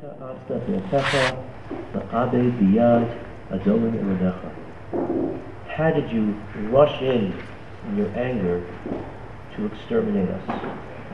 Asta be'atecha, la'abe biyad adomin eladecha. How did you rush in your anger to exterminate us?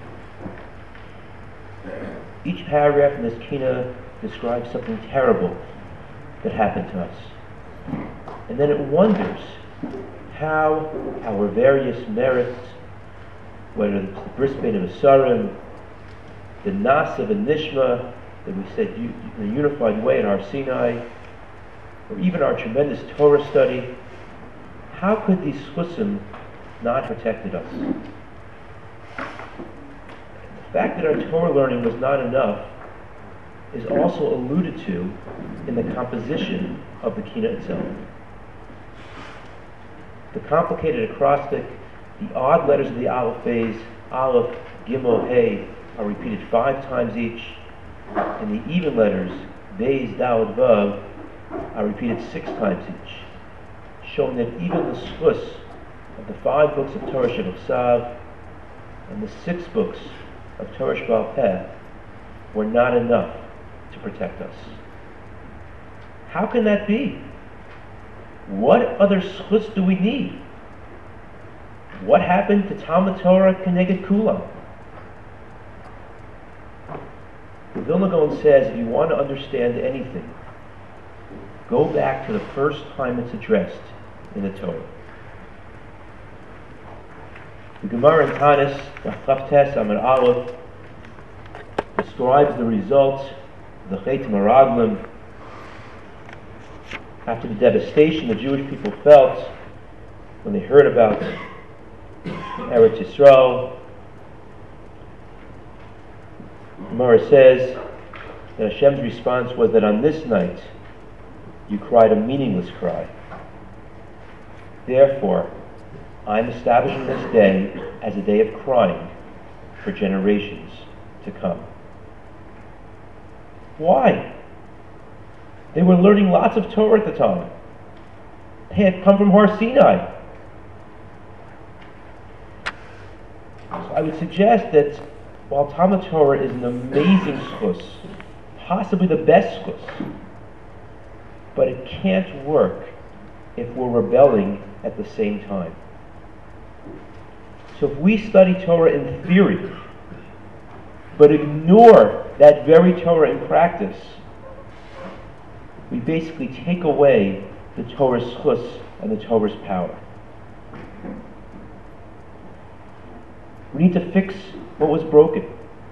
Each paragraph in this kina describes something terrible that happened to us. And then it wonders how our various merits, whether it's the bris bein habesarim, the Nasa and Nishma that we said in a unified way in our Sinai, or even our tremendous Torah study, how could these chusim not protected us? The fact that our Torah learning was not enough is also alluded to in the composition of the kina itself. The complicated acrostic, the odd letters of the Aleph phase, Aleph, Gimel, Hey, are repeated 5 times each, and the even letters, Beis, Daled, Vav, are repeated 6 times each, showing that even the schus of the 5 books of Torah Shebachsav and the 6 books of Torah Sheba'al Peh were not enough to protect us. How can that be? What other schus do we need? What happened to Talmud Torah Keneged Kulam? The Vilna Gaon says if you want to understand anything, go back to the first time it's addressed in the Torah. The Gemara in Tanis, Tes Amar Aleph, describes the results of the Chet Meraglim after the devastation the Jewish people felt when they heard about Eretz Yisrael. Gemara says that Hashem's response was that on this night you cried a meaningless cry. Therefore, I'm establishing this day as a day of crying for generations to come. Why? They were learning lots of Torah at the time. They had come from Har Sinai. So I would suggest that while Talmud Torah is an amazing schus, possibly the best schus, but it can't work if we're rebelling at the same time. So if we study Torah in theory, but ignore that very Torah in practice, we basically take away the Torah's schus and the Torah's power. We need to fix what was broken.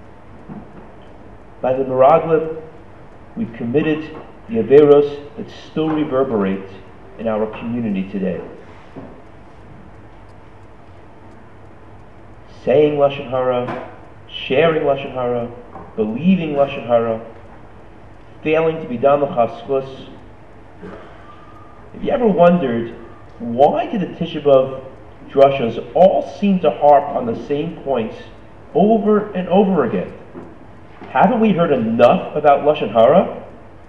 By the Meraglim, we've committed the Averos that still reverberate in our community today. Saying Lashon Hara, sharing Lashon Hara, believing Lashon Hara, failing to be done l'chaschus. Have you ever wondered why did the Tisha B'Av drashas all seem to harp on the same points over and over again? Haven't we heard enough about Lashon Hara?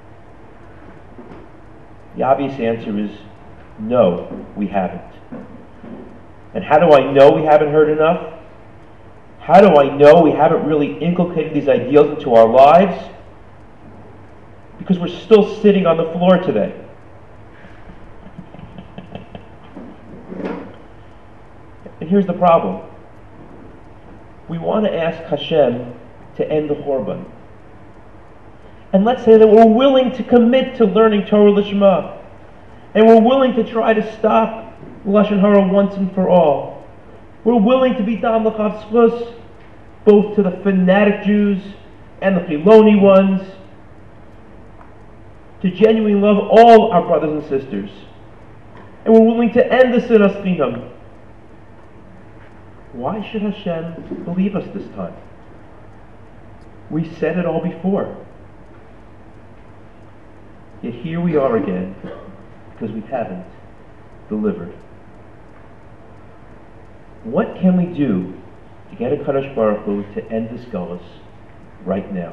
The obvious answer is no, we haven't. And how do I know we haven't heard enough? How do I know we haven't really inculcated these ideals into our lives? Because we're still sitting on the floor today. And here's the problem. We want to ask Hashem to end the Chorban. And let's say that we're willing to commit to learning Torah Lishma. And we're willing to try to stop Lashon Hara once and for all. We're willing to be Dam L'Chav both to the fanatic Jews and the Chiloni ones, to genuinely love all our brothers and sisters. And we're willing to end the Sinas Chinam. Why should Hashem believe us this time? We said it all before. Yet here we are again, because we haven't delivered. What can we do to get a Kadosh Baruch Hu to end this galus right now?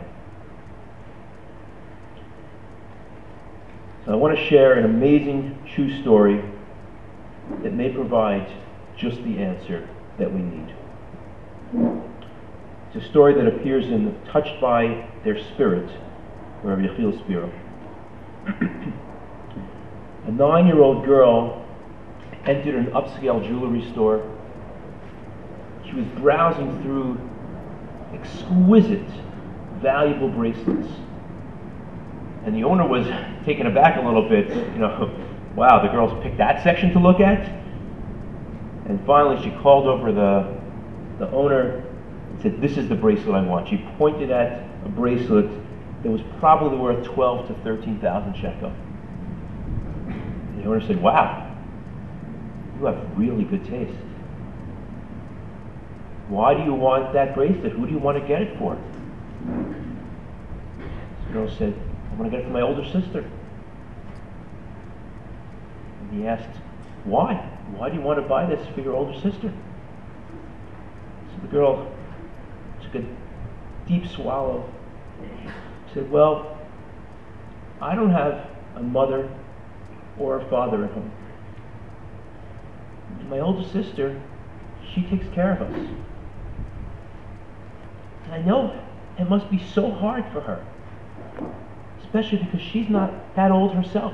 So I want to share an amazing true story that may provide just the answer that we need. It's a story that appears in Touched by Their Spirit, Rabbi Yechiel Spiro. A 9-year-old girl entered an upscale jewelry store. She was browsing through exquisite, valuable bracelets. And the owner was taken aback a little bit. Wow, the girls picked that section to look at? And finally she called over the owner and said, "This is the bracelet I want." She pointed at a bracelet that was probably worth 12 to 13,000 shekel. And the owner said, "Wow, you have really good taste. Why do you want that bracelet? Who do you want to get it for?" The girl said, "I want to get it for my older sister." And he asked, "Why? Why do you want to buy this for your older sister?" So the girl took a deep swallow. She said, "Well, I don't have a mother or a father at home. My older sister, she takes care of us. And I know it must be so hard for her, especially because she's not that old herself.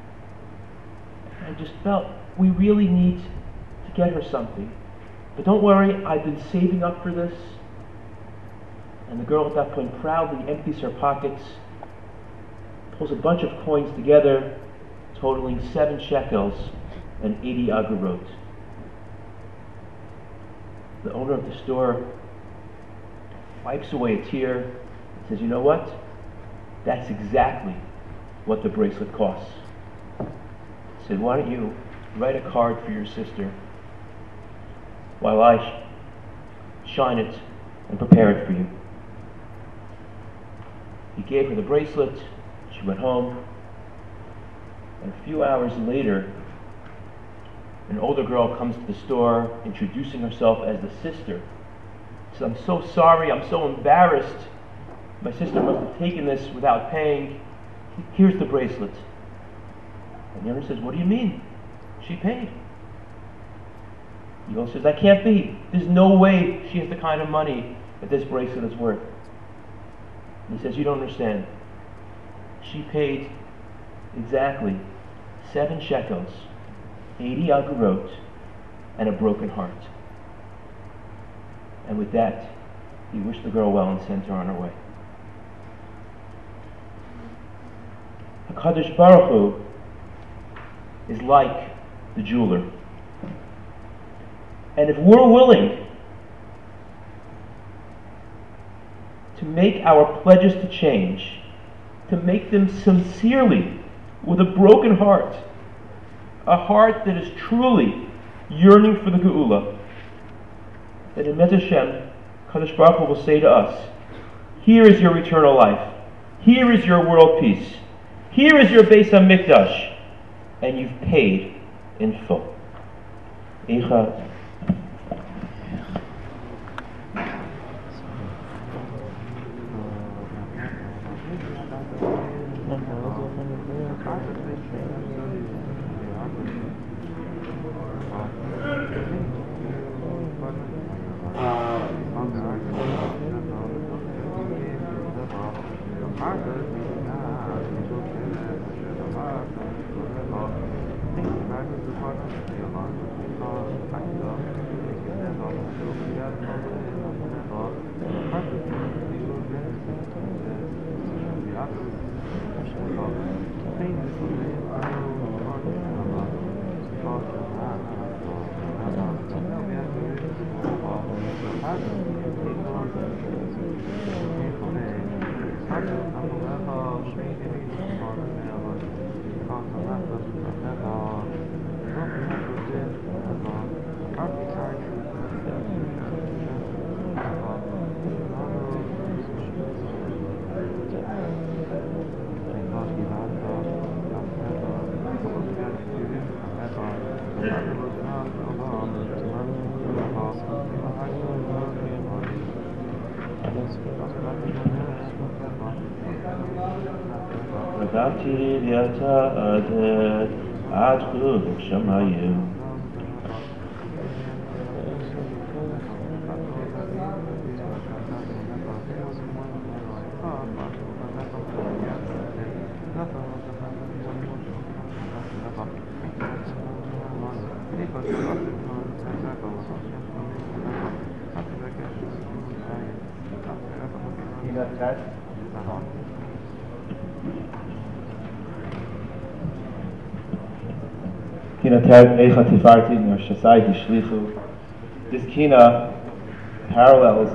I just felt we really need to get her something. But don't worry, I've been saving up for this." And the girl at that point proudly empties her pockets, pulls a bunch of coins together, totaling 7 shekels and 80 agorot. The owner of the store wipes away a tear and says, "You know what? That's exactly what the bracelet costs." He said, "Why don't you write a card for your sister while I shine it and prepare it for you." He gave her the bracelet. She went home. And a few hours later, an older girl comes to the store introducing herself as the sister. She says, "I'm so sorry, I'm so embarrassed. My sister must have taken this without paying. Here's the bracelet." And the owner says, "What do you mean? She paid." The girl says, "That can't be. There's no way she has the kind of money that this bracelet is worth." And he says, "You don't understand. She paid exactly 7 shekels, 80 agorot, and a broken heart." And with that, he wished the girl well and sent her on her way. HaKadosh Baruch Hu is like the jeweler. And if we're willing to make our pledges to change, to make them sincerely, with a broken heart, a heart that is truly yearning for the Geula, that in Bez Hashem, Kadosh Baruch Hu will say to us, "Here is your eternal life. Here is your world peace. Here is your Beis HaMikdash," and you've paid in full. Eicha. Rakati Vyata Adet Adhu Shamayim. This kina parallels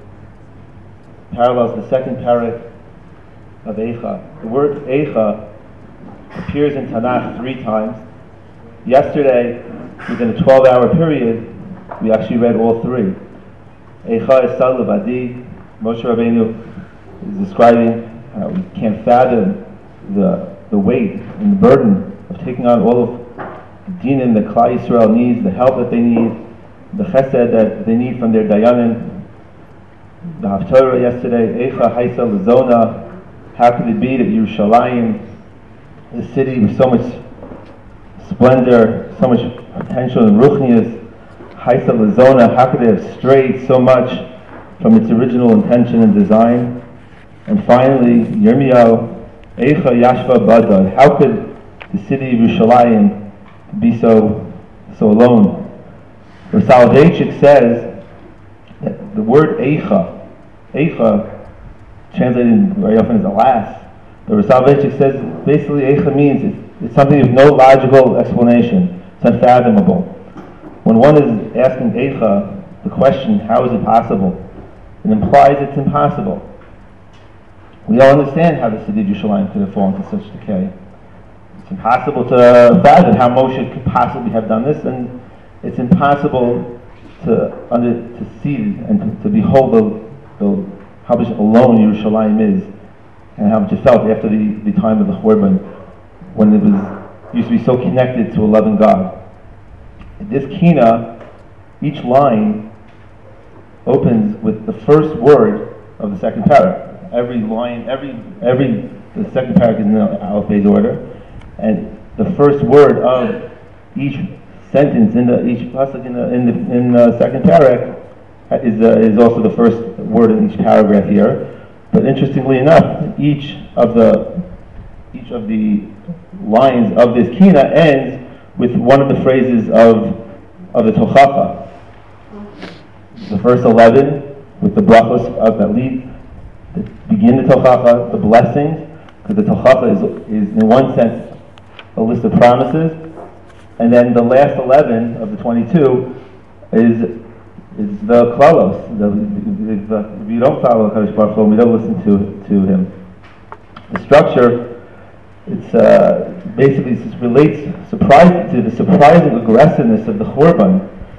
the second parak of Eicha. The word Eicha appears in Tanakh 3 times. Yesterday, within a 12-hour period, we actually read all 3. Eicha es Sal Levadi. Moshe Rabbeinu is describing how we can't fathom the weight and the burden of taking on all of the dinim that Klal Yisrael needs, the help that they need, the chesed that they need from their dayanim. The Haftarah yesterday, Eicha Haisa Lezona. How could it be that Yerushalayim, the city with so much splendor, so much potential and ruchnias, Haisa Lezona, how could it have strayed so much from its original intention and design? And finally, Yirmiyahu, Eicha Yashva Bada. How could the city of Yerushalayim be so alone? The Soloveitchik says that the word Eicha translated very often as alas, but Soloveitchik says basically Eicha means it's something with no logical explanation. It's unfathomable. When one is asking Eicha the question, how is it possible? It implies it's impossible. We all understand how the city of Yerushalayim could have fallen to such decay. It's impossible to fathom how Moshe could possibly have done this, and it's impossible to see and to behold how much alone Yerushalayim is, and how much it felt after the time of the Churban, when it used to be so connected to a loving God. In this kina, each line opens with the first word of the second parak. Every line, the second parak is in the Aleph Beis order, and the first word of each sentence each pasuk in the second parak is also the first word in each paragraph here. But interestingly enough, each of the lines of this kina ends with one of the phrases of the Tochacha. The first 11 with the brachos that begin the Tochacha, the blessings, because the Tochacha is in one sense a list of promises, and then the last 11 of the 22 is the klalos. If you don't follow Kadosh Baruch Hu, we don't listen to him. The structure, it's basically it relates to the surprising aggressiveness of the Churban.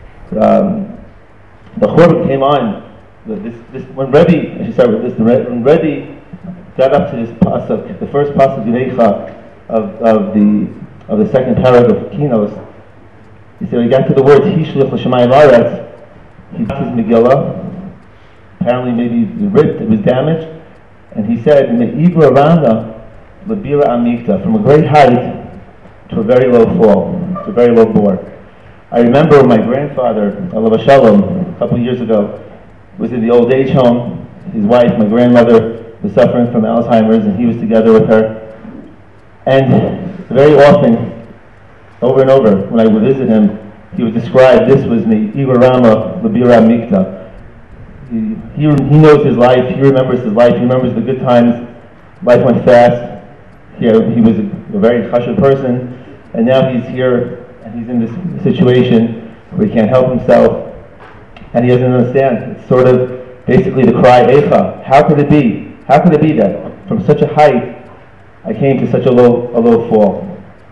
The Churban came on. When Rebbe, I should start with this. When Rebbe got up to this pasuk, the first pasuk in Eicha of the second paragraph of Kinos, he said he got to the words Hishlich l'shamayim aretz. He got his Megillah. Apparently, maybe it ripped, it was damaged, and he said Me'ibra Rana Labira Amikta, from a great height to a very low fall, to a very low bore. I remember my grandfather, Alav Shalom, a couple of years ago, was in the old age home. His wife, my grandmother, was suffering from Alzheimer's, and he was together with her. And very often, over and over, when I would visit him, he would describe this was me, Iwa Rama, Labira Mikta. He knows his life, he remembers his life, he remembers the good times. Life went fast. He was a very chashuv person, and now he's here, and he's in this situation where he can't help himself, and he doesn't understand. It's sort of basically the cry, Eicha. How could it be? How could it be that from such a height I came to such a low fall?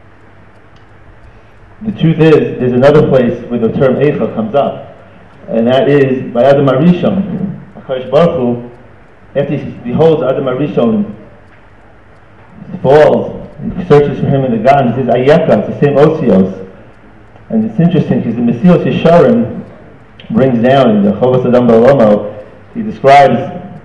The truth is, there's another place where the term Eicha comes up, and that is by Adam HaRishon. HaKadosh Baruch Hu, after he beholds Adam HaRishon falls, he searches for him in the Gan, he says Ayeka, it's the same Osios. And it's interesting because the Mesilas Yesharim brings down in the Chovas Adam Ba'olomo, he describes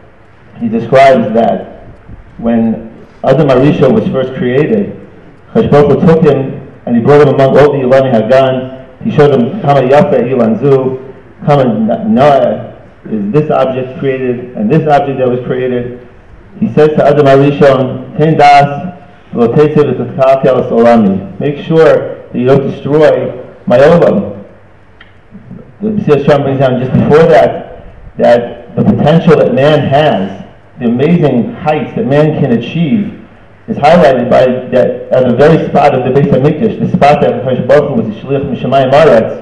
that when Adam HaRishon was first created, HaKadosh Baruch Hu took him and he brought him among all the Ilani Hagan. He showed him Kama Yafa Ilanzu, Kama Noah is this object created and this object that was created. He says to Adam HaRishon, Ten Das Make sure that you don't destroy my olam. The Messiah Shalom brings down just before that the potential that man has, the amazing heights that man can achieve, is highlighted by that at the very spot of the Beis Hamikdash, the spot that Hakadosh Baruch Hu was the Shliach Mishamayim Aretz.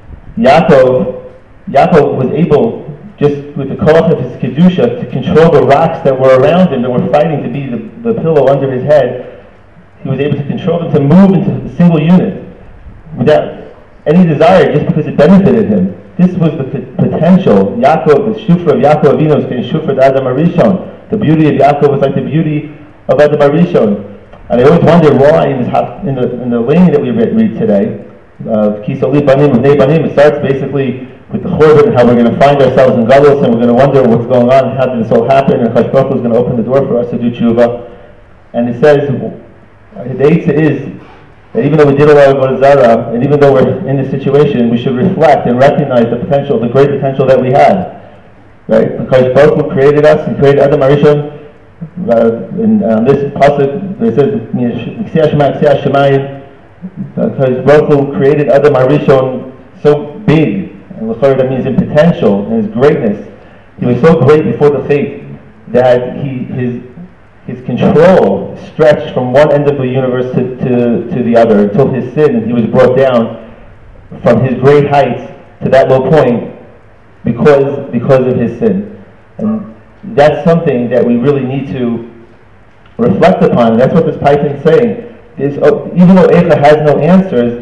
Yaakov was able, just with the koach of his kedusha, to control the rocks that were around him, that were fighting to be the pillow under his head. He was able to control them to move into a single unit without any desire, just because it benefited him. This was the potential. Yaakov, the shufra of Yaakov Avinu, was getting shufra to Adam Arishon. The beauty of Yaakov was like the beauty of Adam Arishon. And I always wonder why in the lane that we read today, Kisoli Banim, Bnei Banim, it starts basically with the Churban and how we're going to find ourselves in Galus, and we're going to wonder what's going on, how did this all happen, and Hakadosh Baruch Hu is going to open the door for us to do tshuva. And it says, the answer is that even though we did a lot of Avodah Zarah, and even though we're in this situation, we should reflect and recognize the potential, the great potential that we had. Right? Because Baruch Hu created us, and created Adam Arishon, and this pasuk, it says, because Baruch Hu created Adam Arishon so big, and that means in potential and his greatness. He was so great before the faith that his control stretched from one end of the universe to the other until his sin, he was brought down from his great heights to that low point because of his sin. And that's something that we really need to reflect upon. And that's what this Paitin is saying. Even though Eicha has no answers,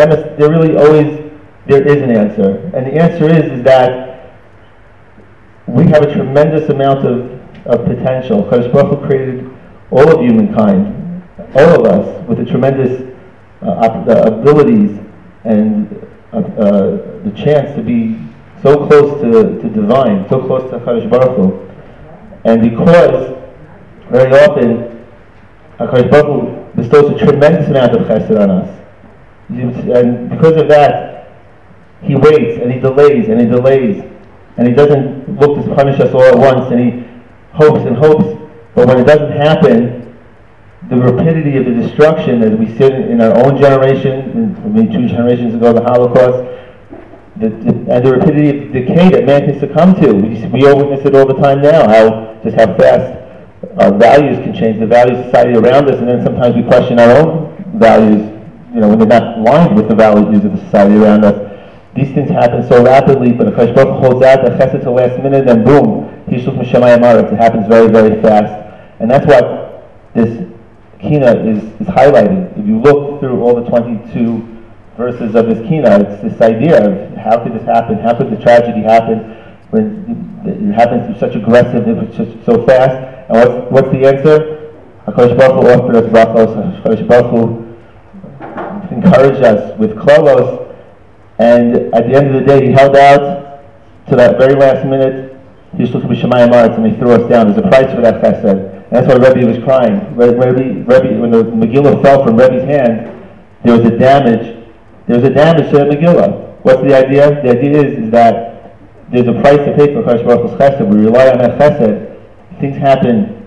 there is an answer. And the answer is that we have a tremendous amount of potential. Hakadosh Baruch Hu created all of humankind, all of us, with the tremendous abilities and the chance to be so close to divine, so close to Hakadosh Baruch Hu. And because very often Hakadosh Baruch Hu bestows a tremendous amount of chesed on us, and because of that, he waits and he delays and he delays, and he doesn't look to punish us all at once, and he hopes and hopes, but when it doesn't happen, the rapidity of the destruction, as we see in our own generation, maybe 2 generations ago, the Holocaust, and the rapidity of decay that man can succumb to. We all witness it all the time now, how fast our values can change, the values of society around us, and then sometimes we question our own values, when they're not aligned with the values of the society around us. These things happen so rapidly, but Hakadosh Baruch Hu holds out the chesed to the last minute, and boom, Hishluch Mishamayim Aretz. It happens very, very fast. And that's what this Kina is highlighting. If you look through all the 22 verses of this Kina, it's this idea of how could this happen? How could the tragedy happen when it happens through such aggressive, so fast? And what's the answer? Hakadosh Baruch Hu offered us brachos. Hakadosh Baruch Hu encouraged us with klalos. And at the end of the day, he held out to that very last minute. Hishluch B'Shamayim Aretz, and he threw us down. There's a price for that chesed. And that's why Rebbe was crying. Rebbe, when the Megillah fell from Rebbe's hand, there was a damage to the Megillah. What's the idea? The idea is that there's a price to pay for Hakadosh Baruch Hu's chesed. We rely on that chesed. Things happen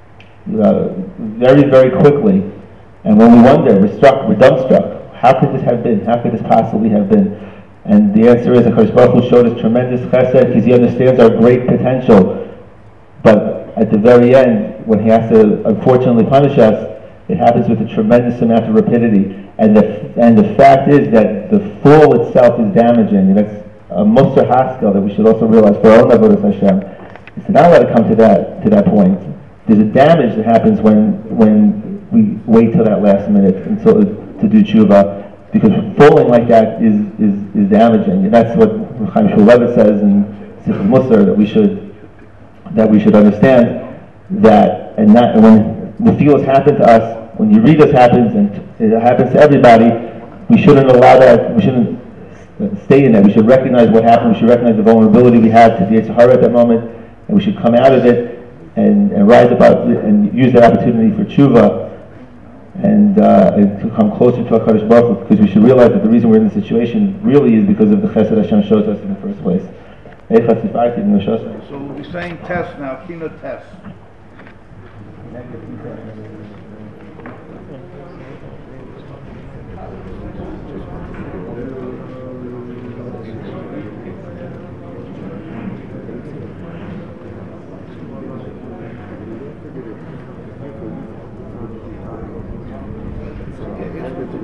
very, very quickly. And when we wonder, we're dumbstruck. How could this have been? How could this possibly have been? And the answer is that Hakadosh Baruch Hu showed us tremendous chesed because he understands our great potential. But at the very end, when he has to unfortunately punish us, it happens with a tremendous amount of rapidity. And the fact is that the fall itself is damaging. And that's a Musar Haskell that we should also realize for our own Avodas Hashem. It's not allowed to come to that point. There's a damage that happens when we wait till that last minute to do tshuva, because falling like that is damaging, and that's what Chaim Shmulevitz says in Sifrei Musar that we should understand that, and when the feels happen to us, when Yeridas happens, and it happens to everybody, we shouldn't allow that. We shouldn't stay in that. We should recognize what happened. We should recognize the vulnerability we had to the Yetzer Hara at that moment, and we should come out of it and rise up and use that opportunity for tshuva. And to come closer to HaKadosh Baruch Hu, because we should realize that the reason we're in this situation really is because of the chesed Hashem shows us in the first place. So we'll be saying test now, Kina test.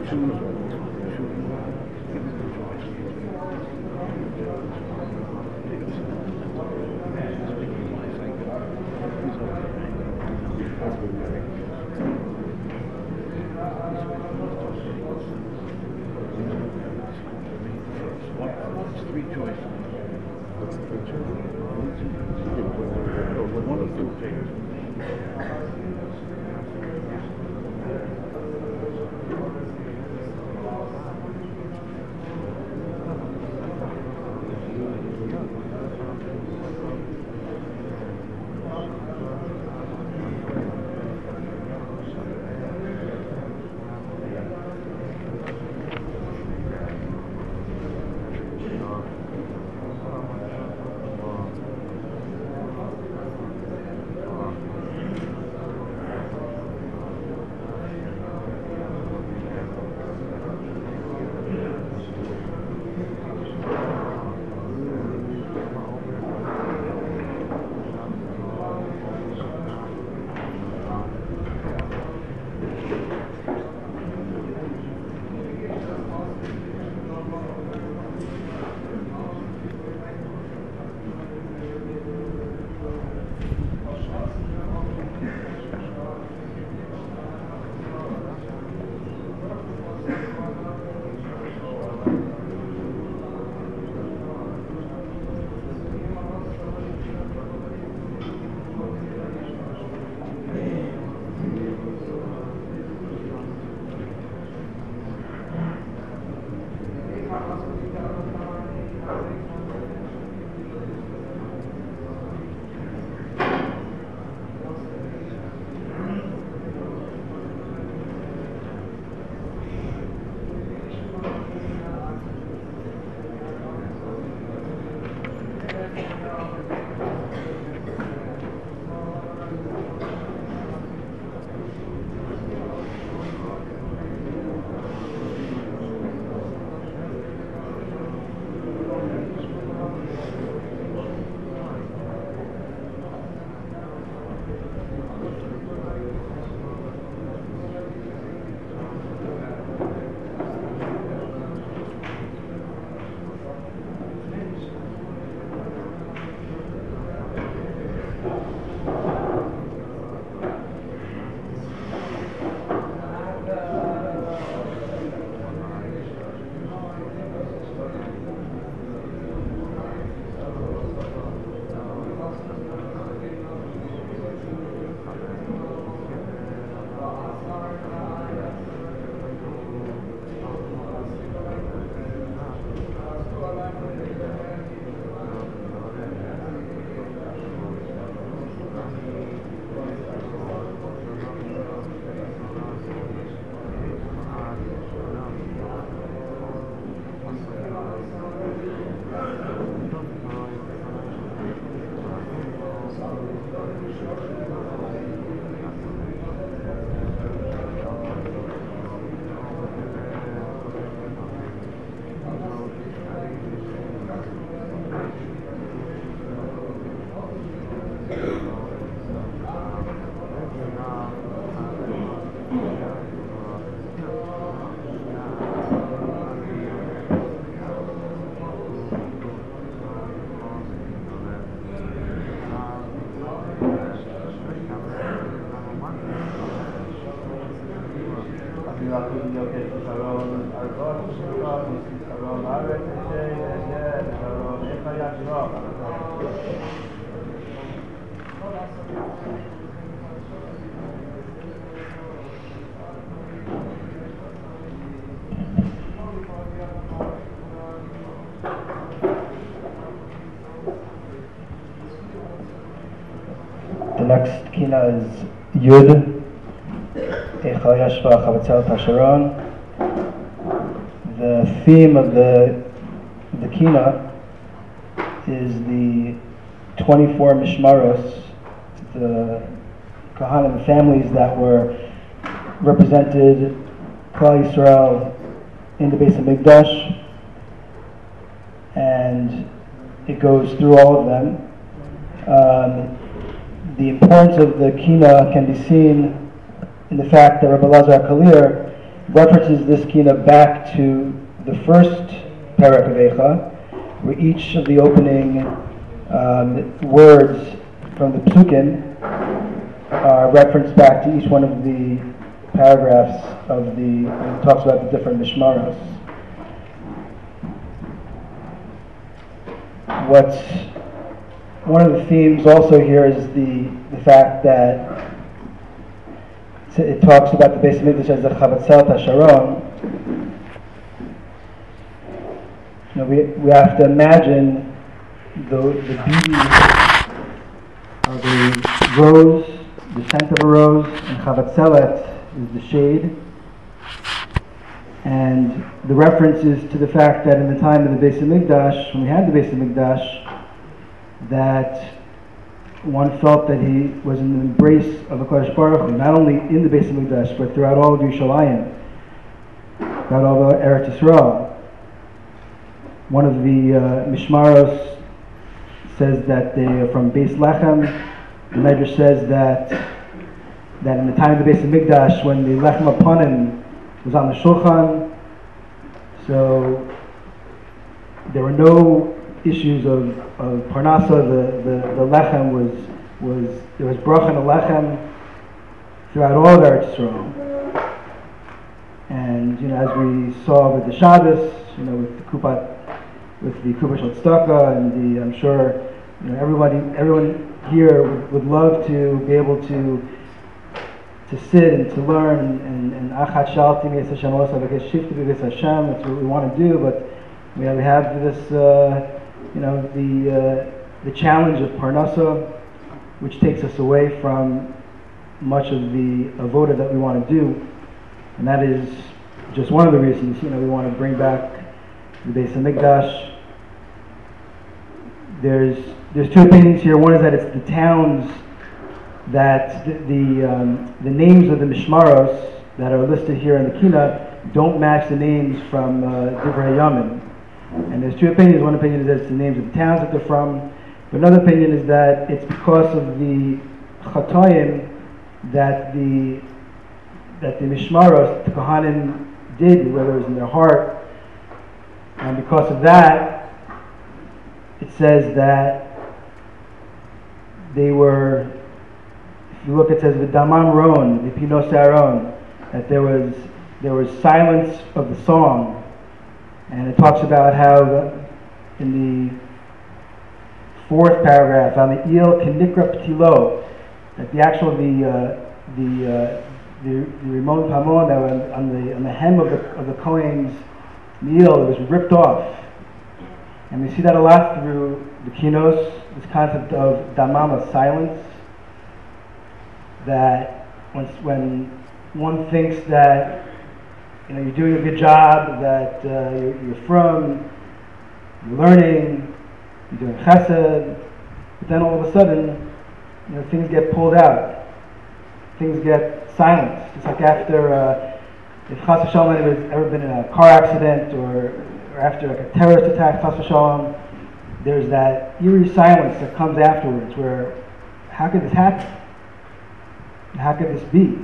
The next kina is Yud, Eicha Yashva Chavatzel Tasharon. The theme of the kina is the 24 Mishmaros, the Kohanim families that were represented Klal Yisrael in the Beis HaMikdash, and it goes through all of them. The importance of the kina can be seen in the fact that Rabbi Elazar Kalir references this kina back to the first parak of Eicha, where each of the opening words from the psukim are referenced back to each one of the paragraphs of the, when it talks about the different mishmaros. What's one of the themes also here is the fact that it talks about the Beis Hamikdash as the Chavatzel Tasharon. You know, we have to imagine the beauty of a rose, the scent of a rose, and Chavatzelet is the shade. And the reference is to the fact that in the time of the Beis Hamikdash, when we had the Beis Hamikdash, that one felt that he was in the embrace of HaKadosh Baruch Hu, not only in the Beis Hamikdash, but throughout all of Yerushalayim, throughout all of Eretz Yisrael. One of the Mishmaros says that they are from Beis Lechem. The Medrash says that in the time of the Beis Hamikdash, when the Lechem Aponim was on the Shulchan, so there were no issues of Parnasa. The Lechem was there was bracha in the Lechem throughout all of Eretz Yisrael. And you know, as we saw with the Shabbos, you know, with the Kupa Shel Tzedakah, and I'm sure you know everyone here would love to be able to sit and to learn and Achat Shalti Me'es Hashem Osa V'Kesh Shifti B'Beis Hashem. That's what we want to do, but we have this you know, the challenge of Parnasa, which takes us away from much of the avoda that we want to do, and that is just one of the reasons. You know, we want to bring back the Beis Hamikdash. There's two opinions here. One is that it's the towns that the names of the mishmaros that are listed here in the Kina don't match the names from Divrei Yamin. And there's two opinions. One opinion is that it's the names of the towns that they're from. But another opinion is that it's because of the chatoim that the mishmaros, the kohanim, did, whether it was in their heart. And because of that, it says that they were, if you look, it says v'damam ron, v'pinos aron, that there was silence of the song. And it talks about how in the fourth paragraph, on the il kenikra ptilo, that the actual the Rimon Pamon that was on the hem of the Kohen's meal, it was ripped off. And we see that a lot through the Kinos, this concept of damam, of silence, that when one thinks that you know, you're doing a good job, that you're from, you're learning, you're doing chesed, but then all of a sudden, you know, things get pulled out, things get silenced. It's like after, if Chas v'Shalom has ever been in a car accident, or after like a terrorist attack, Chas v'Shalom, there's that eerie silence that comes afterwards, where how could this happen? How could this be?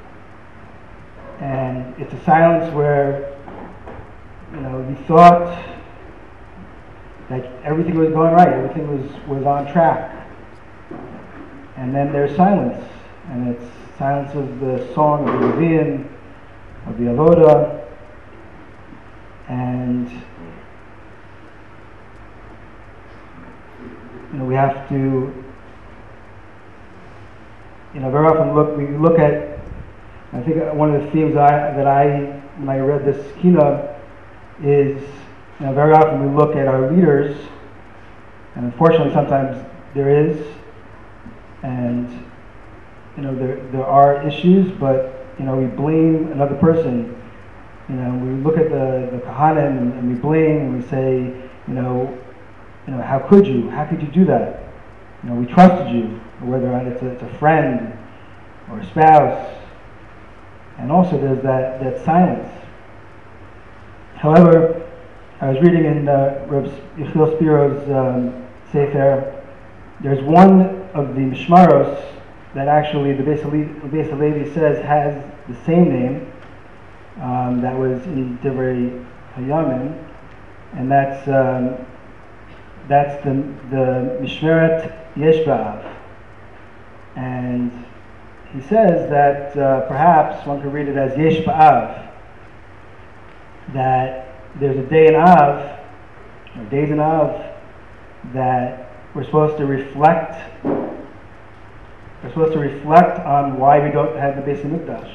And it's a silence where, you know, we thought that everything was going right, everything was on track. And then there's silence, and it's silence of the song of the Levian, of the Avoda, and you know, we have to, you know, very often we look at, I think one of the themes that I when I read this kina is, you know, very often we look at our leaders, and unfortunately sometimes there is, and you know, there are issues, but you know, we blame another person. You know, we look at the Kohanim and we blame and we say, you know, how could you do that? You know, we trusted you, whether it's a friend or a spouse. And also there's that silence. However, I was reading in Rav Yechiel Spiro's Sefer, there's one of the Mishmaros that actually the Beis Halevi says has the same name, that was in Divrei Hayamin, and that's the Mishmeret Yesh B'Av. And he says that perhaps one could read it as Yesh B'Av, that there's a day in Av, or days in Av, that we're supposed to reflect on why we don't have the Beis Hamikdash.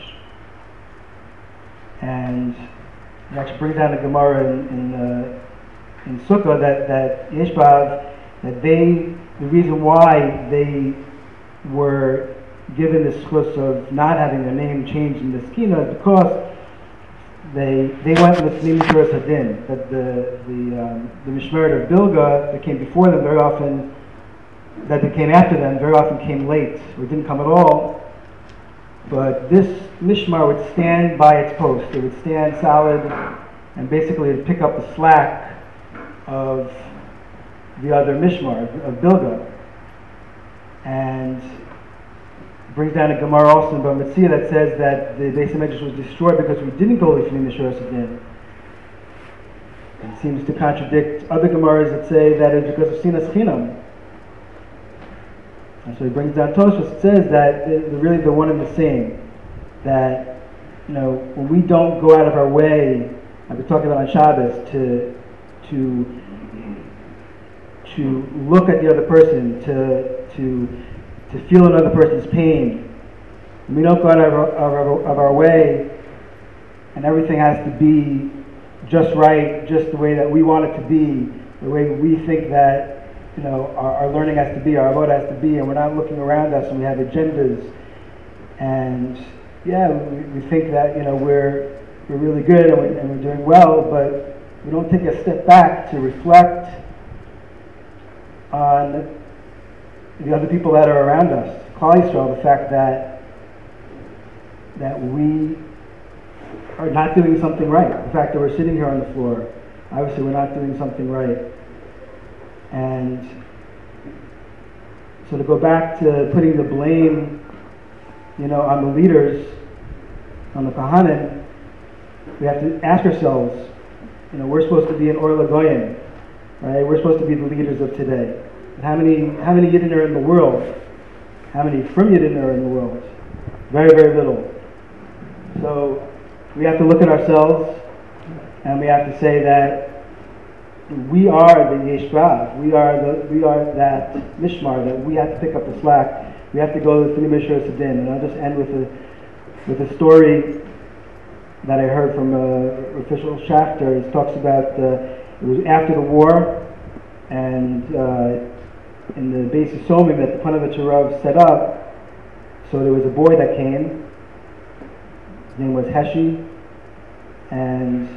And it actually brings down the Gemara in Sukkah that Yesh B'Av, that the reason why they were given the schus of not having their name changed in the Skina is because they went with Fnei Mishuras Hadin, that the Mishmeret of Bilga that came before them very often, that came after them very often came late, or didn't come at all. But this Mishmar would stand by its post. It would stand solid and basically it would pick up the slack of the other Mishmar, of Bilga. And brings down a Gemara also in Bava Metzia that says that the Beis Hamikdash was destroyed because we didn't go Lifnei Mishuras Hadin. It seems to contradict other Gemaras that say that it's because of Sinas Chinam. And so he brings down Tosfos. It says that they're really the one and the same. That, you know, when we don't go out of our way, like we're talking about on Shabbos, to look at the other person, to feel another person's pain. When we don't go out of our way, and everything has to be just right, just the way that we want it to be, the way we think that, you know, our learning has to be, our vote has to be, and we're not looking around us and we have agendas. And yeah, we think that, you know, we're really good and we're doing well, but we don't take a step back to reflect on the other people that are around us. Klal Yisrael, the fact that we are not doing something right. The fact that we're sitting here on the floor, obviously we're not doing something right. And so to go back to putting the blame, you know, on the leaders, on the Kohanim, we have to ask ourselves, you know, we're supposed to be an Or LaGoyim, right? We're supposed to be the leaders of today. And how many Yidden are in the world? How many from Yidden are in the world? Very, very little. So we have to look at ourselves and we have to say that we are the Yesh B'Av. We are that Mishmar, that we have to pick up the slack. We have to go to Fnei Mishuras Hadin. And I'll just end with a story that I heard from official Schachter. He talks about it was after the war, and in the base of Somim that the Panovich Rav set up. So there was a boy that came. His name was Heshi, and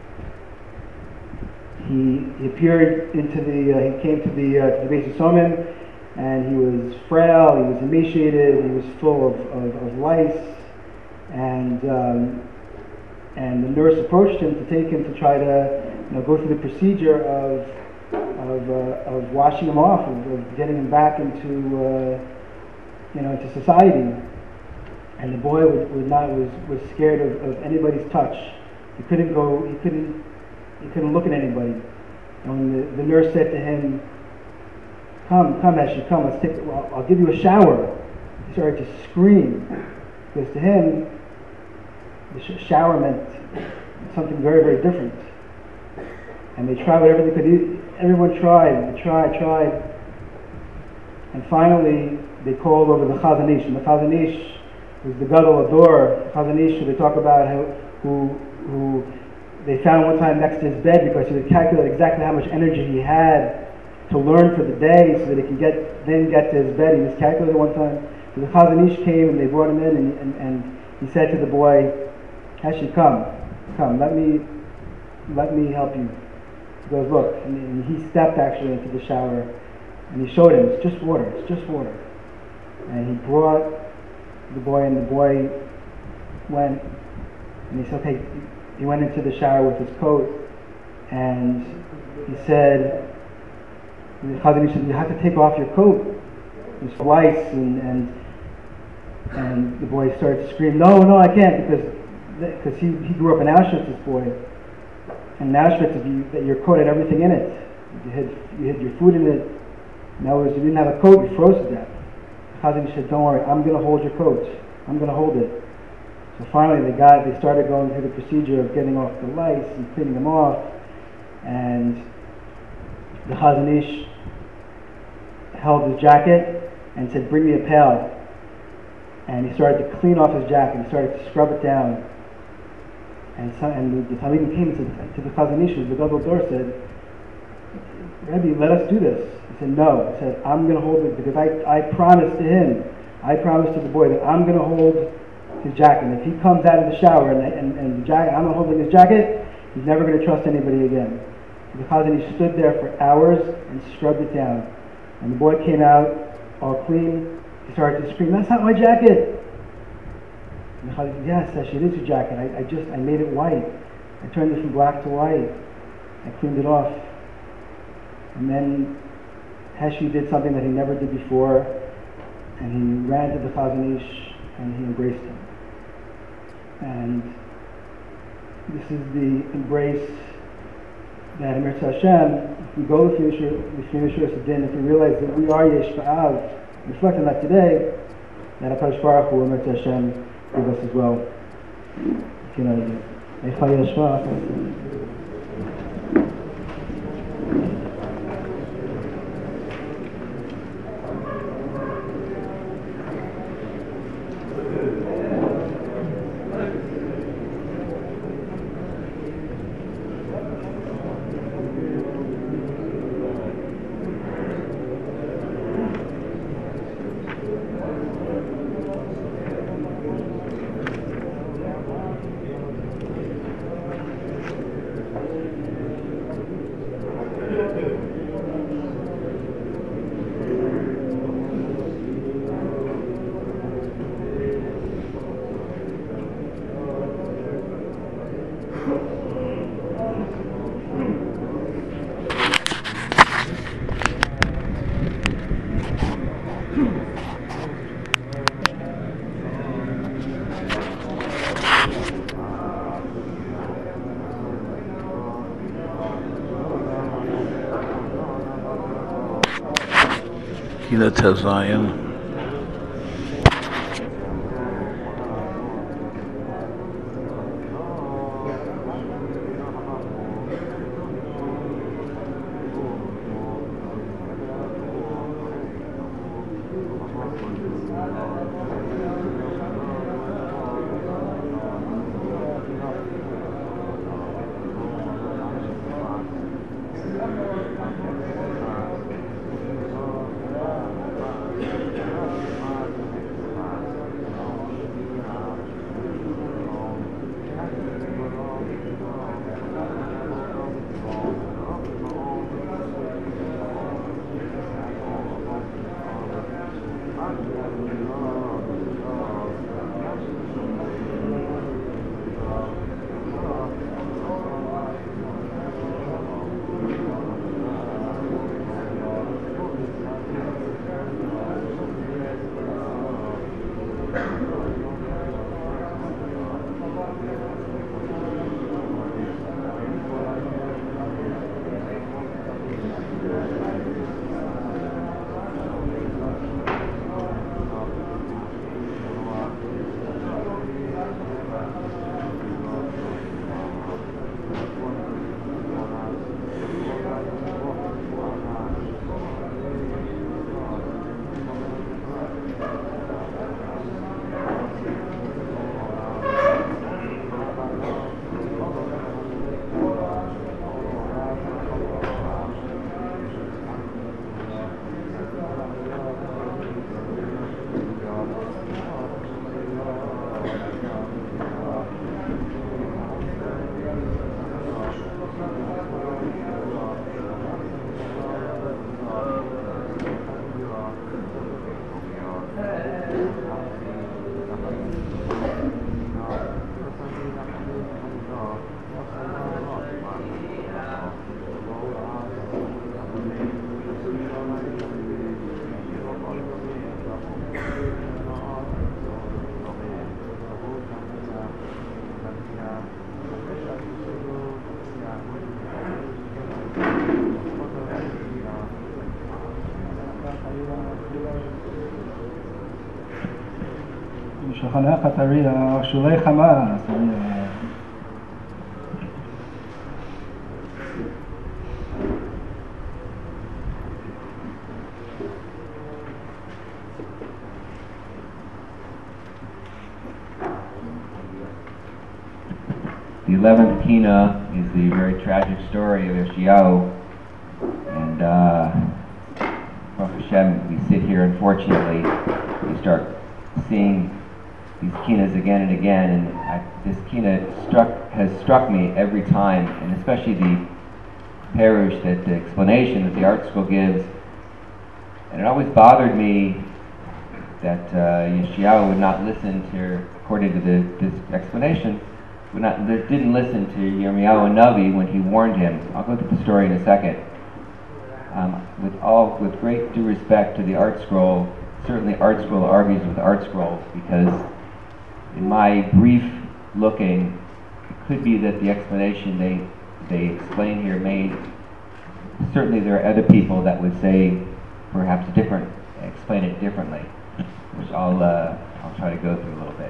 he appeared into he came to the base of Somim, and he was frail, he was emaciated, he was full of lice, and the nurse approached him to take him to try to, you know, go through the procedure of washing him off, of getting him back into into society. And the boy was scared of anybody's touch. He couldn't look at anybody. And when the nurse said to him, "Come, Heshi, come, I'll give you a shower," he started to scream, because to him, the shower meant something very, very different. And they tried whatever they could do. Everyone tried, they tried. And finally, they called over the Chazon Ish. And the Chazon Ish was the Gadol Ador. Chazon Ish, who they talk about who they found one time next to his bed because he would calculate exactly how much energy he had to learn for the day so that he could get to his bed. He was calculating one time. So the Chazon Ish came and they brought him in and he said to the boy, "Heshi, come, let me help you." He goes, "Look," and he stepped actually into the shower and he showed him, it's just water. And he brought the boy, and the boy went, and he said, okay, he went into the shower with his coat, and he said, the Chazon Ish said, "You have to take off your coat. There's lice," and the boy started to scream, no, I can't, because because he grew up in Auschwitz, this boy. And in Auschwitz, that your coat had everything in it. You had your food in it. In other words, you didn't have a coat, you froze to death. Chazon Ish said, don't worry, I'm going to hold your coat. I'm going to hold it. So finally, they started going through the procedure of getting off the lice and cleaning them off. And the Chazon Ish held his jacket and said, bring me a pail. And he started to clean off his jacket. He started to scrub it down. And the Talmidim came and said to the Chazon Ish, the Gadol Dor said, Rebbe, let us do this. He said, no. He said, I'm going to hold it because I promised to him, I promised to the boy that I'm going to hold his jacket. And if he comes out of the shower and the jacket, I'm not holding his jacket, he's never going to trust anybody again. So the Chazon Ish stood there for hours and scrubbed it down. And the boy came out all clean. He started to scream, that's not my jacket. And the Chazon said, yes, it is your jacket. I made it white. I turned it from black to white. I cleaned it off. And then Heshi did something that he never did before, and he ran to the Chazon Ish and he embraced him. And this is the embrace that Emir Hashem, if we go to the Yeshua Din, if we realize that we are Yesh Ba'av, reflect on that today, that HaKadosh Baruch Hu, Emir Hashem, give us as well. You know, Eicha Yesh Ba'av. Tefillah Zion. Shulchanech HaTariach, Shulei Hamas, Ariach. The 11th Kina is the very tragic story of Yeshayahu, and Baruch Hashem, we sit here, unfortunately, we start seeing these Kinas again and again, and this Kina has struck me every time, and especially the Perush, that the explanation that the art school gives, and it always bothered me that Yeshayahu would not listen to, according to this explanation, didn't listen to Yirmiyahu Navi when he warned him. I'll go through the story in a second. With great due respect to the art scroll, certainly art scroll argues with art scroll, because in my brief looking, it could be that the explanation they explain here certainly there are other people that would say perhaps explain it differently, which I'll try to go through a little bit.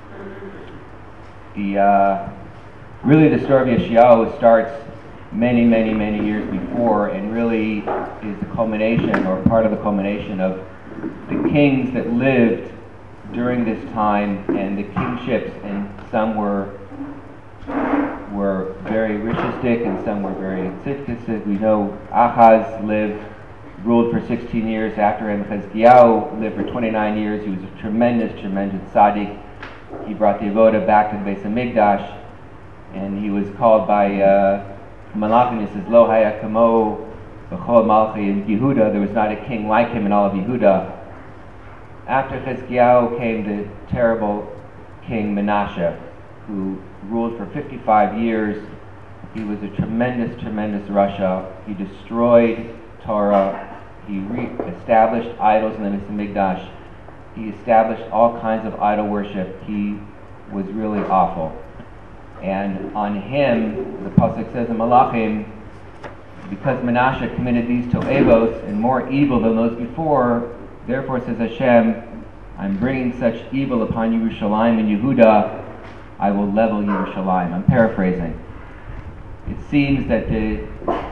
Really the story of Yeshayahu starts many years before, and really is the culmination, or part of the culmination, of the kings that lived during this time, and the kingships, and some were very rishistic and some were very tzidkistic. We know Ahaz ruled for 16 years. After him, Chizkiyahu lived for 29 years. He was a tremendous tzaddik. He brought the Avodah back to the Beis HaMikdash, and he was called by Malachim. He says, Lo haya kamo b'chol malchi Yehuda. There was not a king like him in all of Yehuda. After Chizkiyahu came the terrible king Menashe, who ruled for 55 years. He was a tremendous Rasha. He destroyed Torah. He re-established idols in the Beis HaMikdash. He established all kinds of idol worship. He was really awful. And on him, the pasuk says in Malachim, because Menashe committed these to'evos and more evil than those before, therefore says Hashem, I'm bringing such evil upon Yerushalayim and Yehuda, I will level Yerushalayim. I'm paraphrasing. It seems that the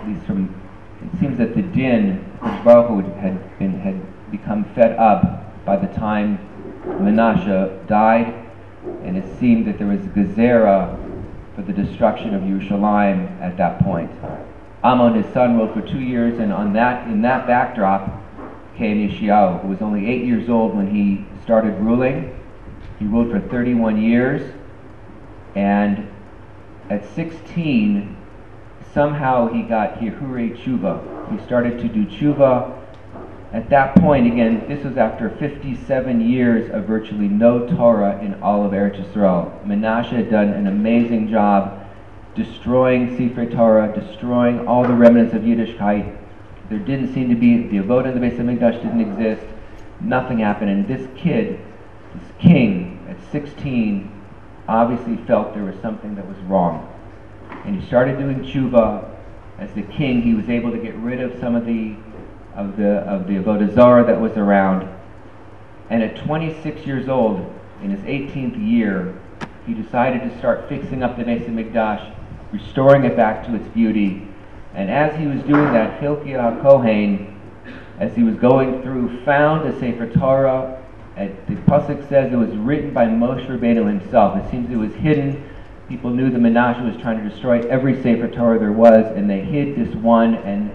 din, which Baruch Hu had become fed up by the time Menashe died, and it seemed that there was gezerah for the destruction of Yerushalayim at that point. Amon, his son, ruled for 2 years, and in that backdrop came Yeshayahu, who was only 8 years old when he started ruling. He ruled for 31 years, and at 16, somehow he got Hirurei Tshuva. He started to do Tshuva. At that point, again, this was after 57 years of virtually no Torah in all of Eretz Yisrael. Menashe had done an amazing job destroying Sefer Torah, destroying all the remnants of Yiddishkeit. There didn't seem to be, the Avodah in the Beis HaMikdash didn't exist. Nothing happened. And this king, at 16, obviously felt there was something that was wrong. And he started doing tshuva. As the king, he was able to get rid of some of the Avodah Zarah that was around. And at 26 years old, in his 18th year, he decided to start fixing up the Beis HaMikdash, restoring it back to its beauty. And as he was doing that, Hilkiah HaKohen, as he was going through, found a Sefer Torah. The pasuk says it was written by Moshe Rabbeinu himself. It seems it was hidden. People knew that Menashe was trying to destroy every Sefer Torah there was, and they hid this one, and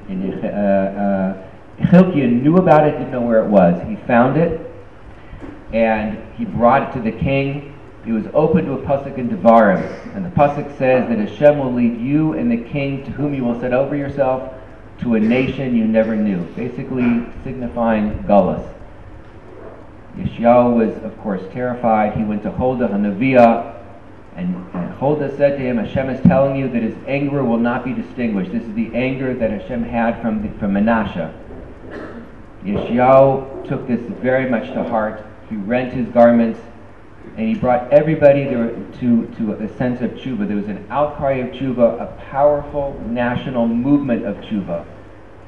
Hilkiah knew about it, didn't know where it was. He found it, and he brought it to the king. It was open to a pasuk in Devarim, and the pasuk says that Hashem will lead you and the king to whom you will set over yourself to a nation you never knew, basically signifying Gullus. Yeshayahu was, of course, terrified. He went to Huldah HaNaviah, and Huldah said to him, Hashem is telling you that his anger will not be distinguished. This is the anger that Hashem had from Menashe. Yeshayahu took this very much to heart. He rent his garments, and he brought everybody to a sense of tshuva. There was an outcry of tshuva, a powerful national movement of tshuva.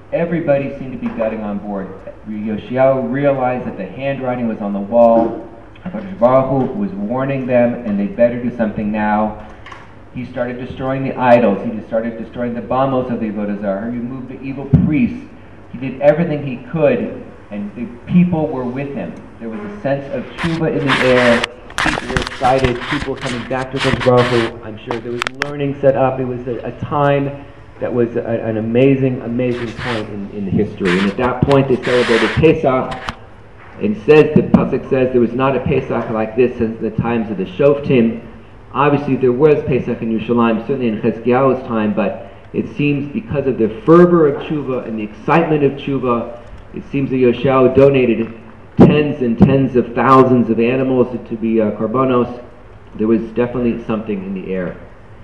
Everybody seemed to be getting on board. Yeshayahu realized that the handwriting was on the wall. HaKadosh Baruch Hu was warning them, and they better do something now. He started destroying the idols. He started destroying the bamos of the Avodah Zarah. He removed the evil priests. He did everything he could, and the people were with him. There was a sense of tshuva in the air. People were excited. People were coming back to HaKadosh Baruch Hu. I'm sure there was learning set up. It was a time that was an amazing, amazing point in history. And at that point, they celebrated Pesach. And the pasuk says there was not a Pesach like this since the times of the Shoftim. Obviously, there was Pesach in Yerushalayim, certainly in Chezkiyahu's time, but it seems because of the fervor of tshuva and the excitement of tshuva, it seems that Yoshiyahu donated tens and tens of thousands of animals to be korbanos. There was definitely something in the air.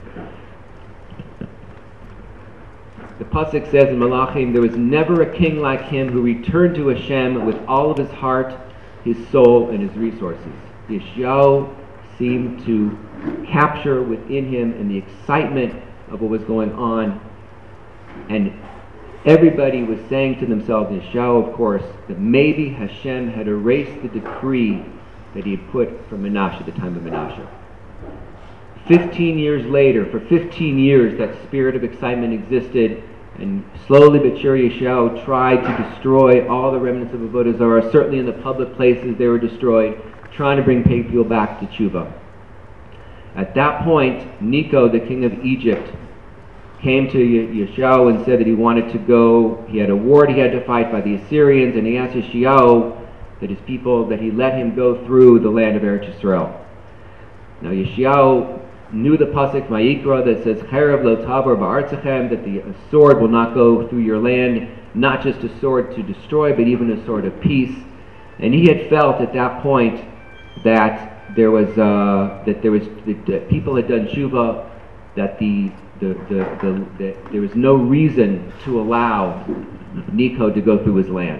The pasuk says in Malachim, there was never a king like him who returned to Hashem with all of his heart, his soul, and his resources. Yeshayahu seemed to capture within him and the excitement of what was going on, and everybody was saying to themselves, Yeshayahu of course, that maybe Hashem had erased the decree that he had put for Menashe, the time of Menashe. 15 years later, for 15 years, that spirit of excitement existed, and slowly but surely Yeshayahu tried to destroy all the remnants of Avodah Zarah. Certainly in the public places they were destroyed, trying to bring people back to tshuva. At that point, Necho, the king of Egypt, came to Yeshayahu and said that he wanted to go. He had a war he had to fight by the Assyrians, and he asked Yeshayahu that his people, that he let him go through the land of Eretz Yisrael. Now Yeshayahu knew the pasuk Vayikra that says Cherev lo tavor ba'artzachem, that the sword will not go through your land, not just a sword to destroy, but even a sword of peace. And he had felt at that point that there was that people had done tshuva, that that there was no reason to allow Necho to go through his land.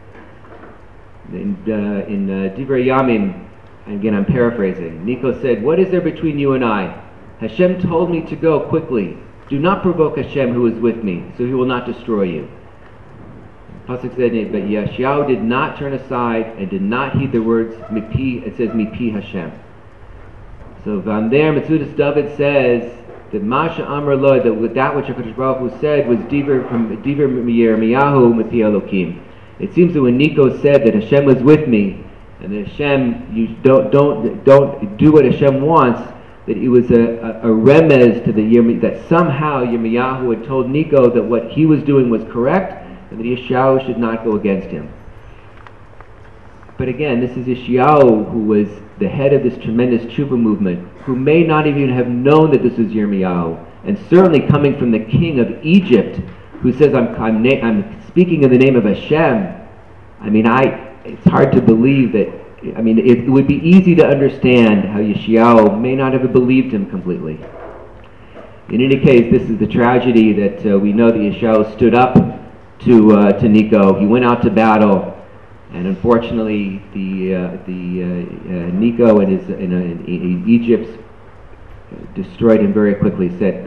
In Divrei Yamim, again, I'm paraphrasing. Necho said, "What is there between you and I? Hashem told me to go quickly. Do not provoke Hashem who is with me, so he will not destroy you." Pasuk said, but Yeshayahu did not turn aside and did not heed the words mipi. It says mipi Hashem. So from there, Metzudas David says that Masha Amar Lo, that which HaKadosh Baruch Hu said was diver Yirmiyahu mipi Elokim. It seems that when Necho said that Hashem was with me, and that Hashem, you don't do what Hashem wants, that it was a remez to that somehow Yirmiyahu had told Necho that what he was doing was correct, and that Yeshayahu should not go against him. But again, this is Yeshayahu who was the head of this tremendous tshuva movement, who may not even have known that this was Yirmiyahu, and certainly coming from the king of Egypt, who says, I'm speaking in the name of Hashem. I mean, it's hard to believe that, it would be easy to understand how Yeshayahu may not have believed him completely. In any case, this is the tragedy that we know that Yeshayahu stood up to Necho. He went out to battle, and unfortunately, Necho and Egypt destroyed him very quickly. Said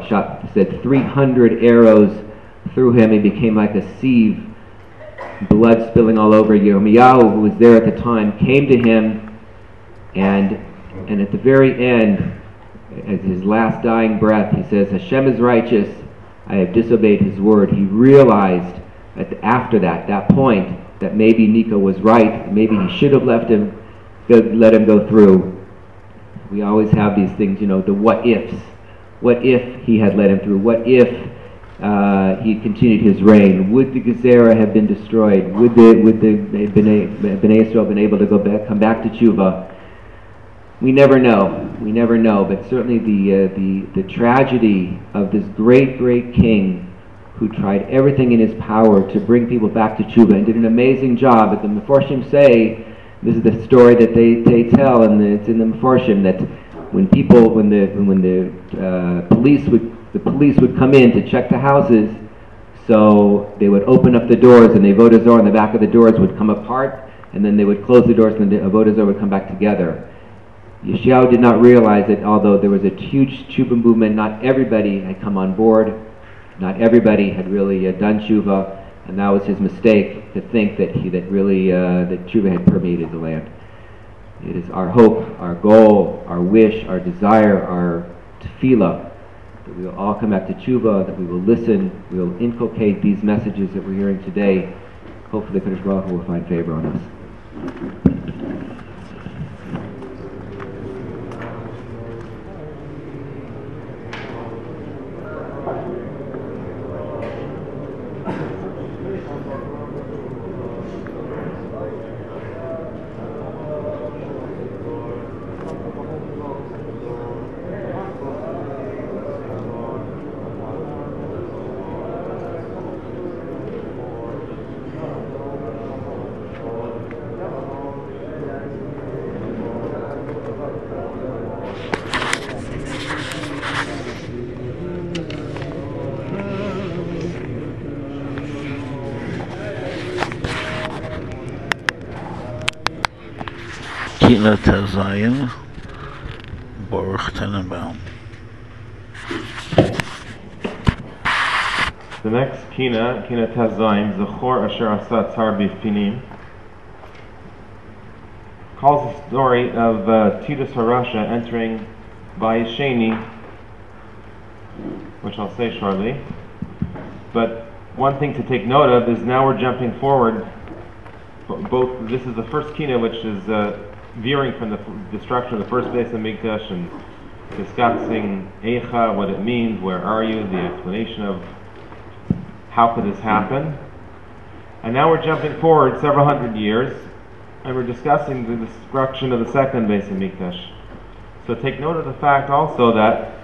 300 arrows through him. He became like a sieve, blood spilling all over. Yirmiyahu, who was there at the time, came to him, and at the very end, as his last dying breath, he says, Hashem is righteous, I have disobeyed his word. He realized after that point, that maybe Necho was right, maybe he should have let him go through. We always have these things, the what ifs. What if he had let him through? What if he continued his reign? Would the Gezerah have been destroyed? Would the Bnei Israel been able to come back to tshuva? We never know. But certainly the tragedy of this great king who tried everything in his power to bring people back to tshuva and did an amazing job. But the Meforshim say, this is the story that they tell, and it's in the Meforshim, that when the police would come in to check the houses, so they would open up the doors, and the Avodah Zarah on the back of the doors would come apart, and then they would close the doors, and the Avodah Zarah would come back together. Yeshayahu did not realize that although there was a huge tshuva movement, not everybody had come on board, not everybody had really done tshuva, and that was his mistake, to think that that tshuva had permeated the land. It is our hope, our goal, our wish, our desire, our tefillah, that we will all come back to tshuva, that we will listen, we will inculcate these messages that we're hearing today. Hopefully, the Kadosh Baruch Hu will find favor on us. Kila Tazayim, Baruch Tenenbaum. The next Kina Tazayim, Zechor Asher Asa Tzar B'Finim, calls the story of Titus HaRasha entering Bayesheni, which I'll say shortly. But one thing to take note of is now we're jumping forward. This is the first Kina, which is veering from the destruction of the first Beis HaMikdash and discussing Eicha, what it means, where are you, the explanation of how could this happen. And now we're jumping forward several hundred years, and we're discussing the destruction of the second Beis HaMikdash. So take note of the fact also that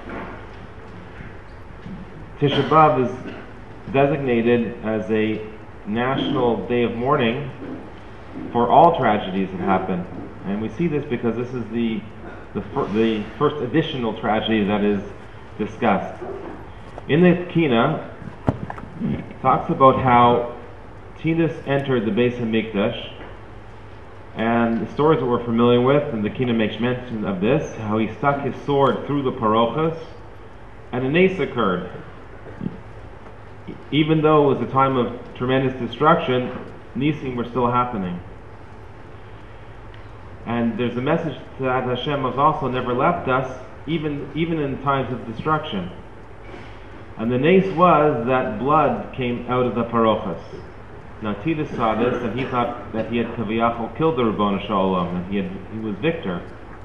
Tisha B'Av is designated as a national day of mourning for all tragedies that happen. And we see this because this is the first additional tragedy that is discussed. In the Kina, it talks about how Titus entered the Beis HaMikdash, and the stories that we're familiar with, and the Kina makes mention of this, how he stuck his sword through the parochas, and a nace occurred. Even though it was a time of tremendous destruction, nisim were still happening. And there's a message that Hashem has also never left us, even in times of destruction. And the nace was that blood came out of the parochas. Now Titus saw this, and he thought that he had Kaviyachol killed the Ribono Shel Olam, and he was victor.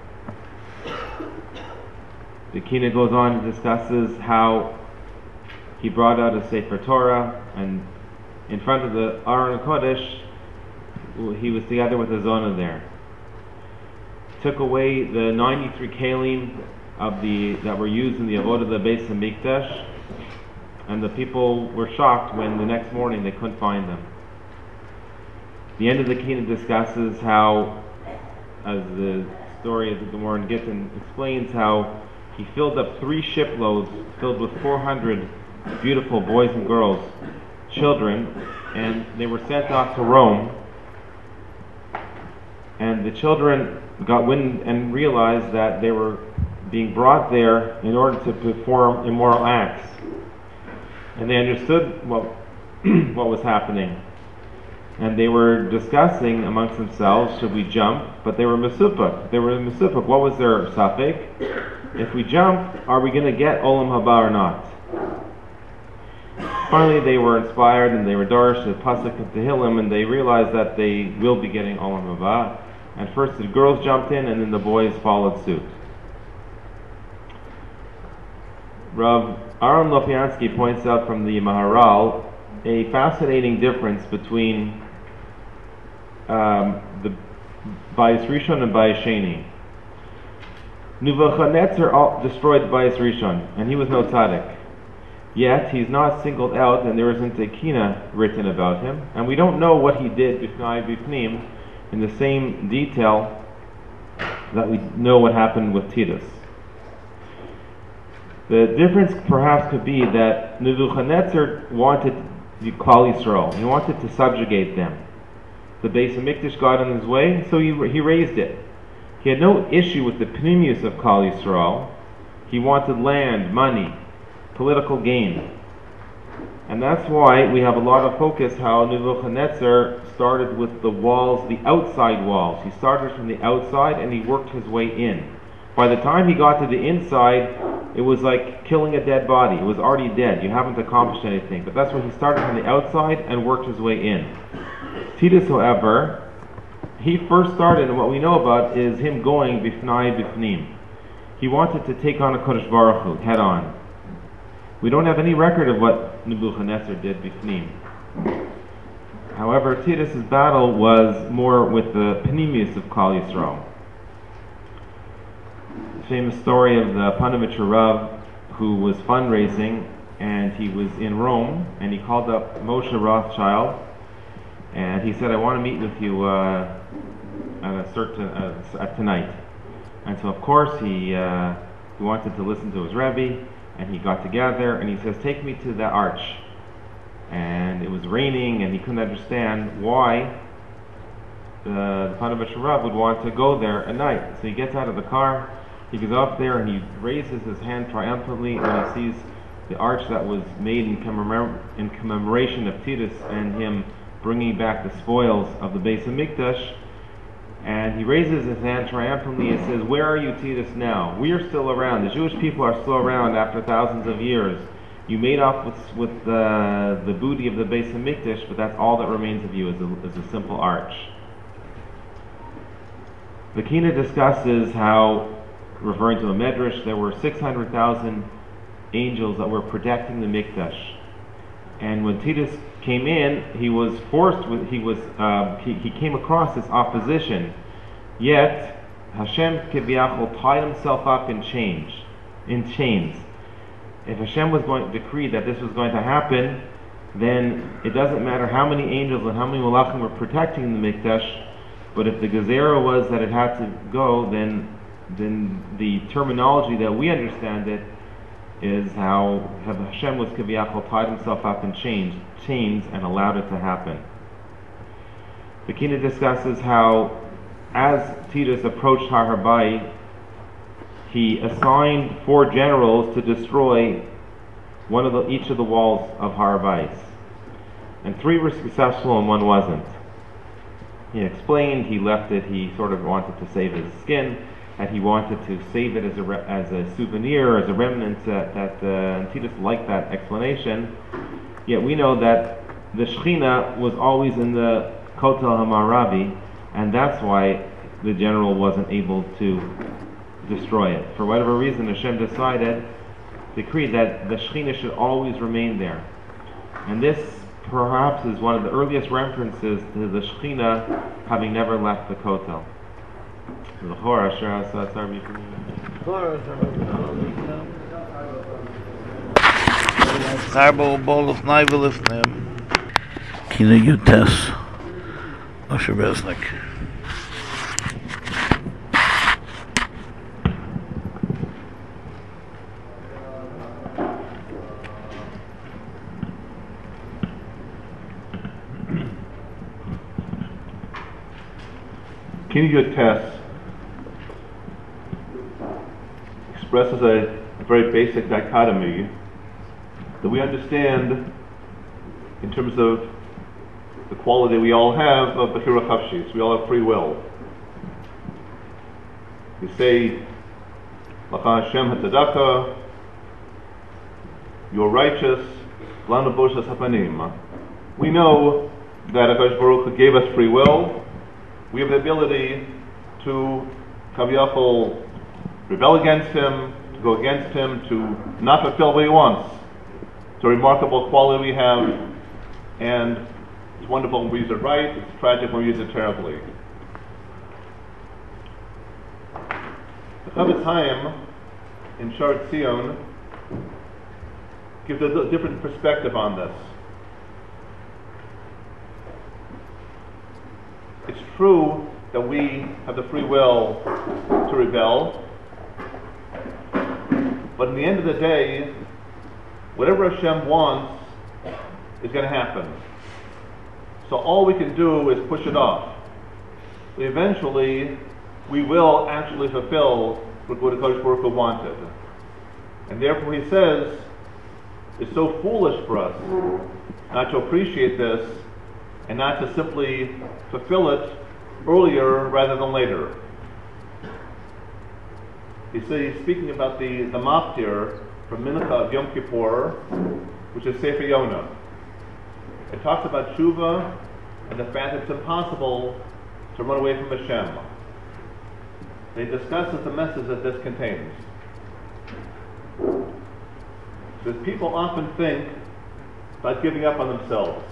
The Kina goes on and discusses how he brought out a Sefer Torah, and in front of the Aron HaKodesh, he was together with the Zonah there. Took away the 93 kelim that were used in the Avodah of the Beis HaMikdash, and the people were shocked when the next morning they couldn't find them. The end of the Kina discusses how, as the story of the Gemara in Gittin explains, how he filled up 3 shiploads filled with 400 beautiful boys and girls, children, and they were sent off to Rome. And the children got wind and realized that they were being brought there in order to perform immoral acts. And they understood what was happening. And they were discussing amongst themselves, should we jump? But they were mesupuk. What was their safek? If we jump, are we going to get Olam Haba or not? Finally, they were inspired and they were darish the pasuk of Tehillim, and they realized that they will be getting Olam Haba. And first the girls jumped in, and then the boys followed suit. Rav Aaron Lopiansky points out from the Maharal a fascinating difference between the Bayis Rishon and Bayis Sheni. Nebuchadnezzar destroyed Bayis Rishon, and he was no tzaddik. Yet he's not singled out, and there isn't a Kina written about him, and we don't know what he did b'fnai b'pnim in the same detail that we know what happened with Titus. The difference perhaps could be that Nebuchadnezzar wanted the Klal Yisrael. He wanted to subjugate them. The Beis HaMikdash got in his way, so he raised it. He had no issue with the pnimius of Klal Yisrael. He wanted land, money, political gain. And that's why we have a lot of focus how Nebuchadnezzar started with the walls, the outside walls. He started from the outside and he worked his way in. By the time he got to the inside, it was like killing a dead body. It was already dead. You haven't accomplished anything. But that's why he started from the outside and worked his way in. Titus, however, he first started, and what we know about is him going bifnai bifnim. He wanted to take on a Kodesh Baruch Hu head on. We don't have any record of what Nebuchadnezzar did bifnim. However, Titus' battle was more with the Pnimius of Klal Yisrael. The famous story of the Panovich Rav who was fundraising, and he was in Rome, and he called up Moshe Rothschild, and he said, "I want to meet with you at tonight." And so, of course, he wanted to listen to his Rebbe, and he got together, and he says, "Take me to the arch." And it was raining, and he couldn't understand why the Panovich Rav would want to go there at night. So he gets out of the car, he goes up there, and he raises his hand triumphantly when he sees the arch that was made in commemoration of Titus and him bringing back the spoils of the Beis HaMikdash. And he raises his hand triumphantly and says, "Where are you, Titus, now? We are still around. The Jewish people are still around after thousands of years. You made off with the booty of the Beis HaMikdash, but that's all that remains of you is a simple arch." The Kina discusses how, referring to a Medrash, there were 600,000 angels that were protecting the Mikdash. And when Titus came in, he was forced with, he came across this opposition. Yet Hashem Kiviyachol tied himself up in chains. If Hashem was going to decree that this was going to happen, then it doesn't matter how many angels and how many malachim were protecting the Mikdash, but if the gezerah was that it had to go, then the terminology that we understand it is how Hashem was Kiviyachol tied himself up in chains and allowed it to happen. The Kina discusses how, as Titus approached Har HaBayit, he assigned 4 generals to destroy each of the walls of Har HaBayit, and 3 were successful and 1 wasn't. He explained he left it. He sort of wanted to save his skin, and he wanted to save it as a souvenir, as a remnant. And Titus liked that explanation. Yet we know that the Shechina was always in the Kotel HaMaravi, and that's why the general wasn't able to destroy it. For whatever reason, Hashem decreed that the Shechina should always remain there. And this perhaps is one of the earliest references to the Shechina having never left the Kotel. Kina Yutes, Moshe Resnick. Kina Yutes expresses a very basic dichotomy that we understand in terms of the quality we all have of Bechira Chavshis. We all have free will. We say, Lacha Hashem HaTzedakah, you're righteous, Lana Boshas Hapanim. We know that HaKadosh Baruch Hu gave us free will. We have the ability to Kaviyachol rebel against him, to go against him, to not fulfill what he wants. It's a remarkable quality we have, and it's wonderful when we use it right, it's tragic when we use it terribly. The Chavetz Chaim in Shar Tzion gives a different perspective on this. It's true that we have the free will to rebel, but in the end of the day, whatever Hashem wants is going to happen. So all we can do is push it off. Eventually, we will actually fulfill what HaKadosh Baruch Hu wanted. And therefore he says, is so foolish for us not to appreciate this and not to simply fulfill it earlier rather than later. He's speaking about the Maftir from Mincha of Yom Kippur, which is Sefer Yonah. It talks about tshuva and the fact that it's impossible to run away from Hashem. He discusses the message that this contains. Because people often think about giving up on themselves.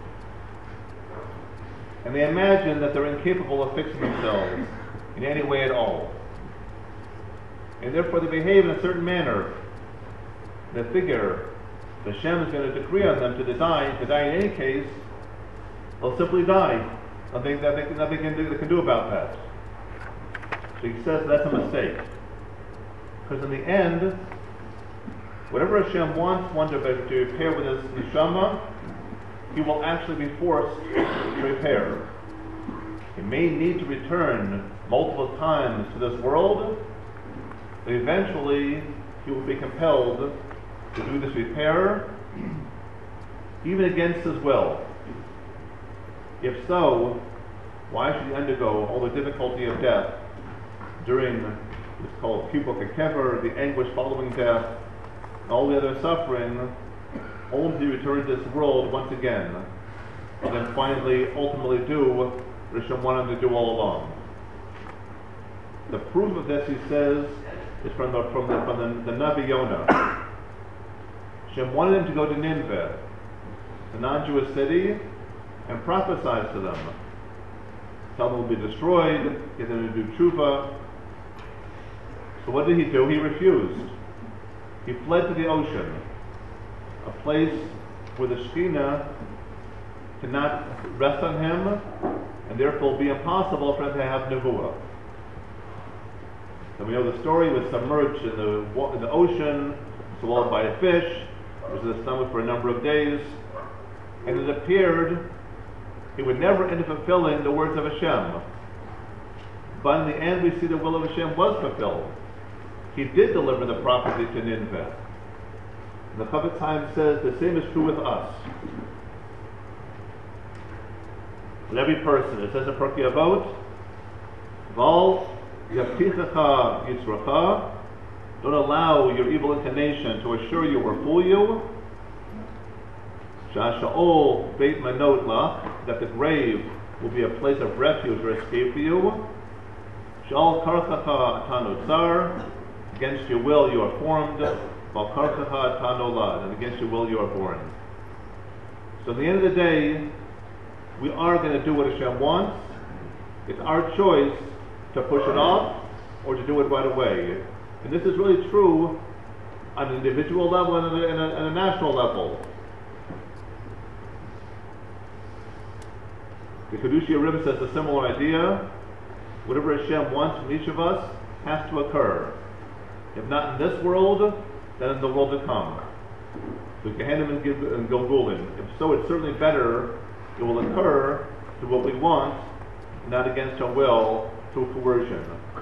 And they imagine that they're incapable of fixing themselves in any way at all. And therefore they behave in a certain manner. They figure the Hashem is going to decree on them to die in any case, they'll simply die. Nothing they can do about that. So he says that's a mistake. Because in the end, whatever Hashem wants one to repair with his neshama, he will actually be forced to repair. He may need to return multiple times to this world, but eventually he will be compelled to do this repair, even against his will. If so, why should he undergo all the difficulty of death during what's called kibuk kever, the anguish following death, and all the other suffering, only to return to this world once again, and then finally, ultimately do what Hashem wanted to do all along. The proof of this, he says, is from the Navi Yonah. Hashem wanted him to go to Nineveh, the non-Jewish city, and prophesize to them. Tell them will be destroyed, get them to do tshuva. So what did he do? He refused. He fled to the ocean, a place where the Shekhinah cannot rest on him, and therefore it will be impossible for him to have nevuah. So we know the story. He was submerged in the ocean, swallowed by a fish, was in the stomach for a number of days, and it appeared he would never end up fulfilling the words of Hashem. But in the end, we see the will of Hashem was fulfilled. He did deliver the prophecy to Nineveh. And the Chafetz Chaim says the same is true with us. With every person, it says in Pirkei Avot, Val yavtichecha yitzracha, don't allow your evil inclination to assure you or fool you. Sha'ol beit manot lach, that the grave will be a place of refuge or escape for you. Sha'ol karchacha atanotzar, against your will you are formed. Val karchacha atanolad, and against your will you are born. So at the end of the day, we are going to do what Hashem wants. It's our choice to push it off or to do it right away. And this is really true on an individual level and on a national level. The Kedushia Rebbe says a similar idea. Whatever Hashem wants from each of us has to occur. If not in this world, then in the world to come. So Gehenim and Gilgulim. If so, it's certainly better it will occur to what we want, not against our will, through coercion.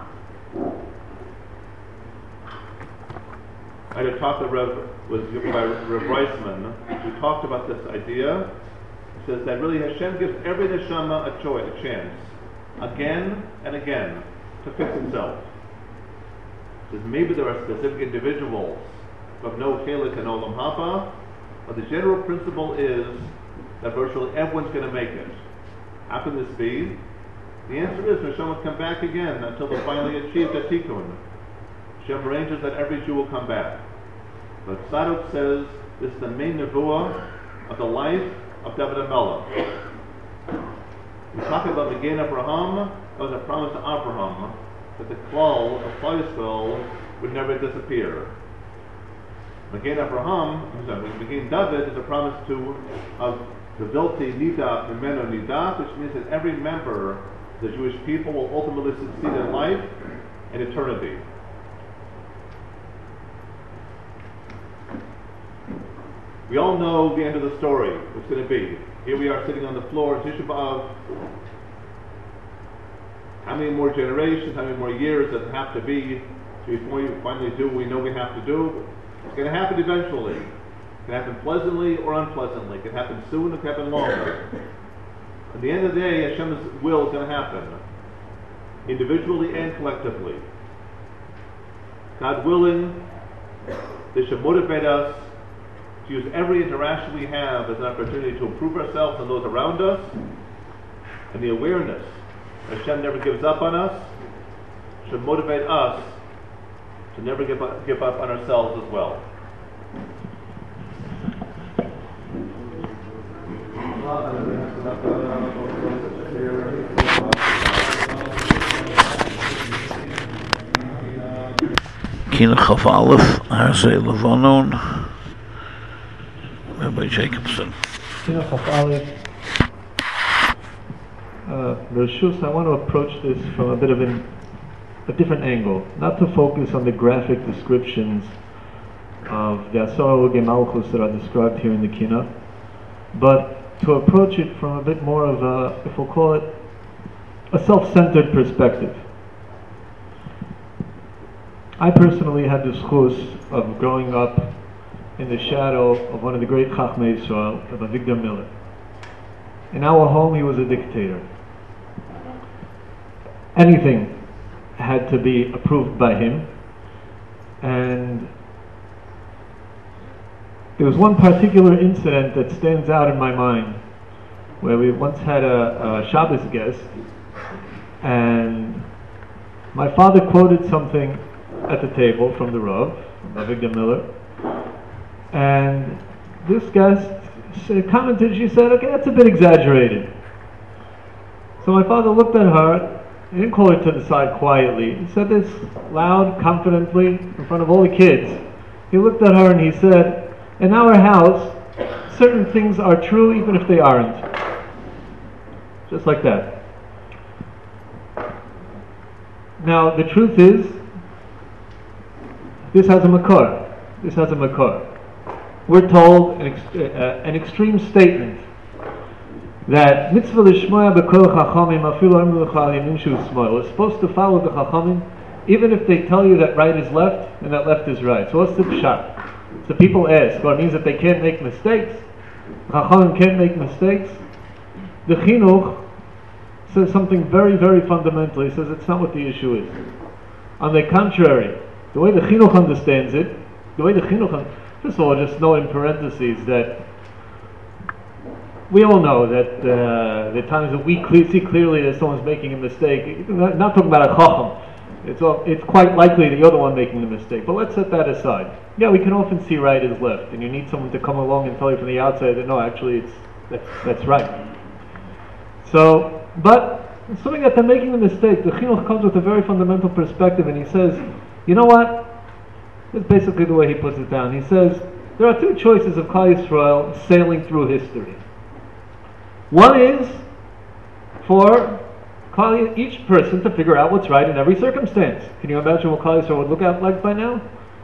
I had a talk that was given by Rev Reisman, who talked about this idea. He says that really Hashem gives every neshama a chance, again and again, to fix itself. He says maybe there are specific individuals who have no chelik and olam haba, but the general principle is that virtually everyone's going to make it. How can this be? The answer is Hashem will come back again until they finally achieve the tikkun. Hashem arranges that every Jew will come back. But Tzadok says this is the main nevuah of the life of David HaMelech. We're talking about Magen Avraham. That was a promise to Abraham that the klal of Klal Yisrael would never disappear. Magen David is a promise of the Vilti Nidach Mimeno Nidach, which means that every member of the Jewish people will ultimately succeed in life and eternity. We all know the end of the story. What's going to be? Here we are sitting on the floor in Tisha B'Av. How many more generations, how many more years does it have to be before we finally do what we know we have to do? It's going to happen eventually. It can happen pleasantly or unpleasantly. It can happen soon, it can happen longer. At the end of the day, Hashem's will is going to happen, individually and collectively. God willing, this should motivate us to use every interaction we have as an opportunity to improve ourselves and those around us, and the awareness that Hashem never gives up on us should motivate us to never give up on ourselves as well. Kina Chaf Aleph, Harzei Levanon, Rabbi Jacobson. Kina Chaf Aleph. Rishus, I want to approach this from a bit of a different angle, not to focus on the graphic descriptions of the Asar Uge Malchus that are described here in the Kina, but to approach it from a bit more of a, if we'll call it, a self-centered perspective. I personally had the zchus of growing up in the shadow of one of the great Chachmei Yisrael, of Avigdor Miller. In our home, he was a dictator. Anything had to be approved by him, and there was one particular incident that stands out in my mind, where we once had a Shabbos guest, and my father quoted something at the table from the Rav, from Avigdor Miller, and this guest commented, she said, okay, that's a bit exaggerated. So my father looked at her, he didn't call her to the side quietly, he said this loud, confidently, in front of all the kids. He looked at her and he said, in our house, certain things are true even if they aren't. Just like that. Now, the truth is, this has a makor. This has a makor. We're told an extreme statement that mitzvah lishmoya b'kol chachamim afilu amru lecha al yamin shu shmol. We're supposed to follow the chachamim even if they tell you that right is left and that left is right. So what's the pshat? So people ask, well, it means that they can't make mistakes? Chachamim can't make mistakes? The chinuch says something very, very fundamental. He says it's not what the issue is. On the contrary, the way the chinuch understands it, first of all, just know in parentheses that we all know that the times that we see clearly that someone's making a mistake, not talking about a chacham, it's quite likely that you're the one making the mistake, but let's set that aside. Yeah, we can often see right as left, and you need someone to come along and tell you from the outside that no, actually that's right. So, but assuming that they're making the mistake, the chinuch comes with a very fundamental perspective, and he says, you know what? That's basically the way he puts it down. He says, there are two choices of Klal Yisrael sailing through history. One is for each person to figure out what's right in every circumstance. Can you imagine what Klal Yisrael would look out like by now?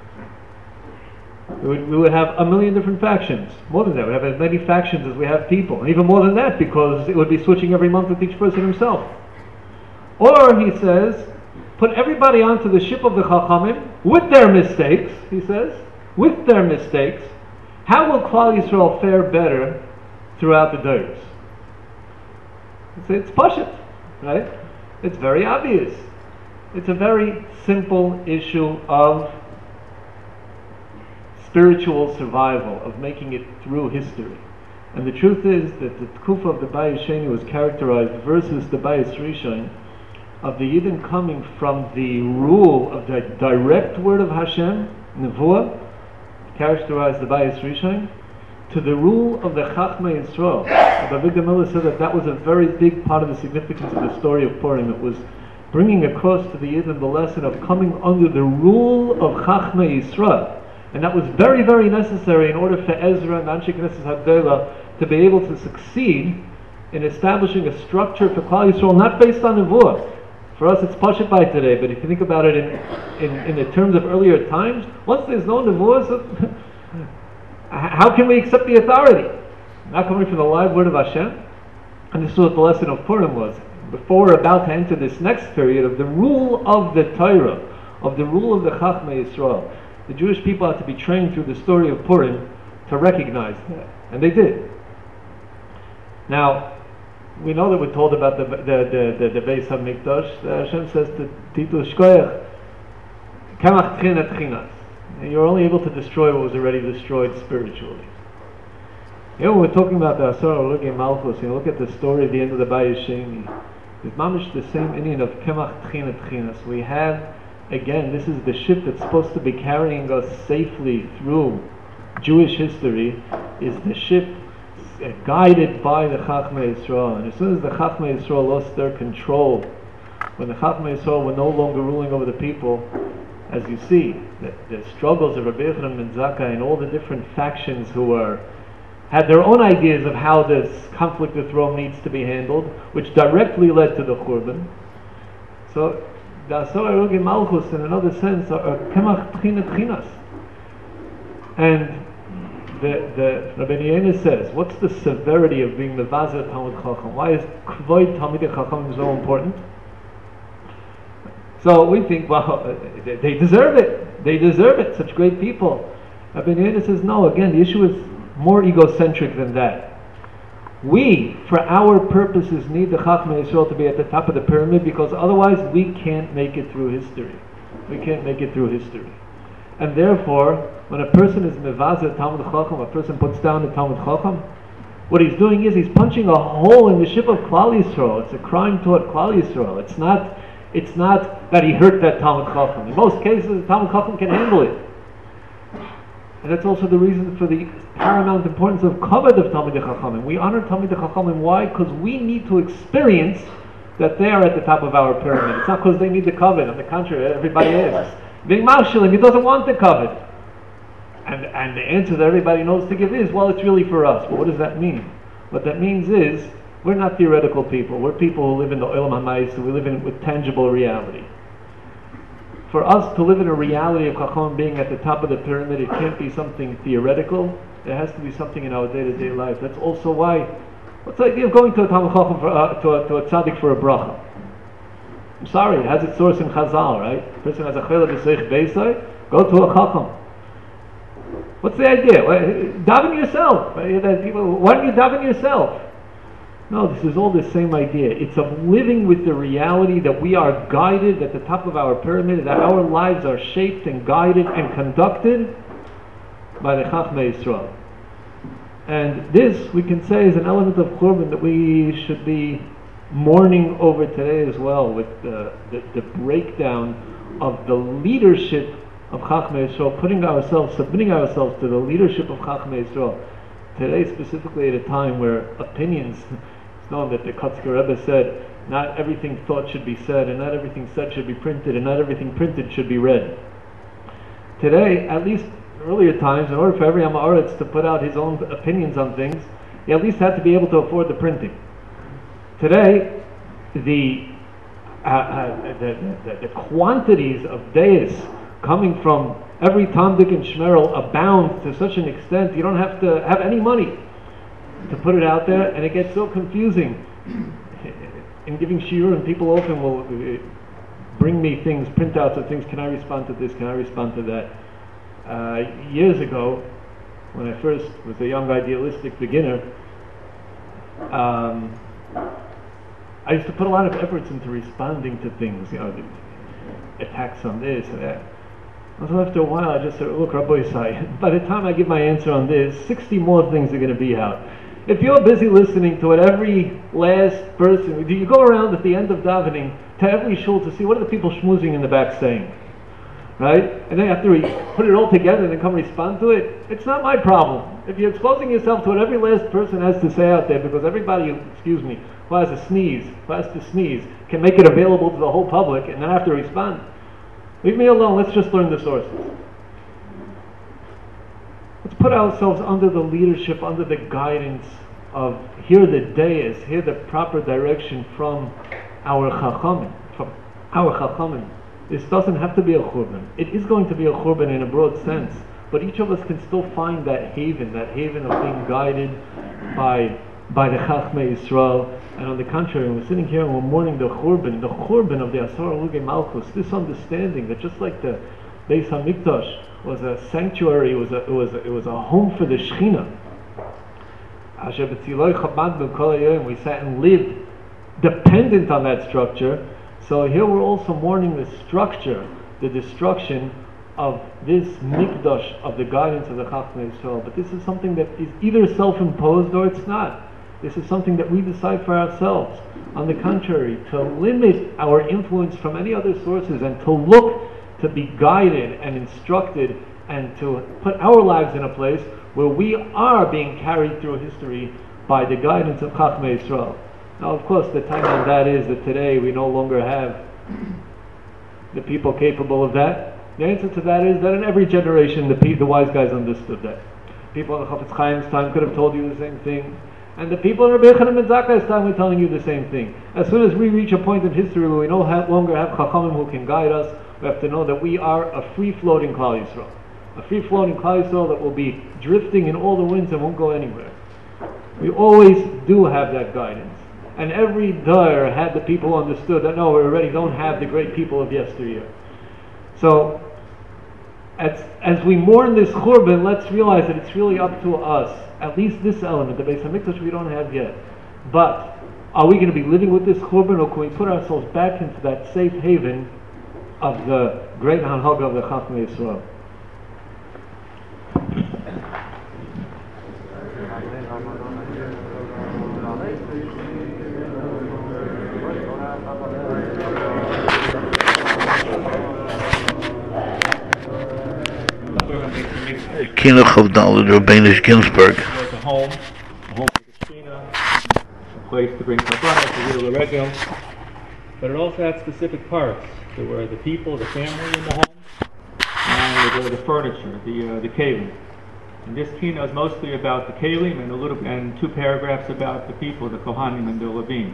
We would have a million different factions. More than that, we would have as many factions as we have people. And even more than that, because it would be switching every month with each person himself. Or, he says, put everybody onto the ship of the Chachamim with their mistakes, he says, with their mistakes. How will Klal Yisrael fare better throughout the days? It's pashut, right? It's very obvious. It's a very simple issue of spiritual survival, of making it through history. And the truth is that the Tkufa of the Bayis Sheni was characterized versus the Bayis Rishon of the Yidden coming from the rule of the direct word of Hashem, Nevuah, characterized the Bayis Rishon, to the rule of the Chachmei Yisrael. Avigdor Miller said that was a very big part of the significance of the story of Purim. It was bringing across to the Yidden the lesson of coming under the rule of Chachmei Yisrael. And that was very, very necessary in order for Ezra and Anshe Knesset Hagdolah to be able to succeed in establishing a structure for Klal Yisrael, not based on Nevuah. For us, it's Pashut by today, but if you think about it in the terms of earlier times, once there's no Nevuah, so how can we accept the authority? Not coming from the live word of Hashem? And this is what the lesson of Purim was. Before we're about to enter this next period of the rule of the Torah, of the rule of the Chachmei Yisrael, the Jewish people had to be trained through the story of Purim to recognize that, and they did. Now, we know that we're told about the Beis Hamikdash. Hashem says to Titu Shkoyach, Kamach Tchinas Tchinas. You're only able to destroy what was already destroyed spiritually. You know, when we're talking about the Asar Orugei Malchus, look at the story at the end of the Bayis Sheni. It's mamish the same Indian of Kemach Tchinas Tchinas. We have, again, this is the ship that's supposed to be carrying us safely through Jewish history, is the ship guided by the Chachmei Yisrael. And as soon as the Chachmei Yisrael lost their control, when the Chachmei Yisrael were no longer ruling over the people, as you see, the struggles of Rabbi Yochanan ben Zakkai and all the different factions who had their own ideas of how this conflict with Rome needs to be handled, which directly led to the Churban. So, the Asar Orugei Malchus, in another sense, are Kemach Tchinas Tchinas. And the Rabbi Yehuda says, what's the severity of being Mevazer Talmid Chacham? Why is Kvoid Talmidei Chacham so important? So we think, well, they deserve it. They deserve it. Such great people. Rabbi Yehuda says, no. Again, the issue is more egocentric than that. We, for our purposes, need the Chachmei Yisrael to be at the top of the pyramid, because otherwise we can't make it through history. We can't make it through history. And therefore, when a person is mevazer Talmid Chacham, a person puts down the Talmid Chacham, what he's doing is he's punching a hole in the ship of Klal Yisrael. It's a crime toward Klal Yisrael. It's not that he hurt that Talmid Chacham. In most cases, the Talmid Chacham can handle it. And that's also the reason for the paramount importance of kavod of Talmidei Chachamim. We honor Talmidei Chachamim. Why? Because we need to experience that they are at the top of our pyramid. It's not because they need the kavod. On the contrary, everybody is. Being marshalim, he doesn't want the kavod. And the answer that everybody knows to give is, well, it's really for us. But what does that mean? What that means is, we're not theoretical people. We're people who live in the Olam HaMa'is, so we live with tangible reality. For us to live in a reality of Chacham being at the top of the pyramid, it can't be something theoretical. It has to be something in our day-to-day life. That's also why, what's the idea of going to a Talmid Chacham to a tzaddik for a bracha? I'm sorry, it has its source in Chazal, right? A person has a chayla b'seich beisai, go to a Chacham. What's the idea? Daven yourself. Why don't you daven yourself? No, this is all the same idea. It's of living with the reality that we are guided at the top of our pyramid, that our lives are shaped and guided and conducted by the Chachmei Yisrael. And this, we can say, is an element of Churban that we should be mourning over today as well, with the breakdown of the leadership of Chachmei Yisrael, submitting ourselves to the leadership of Chachmei Yisrael. Today, specifically at a time where opinions, it's known that the Kotzker Rebbe said, not everything thought should be said, and not everything said should be printed, and not everything printed should be read. Today, at least in earlier times, in order for every Am Haaretz to put out his own opinions on things, he at least had to be able to afford the printing. Today, the quantities of dais coming from every Tom, Dick, and Shmerel abound to such an extent you don't have to have any money to put it out there, and it gets so confusing. In giving shiurim, people often will bring me things, printouts of things. Can I respond to this? Can I respond to that? Years ago, when I first was a young idealistic beginner, I used to put a lot of efforts into responding to things, attacks on this and that. So after a while, I just said, look, Rabbi Yisai, by the time I give my answer on this, 60 more things are going to be out. If you're busy listening to it, every last person, do you go around at the end of davening to every shul to see what are the people schmoozing in the back saying? Right? And then after we put it all together and then come respond to it, it's not my problem. If you're exposing yourself to what every last person has to say out there, because everybody, who has to sneeze, can make it available to the whole public and then have to respond. Leave me alone, let's just learn the sources. Let's put ourselves under the leadership, under the guidance of, hear the dayas, hear the proper direction from our chachamim. This doesn't have to be a churban. It is going to be a churban in a broad sense, but each of us can still find that haven of being guided by the Chachmei Yisrael. And on the contrary, when we're sitting here and we're mourning the churban of the Asar Orugei Malchus, this understanding that just like the Beis Hamikdash was a sanctuary, it was a home for the Shekhinah. Asher b'tziloi Chabad b'kol hayom, we sat and lived dependent on that structure. So here we're also mourning the structure, the destruction of this mikdash, of the guidance of the Chachmei Yisrael. But this is something that is either self-imposed or it's not. This is something that we decide for ourselves. On the contrary, to limit our influence from any other sources and to look to be guided and instructed and to put our lives in a place where we are being carried through history by the guidance of Chachmei Yisrael. Now, of course, the time on that is that today we no longer have the people capable of that. The answer to that is that in every generation the wise guys understood that. People in the Chafetz Chaim's time could have told you the same thing, and the people in Rabbi Yochanan ben Zakkai's time were telling you the same thing. As soon as we reach a point in history where we no longer have Chachamim who can guide us, we have to know that we are a free-floating Klal Yisrael. A free-floating Klal Yisrael that will be drifting in all the winds and won't go anywhere. We always do have that guidance. And every Dair had the people who understood that no, we already don't have the great people of yesteryear. So, as we mourn this Churban, let's realize that it's really up to us. At least this element, the Beis HaMikdash, we don't have yet. But, are we going to be living with this Churban, or can we put ourselves back into that safe haven of the great Hanhaga of the Chachmei Yisrael? Kinuch of Daled Rabbeinu Ginsburg. It's a home for the Shekhinah, a place to bring Kabbalah, to heal the regel. But it also had specific parts. There were the people, the family in the home, and there were the furniture, the kelim. And this Kina is mostly about the kelim and two paragraphs about the people, the Kohanim and the Levim.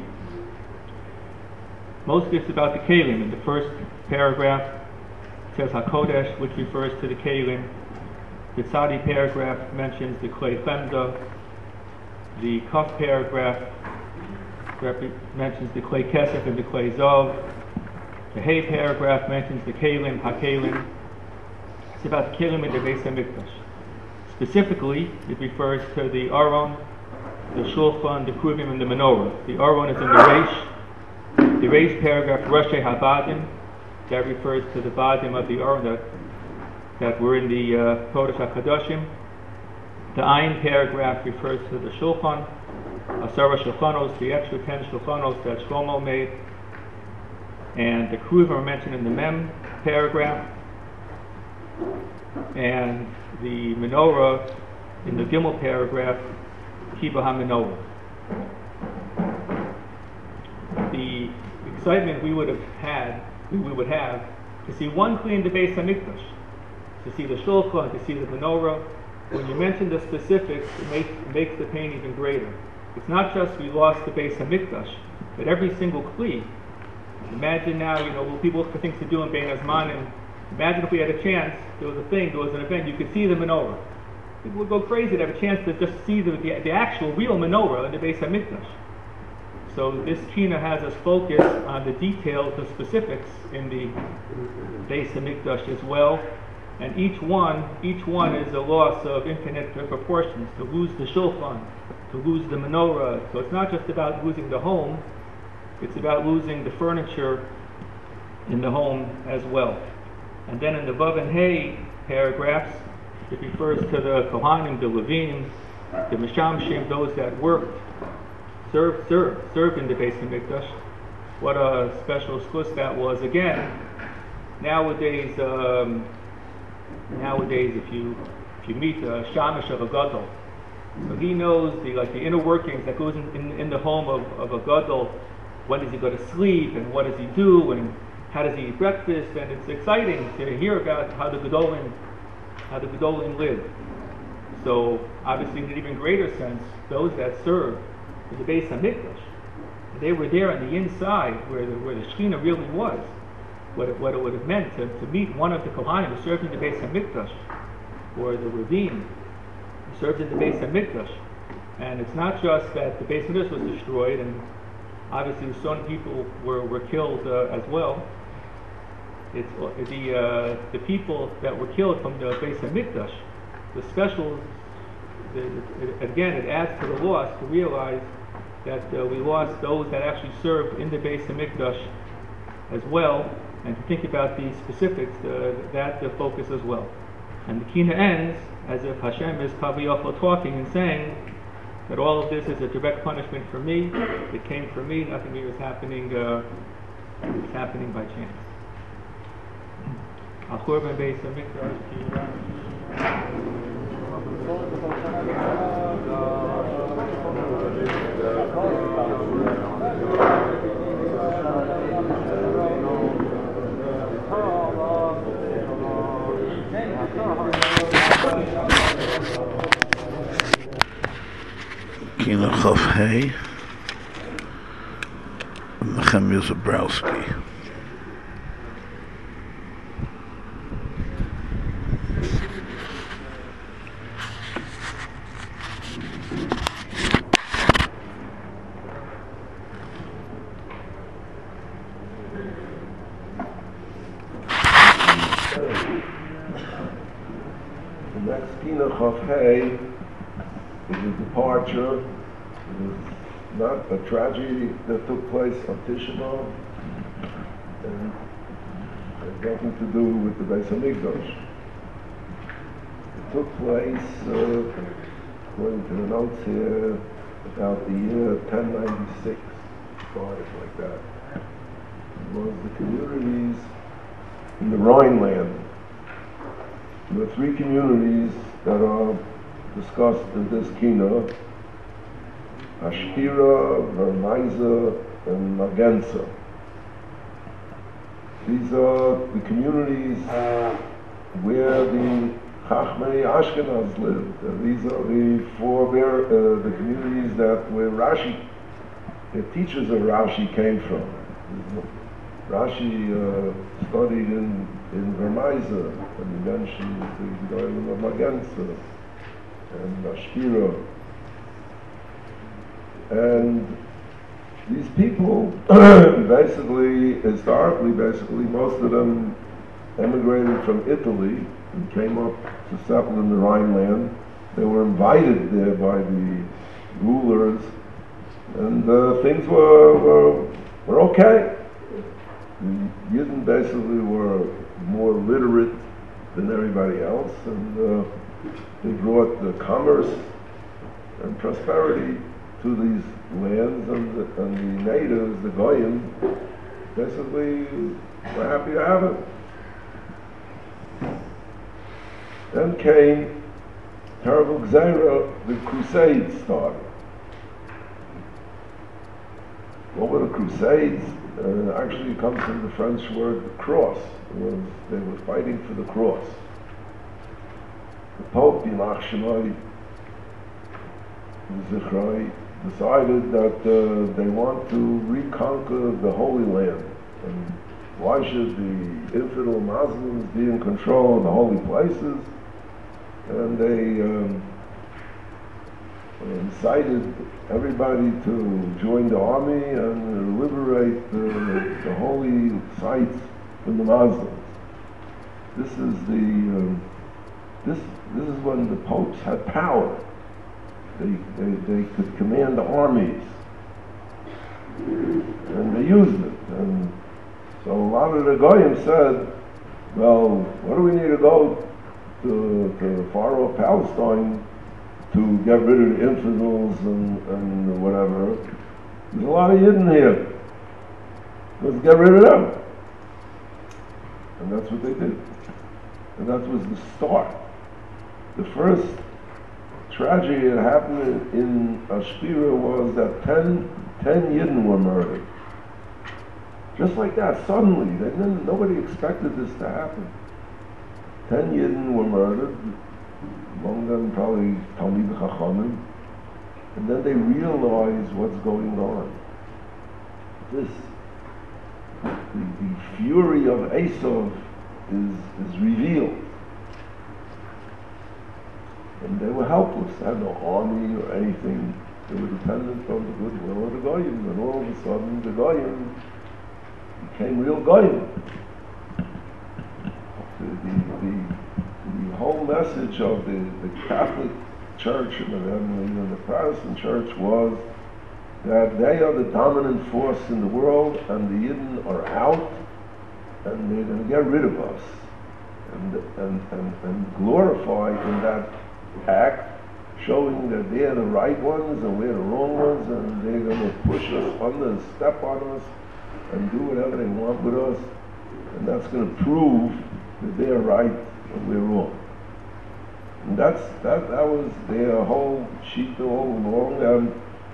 Mostly it's about the kelim. In the first paragraph it says HaKodesh, which refers to the kelim. The Tzadi paragraph mentions the Klei Chemda. The Kaf paragraph mentions the Klei Kesef and the Klei Zov. The Hey paragraph mentions the Kelim, HaKelim. It's about the Kelim in the Beis HaMikdash. Specifically, it refers to the Aron, the Shulchan, the Kruvim, and the Menorah. The Aron is in the Reish. The Reish paragraph, Roshei HaBadim, that refers to the Badim of the Aron that were in the Kodesh HaKadoshim. The Ayin paragraph refers to the Shulchan, Asara Shulchanos, the extra 10 Shulchanos that Shlomo made. And the Kruvim are mentioned in the Mem paragraph. And the Menorah in the Gimel paragraph, Kiba HaMenorah. The excitement we would have to see one Kli in the Beis HaMikdash, to see the Shulchan, to see the Menorah. When you mention the specifics, it makes the pain even greater. It's not just we lost the Beis HaMikdash, but every single Kli. Imagine now, people look for things to do in Bein Hazmanim. Imagine if we had a chance, there was an event, you could see the Menorah. People would go crazy to have a chance to just see the actual real Menorah in the Beis HaMikdash. So this Kina has us focus on the details, the specifics in the Beis HaMikdash as well. And each one is a loss of infinite proportions. To lose the Shulchan, to lose the Menorah. So it's not just about losing the home, it's about losing the furniture in the home as well. And then in the Vav and Hey paragraphs, it refers to the Kohanim, the Levim, the Mishamshim, those that worked, served in the Beis HaMikdash. What a special schus that was. Again, nowadays, if you meet a shamish of a gadol, so he knows the inner workings that goes in the home of a gadol. When does he go to sleep, and what does he do, and how does he eat breakfast? And it's exciting to hear about how the gedolim live. So obviously, in an even greater sense, those that served in the Beis HaMikdash, they were there on the inside where the Shekhinah really was. What it would have meant to meet one of the Kohanim who served in the Beis HaMikdash, or the Ravim who served in the Beis HaMikdash. And it's not just that the Beis HaMikdash was destroyed, and obviously some people were killed as well. it's the people that were killed from the Beis Hamikdash. The special, again, it adds to the loss to realize that we lost those that actually served in the Beis Hamikdash as well, and to think about the specifics, that the focus as well. And the Kina ends as if Hashem is Kaviyachol talking and saying that all of this is a direct punishment for me. It came from me. Nothing here is happening. It's happening by chance. Al Churban Beis Hamikdash. Kina Chof Hey, Nehemiah Zabrowski. The next Kina Chof Hey is a departure. It was not a tragedy that took place on Tisha B'Av, and it had nothing to do with the Beis Hamikdash. It took place, according to the notes here, about the year 1096, started like that. It was the communities in the Rhineland. There are three communities that are discussed in this Kina: Ashkira, Vermaisa, and Magensa. These are the communities where the Chachmei Ashkenaz lived. These are the communities where Rashi, the teachers of Rashi came from. Rashi studied in Vermaisa, and he mentioned the Goyim of Magensa and Ashkira. And these people, historically, most of them emigrated from Italy and came up to settle in the Rhineland. They were invited there by the rulers, and things were okay. The Yidden basically were more literate than everybody else, and they brought the commerce and prosperity to these lands, and the natives, the Goyim, basically were happy to have it. Then came terrible Gzeira, the Crusades started. What were the Crusades? Actually it comes from the French word cross. They were fighting for the cross. The Pope, Yimach Shemai Zichrai, decided that they want to reconquer the Holy Land. And why should the infidel Muslims be in control of the holy places? And they incited everybody to join the army and liberate the holy sites from the Muslims. This is this is when the popes had power. They could command the armies, and they used it. And so a lot of the Goyim said, well, what do we need to go to far off Palestine to get rid of the infidels and whatever? There's a lot of Yidden here. Let's get rid of them. And that's what they did. And that was the start. The first tragedy that happened in Ashkira was that 10 Yidden were murdered. Just like that, suddenly. Nobody expected this to happen. 10 Yidden were murdered, among them probably Talmid Chachamim, and then they realized what's going on. The fury of Esav is revealed. And they were helpless. They had no army or anything. They were dependent on the goodwill of the Goyim. And all of a sudden, the Goyim became real Goyim. whole message of the Catholic Church and even the Protestant Church was that they are the dominant force in the world, and the Yidden are out, and they're going to get rid of us, and glorify in that act, showing that they're the right ones and we're the wrong ones, and they're going to push us under and step on us and do whatever they want with us, and that's going to prove that they're right and we're wrong. And that was their whole sheet all along.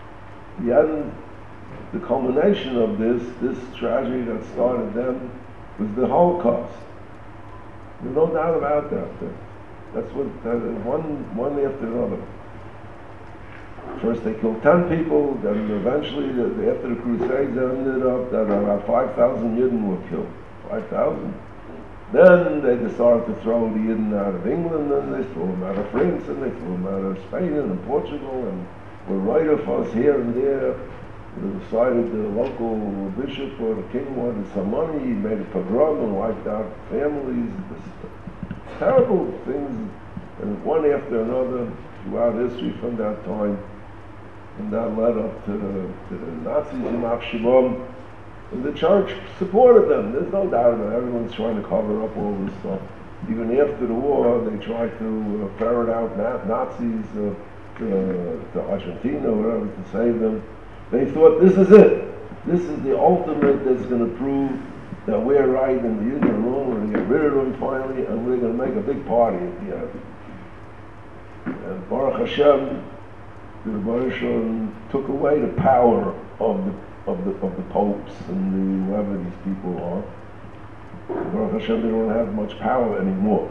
The culmination of this tragedy that started them was the Holocaust. There's no doubt about that. That's what, one after another. First they killed 10 people, then eventually, after the Crusades ended up, that about 5,000 Yidden were killed. 5,000. Then they decided to throw the Yidden out of England, and they threw them out of France, and they threw them out of Spain and Portugal, and were right of us here and there. They decided the local bishop or the king wanted some money, he made a pogrom and wiped out families. Terrible things, and one after another throughout history from that time. And that led up to the Nazis in Achshimon. And the church supported them. There's no doubt about it. Everyone's trying to cover up all this stuff. Even after the war, they tried to ferret out Nazis to Argentina or whatever to save them. They thought, this is it. This is the ultimate that's going to prove that we're right and the Yidden are wrong. We're going to get rid of them finally, and we're going to make a big party at the end. And Baruch Hashem, the Rebbe Shalom took away the power of the popes and whoever these people are. Baruch Hashem, they don't have much power anymore.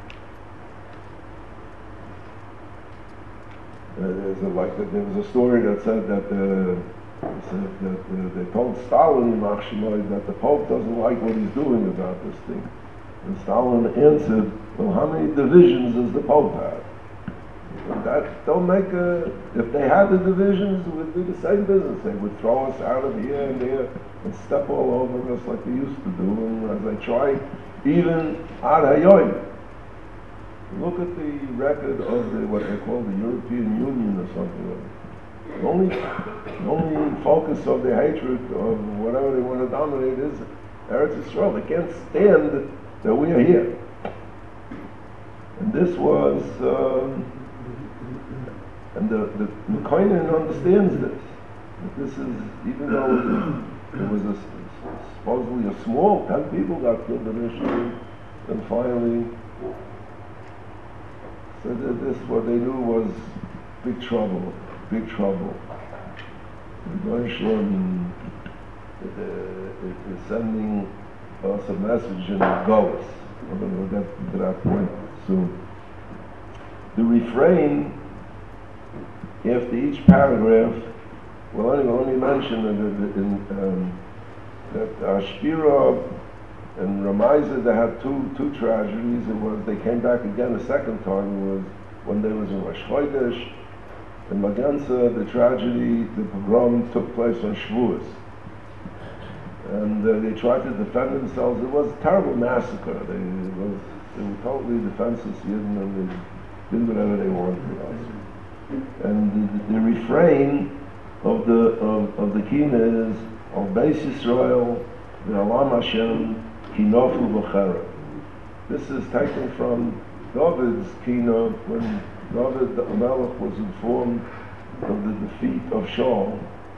There was a story that said that they told Stalin in Achshimon that the Pope doesn't like what he's doing about this thing. And Stalin answered, well, how many divisions does the Pope have? And that don't make if they had the divisions, it would be the same business. They would throw us out of here and there and step all over us like they used to do, and as they try, even ad hayoim. Look at the record of what they call the European Union or something like that. The only focus of their hatred of whatever they want to dominate is Eretz Yisrael. They can't stand that we are here. And this was, and the Koinen understands this. This is, even though it was supposedly a small, 10 people got killed initially, and finally, so this, what they knew was big trouble. The Rebbe Shalom is sending us a message in the Golas. We'll get to that point soon. The refrain after each paragraph, well, I'll only mention that Ashpira and Ramaiza, they had two tragedies. It was they came back again a second time. It was when they was in Rosh Chodesh. In Maganza, the tragedy, the pogrom took place on Shavuos. And they tried to defend themselves. It was a terrible massacre. They were totally defenseless Yidden, and they did whatever they wanted to us. And the refrain of the Kina is, of Beis Yisrael, V'alam Hashem, Kinofu B'chera. This is taken from David's Kina when David the Melech was informed of the defeat of Shaul.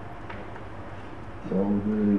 So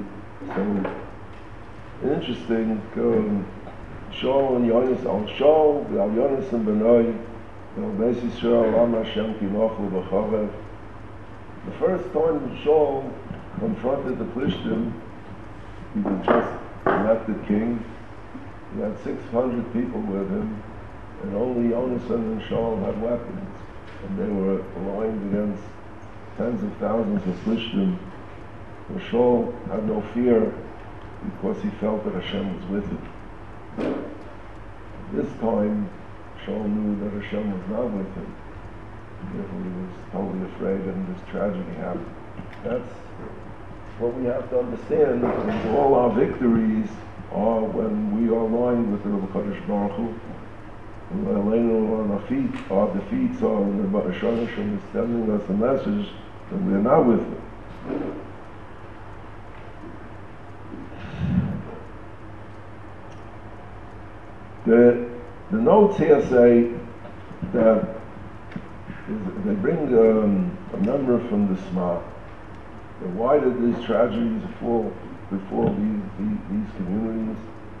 interesting, Shaul and Yonis, Al Shaul, Al Yonis and Benoi, Al Beis Yisrael, Am Hashem Kinochu B'charev. The first time Shaul confronted the Plishtim, he was just elected king. He had 600 people with him, and only Yonasan and Shaul had weapons, and they were aligned against tens of thousands of Plishtim. And Shaul had no fear because he felt that Hashem was with him. This time, Shaul knew that Hashem was not with him. Therefore, he was totally afraid, and this tragedy happened. That's what we have to understand. And all our victories are when we are aligned with the Rebbe Kodesh Baruch Hu. Aleinu on our feet, our defeats are the Shonashim is sending us a message that we are not with them. The notes here say that they bring a number from the Sma. Why did these tragedies fall before these communities?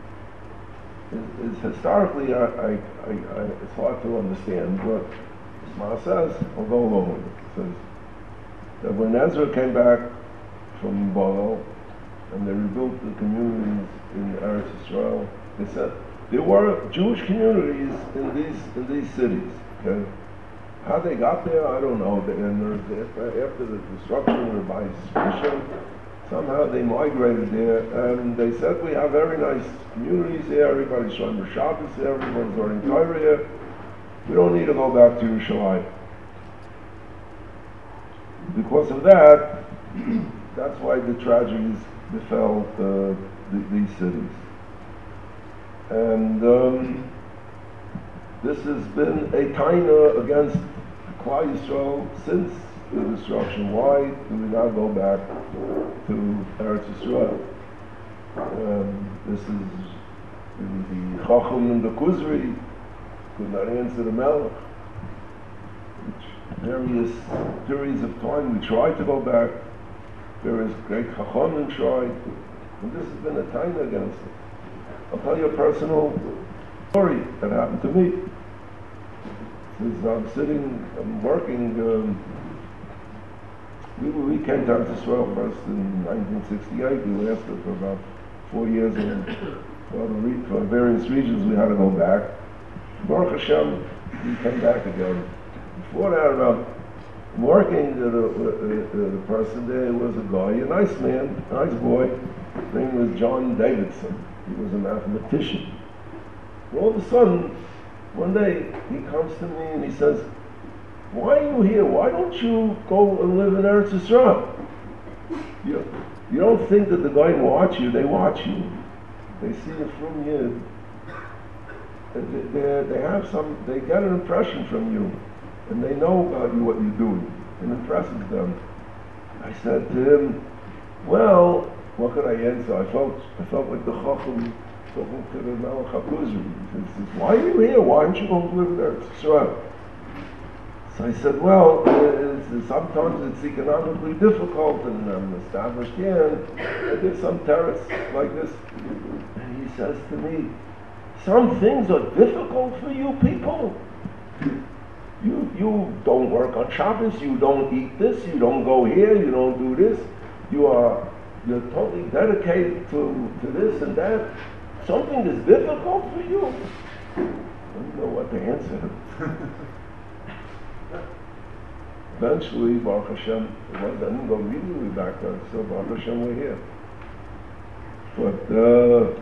Is historically, it's hard to understand, but Sma says, I'll go along with it. It says that when Ezra came back from Babel and they rebuilt the communities in Eretz Yisrael, they said there were Jewish communities in these cities. Okay? How they got there, I don't know. And after the destruction of Rabbi Shishon, somehow they migrated there, and they said we have very nice communities here. Everybody's showing Shabbos here. Everyone's learning Torah here. We don't need to go back to Yerushalayim. Because of that, that's why the tragedies befell these cities. And this has been a taina against Klal Yisrael since the destruction. Why do we not go back to Eretz Yisrael? This is the Chacham and the Kuzri could not answer the Melech. Various periods of time we tried to go back. Various great Chachamim tried, and this has been a taina against it. I'll tell you a personal story that happened to me. Since I'm working, we came down to Israel first in 1968. We lasted for about 4 years, and for various regions we had to go back. Baruch Hashem, we came back again. Before that, working, the person there was a guy, a nice man, a nice boy. His name was John Davidson. He was a mathematician. And all of a sudden, one day, he comes to me and he says, why are you here? Why don't you go and live in Eretz Yisrael? You don't think that the guy watch you, they watch you. They see you from you. They get an impression from you. And they know about you, what you're doing. It impresses them. I said to him, well, what could I answer? I felt like the Chacham talking to the Melech HaKuzri. He says, why are you here? Why aren't you going to live there? So I said, well, sometimes it's economically difficult, and I'm established here, and I did some terrace like this. And he says to me, some things are difficult for you people. You don't work on Shabbos, you don't eat this, you don't go here, you don't do this. You're totally dedicated to this and that. Something is difficult for you. I don't know what to answer. Eventually, Baruch Hashem, I didn't go immediately back there, so Baruch Hashem, we're here. But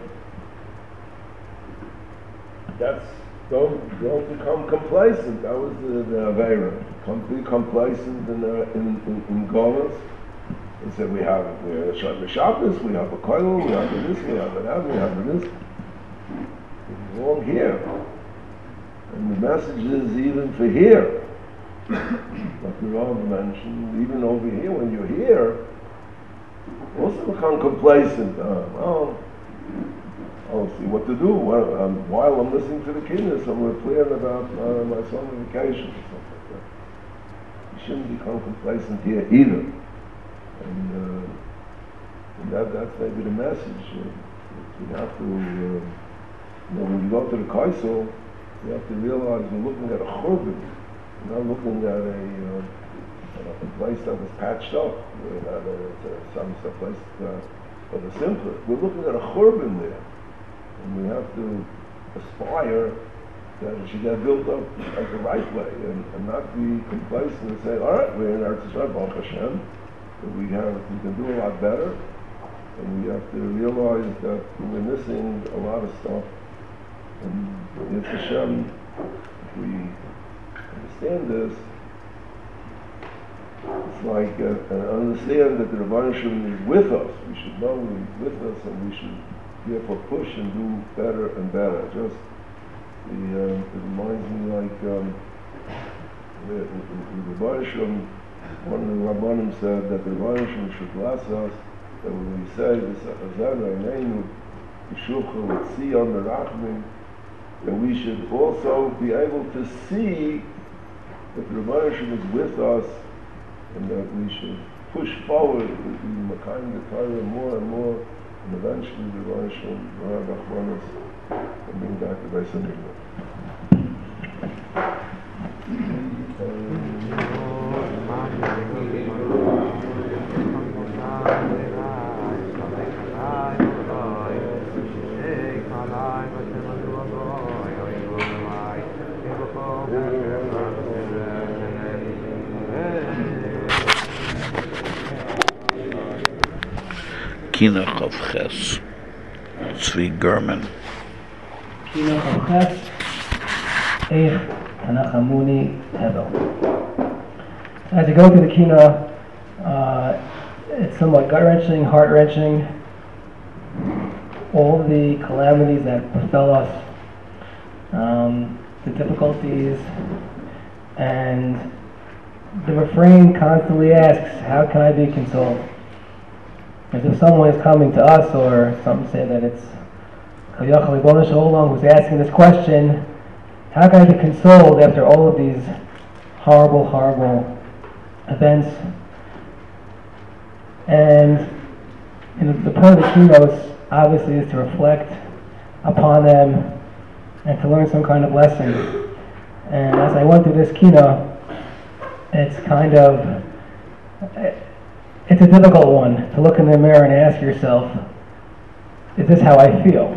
don't become complacent. That was the Aveira. Be complacent in Golas. They said we have Shabbos, we have a koil, we have this, we have that, we have this. It's all here. And the message is even for here. Like the Rav mentioned, even over here, when you're here, also become complacent. I'll see what to do. While I'm listening to the kiddush, I'm reflecting about my summer vacation or something like that. You shouldn't become complacent here either. And that's maybe the message. You have to, when you go to the Kaisel, you have to realize you're looking at a churban. You're not looking at a place that was patched up. Some place for the simpler. We're looking at a churban there. And we have to aspire that it should get built up like the right way and not be complacent and say, all right, we're in Eretz Yisrael, Baruch Hashem. We can do a lot better, and we have to realize that we're missing a lot of stuff. And Yetz Hashem, if we understand this, it's like understand that the Rebbeinu Shalom is with us. We should know He's with us, and we should therefore push and do better and better. Just It reminds me like the Rebbeinu, one of the Rabbanim said that the Rebbeinu should bless us, that when we say this Azana Aneinu, Yeshucha L'Tzion Merachmin, that we should also be able to see that the Rebbeinu is with us, and that we should push forward with the Makayim the Torah more and more, and eventually the Rebbeinu will have Achronos and bring back the Beis Hamikdash. Kina Chav Ches, Tzvi German. Kina Chav Ches, Eich Tanachamuni Hebel. As you go through the Kina, it's somewhat gut-wrenching, heart-wrenching. All the calamities that befell us, the difficulties, and the refrain constantly asks, how can I be consoled? As if someone is coming to us, or some say that it's Kaviyachal Ribono Shel Olam who's asking this question, how can I be consoled after all of these horrible, horrible events? And the point of the keynotes obviously is to reflect upon them and to learn some kind of lesson. And as I went through this keynote, it's a difficult one to look in the mirror and ask yourself, is this how I feel?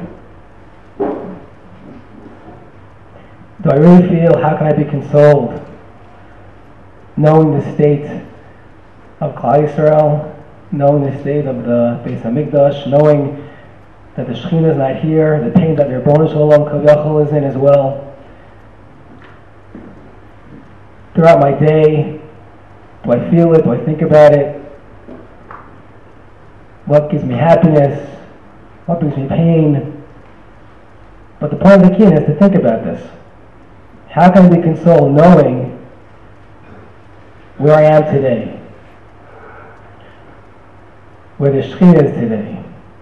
Do I really feel, how can I be consoled? Knowing the state of Klal Yisrael, knowing the state of the Beis Hamikdash, knowing that the Shekhinah is not here, the pain that the Ribono Shel Olam Kaviyachal is in as well. Throughout my day, do I feel it? Do I think about it? What gives me happiness? What brings me pain? But the point of the key is to think about this. How can I be consoled knowing where I am today? Where the Shekhinah is today?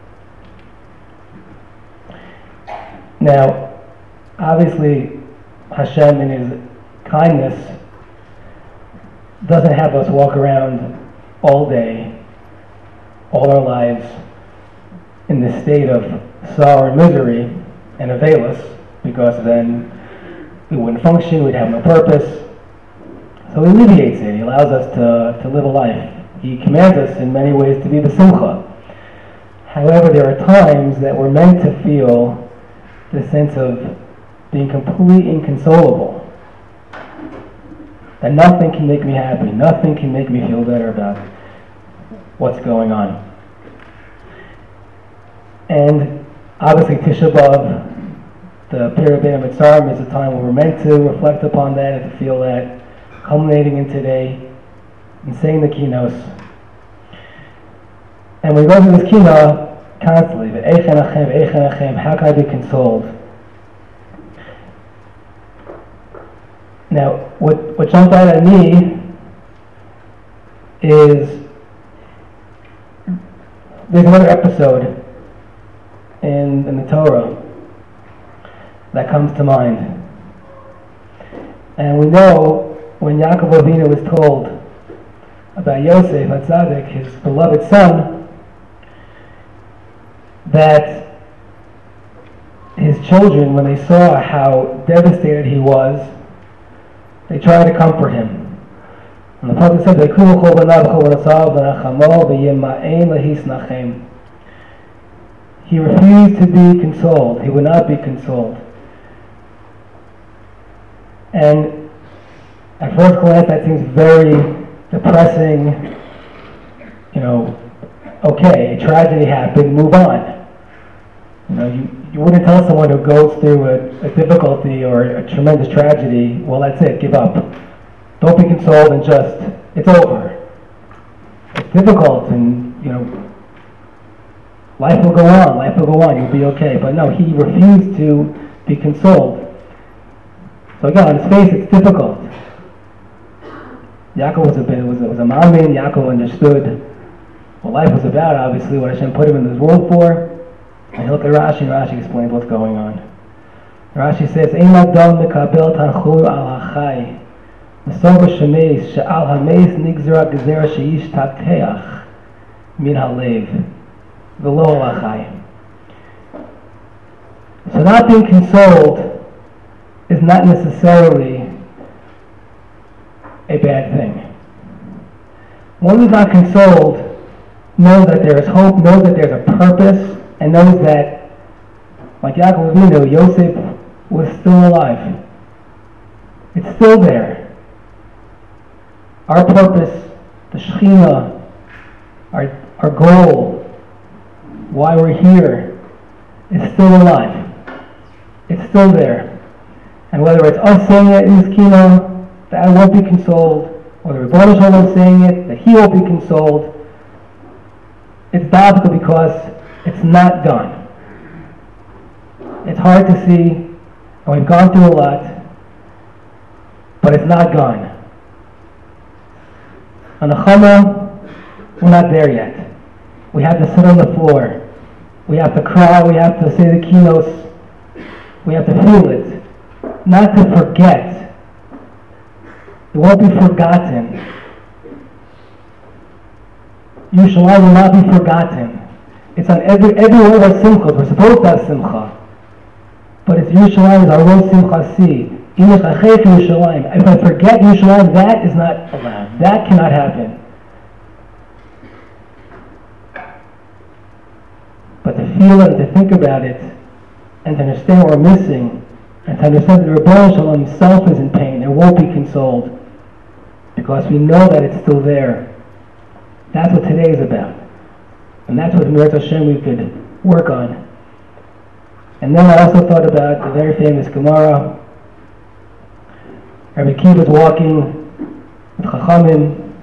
Now, obviously, Hashem in His kindness doesn't have us walk around all day, all our lives, in this state of sorrow and misery and avail us, because then we wouldn't function, we'd have no purpose. So He alleviates it. He allows us to live a life. He commands us in many ways to be b'simcha. However, there are times that we're meant to feel the sense of being completely inconsolable. That nothing can make me happy, nothing can make me feel better about what's going on. And obviously Tisha B'Av, the period of Bein HaMetzarim, is a time where we're meant to reflect upon that and to feel that, culminating in today, and saying the keynotes. And we go through this keynote constantly, how can I be consoled? Now, what jumped out at me is there's another episode in the Torah that comes to mind. And we know when Yaakov Avinu was told about Yosef HaTzadik, his beloved son, that his children, when they saw how devastated he was, they tried to comfort him. And the Prophet said, he refused to be consoled. He would not be consoled. And at first glance, that seems very depressing. Okay, a tragedy happened, move on. You wouldn't tell someone who goes through a difficulty or a tremendous tragedy, well, that's it, give up. Don't be consoled and it's over. It's difficult and, life will go on, you'll be okay. But no, he refused to be consoled. So again, on his face, it's difficult. Yaakov was a Ma'amin. Yaakov understood what life was about, obviously, what Hashem put him in this world for. And you look at Rashi, and Rashi explains what's going on. Rashi says, Ein Adam mekabel tanchum al hachai, v'sov b'shemeis she'al hameis nigzera gezera she'ish tateach min halev, v'lo al hachai. So not being consoled is not necessarily a bad thing. One who's not consoled knows that there is hope, knows that there's a purpose, and knows that, like Yaakov Avinu, Yosef was still alive. It's still there. Our purpose, the Shekhinah, our goal, why we're here, is still alive. It's still there. And whether it's us saying it in this kino, that I won't be consoled, or the Rebbeinu Shalom saying it, that he won't be consoled, it's doubtful because it's not done. It's hard to see, and we've gone through a lot, but it's not gone. On the Chama, we're not there yet. We have to sit on the floor. We have to cry, we have to say the keynotes, we have to feel it. Not to forget. It won't be forgotten. Yerushalayim will not be forgotten. It's on every one of our simchas. We're supposed to have simcha. But it's Yerushalayim is our own simcha si. If I forget Yerushalayim, that is not allowed. That cannot happen. But to feel it and to think about it and to understand what we're missing and to understand that the Rebbeinu Shalom himself is in pain and won't be consoled because we know that it's still there. That's what today is about. And that's what Mirat Hashem we could work on. And then I also thought about the very famous Gemara. Rabbi Akiva was walking with Chachamim.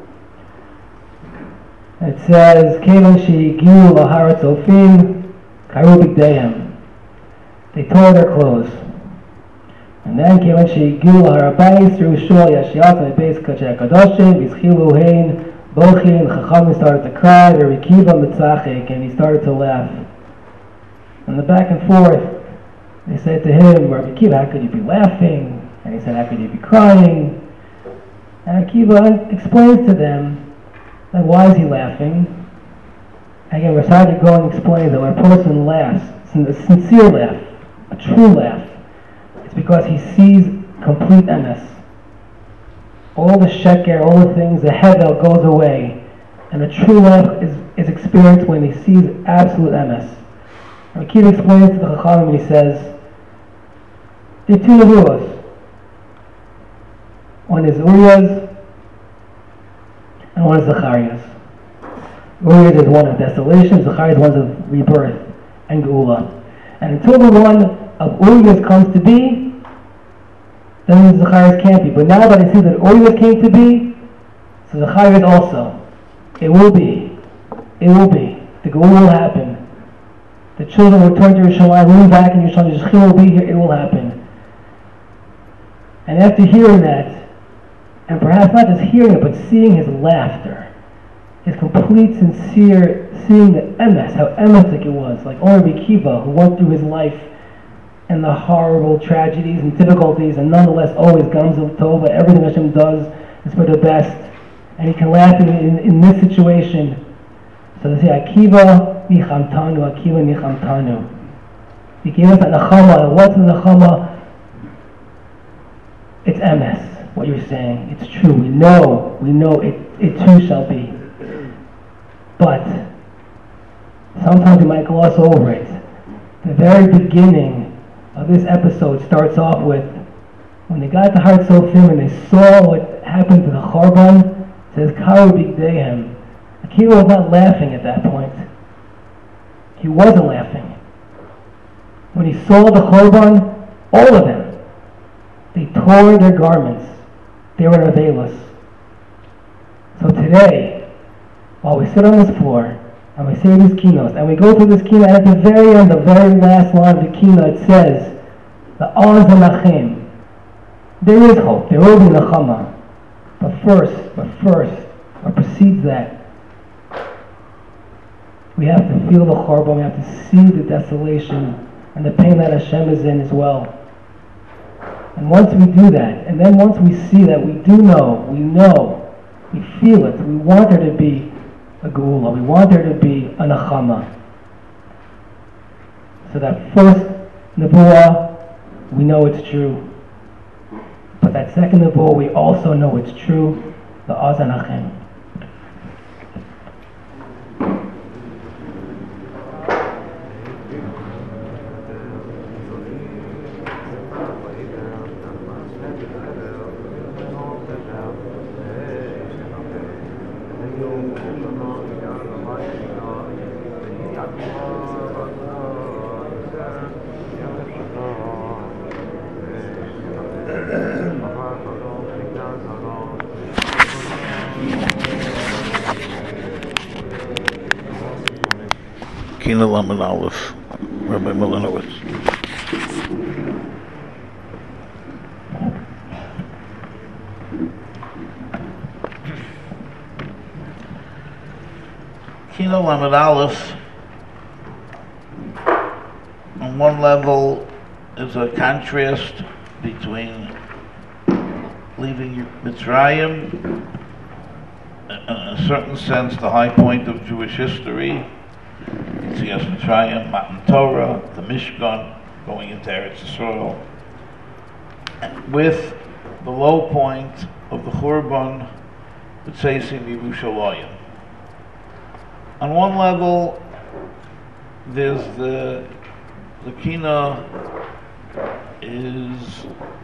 It says, Kevan she'igiu laharat zofim karu bigdeihem. They tore their clothes. And then Kevan she'igiu lahar habayis through shul yashiat and beis kachay kadoshim v'izchilu hein bochim, and Chachamim started to cry. Rabbi Akiva mitzachik, and he started to laugh. And the back and forth, they said to him, Rabbi Akiva, how could you be laughing? And he said, how could you be crying? And Akiva explains to them that why is he laughing? Again, Rasad Gaon explains that when a person laughs, it's a sincere laugh, a true laugh, it's because he sees complete emes. All the sheker, all the things, the hevel goes away. And a true laugh is experienced when he sees absolute emes. And Akiva explains to the Chachamim and he says, there are two nevuos. One is Uriah's, and one is Zacharias. Uriah is one of desolation, Zacharias is one of rebirth and Geula. And until the one of Uriah's comes to be, then Zacharias can't be. But now that I see that Uriah came to be, so Zacharias also. It will be. It will be. The Geula will happen. The children will return to Yerushalayim, moving back in Yerushalayim, the Shekhinah will be here, it will happen. And after hearing that, and perhaps not just hearing it, but seeing his laughter, his complete, sincere, seeing the emes, how emesic it was, like Rabbi Akiva, who went through his life and the horrible tragedies and difficulties, and nonetheless always Gamzul Tova, everything Hashem does is for the best, and he can laugh in this situation. So they say, Akiva nichamtanu, Akiva nichamtanu. He gave us a nachama, and what's the nachama? It's emes. What you're saying, it's true. We know it too shall be. But sometimes we might gloss over it. The very beginning of this episode starts off with when they got to Har Tzofim and they saw what happened to the Chorban. It says Karu Bigdeihem. Akiva was not laughing at that point. He wasn't laughing. When he saw the Chorban, all of them, they tore their garments. They were Avelis. So today, while we sit on this floor, and we say these keynotes, and we go through this keynote, and at the very end, the very last line of the keynote, it says, the Oz Hanachim, There is hope. There will be nechama. But first, what precedes that, we have to feel the chorban, we have to see the desolation and the pain that Hashem is in as well. And once we do that, and then once we see that, we know, we feel it, we want there to be a geula, we want there to be a nechama. So that first nebuah, we know it's true. But that second nebuah, we also know it's true, the Azan Hachem. Kina Lamed Aleph, Rabbi Milanowitz. Kina Lamed Aleph, on one level, is a contrast between leaving Mitzrayim, in a certain sense, the high point of Jewish history. You see us Mitzrayim, Matan Torah, the Mishkan, going into Eretz Yisrael, with the low point of the Churban, B'tzeisim Yerushalayim. On one level, there's the Kina is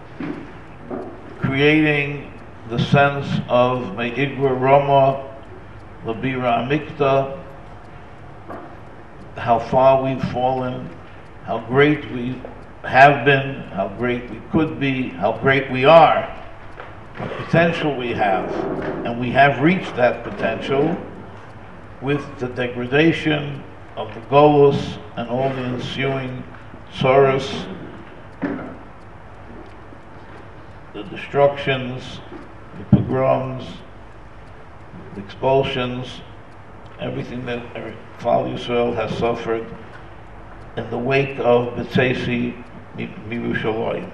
creating the sense of Me'igra Roma, Labira Amikta, how far we've fallen, how great we have been, how great we could be, how great we are, what potential we have. And we have reached that potential with the degradation of the Golus and all the ensuing sorrows, the destructions, the pogroms, the expulsions, everything that Klal Yisrael has suffered in the wake of B'tzeisi Mirushalayim.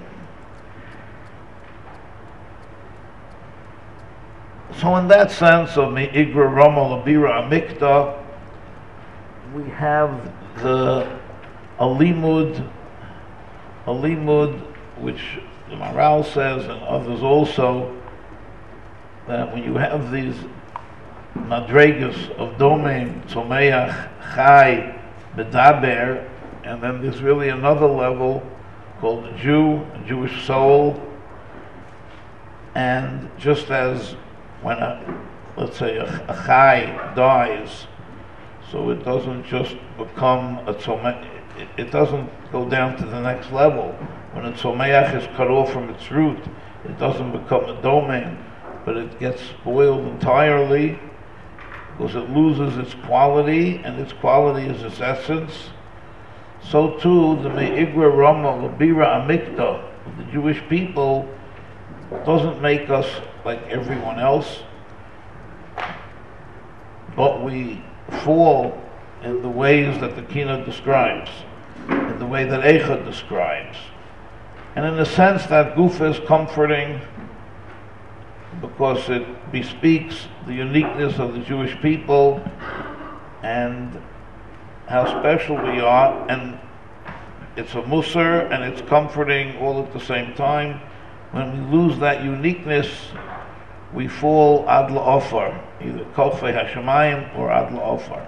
So in that sense of Me'igra Rama Labira Amikta, we have a limud, which the Maharal says, and others also, that when you have these madregas of domain, tzomeach, chai, medaber, and then there's really another level called the Jew, a Jewish soul, and just as when let's say a chai dies, so it doesn't just become a tzomeach, it doesn't go down to the next level. When a tzomeach is cut off from its root, it doesn't become a domain, but it gets spoiled entirely, because it loses its quality, and its quality is its essence. So too, the Me'igra Rama Labira Amikta of the Jewish people doesn't make us like everyone else, but we fall in the ways that the Kina describes, in the way that Eichad describes. And in a sense, that Gufa is comforting, because it bespeaks the uniqueness of the Jewish people and how special we are, and it's a musar and it's comforting all at the same time. When we lose that uniqueness, we fall ad la'ofar, either kolfei hashemayim or ad la'ofar.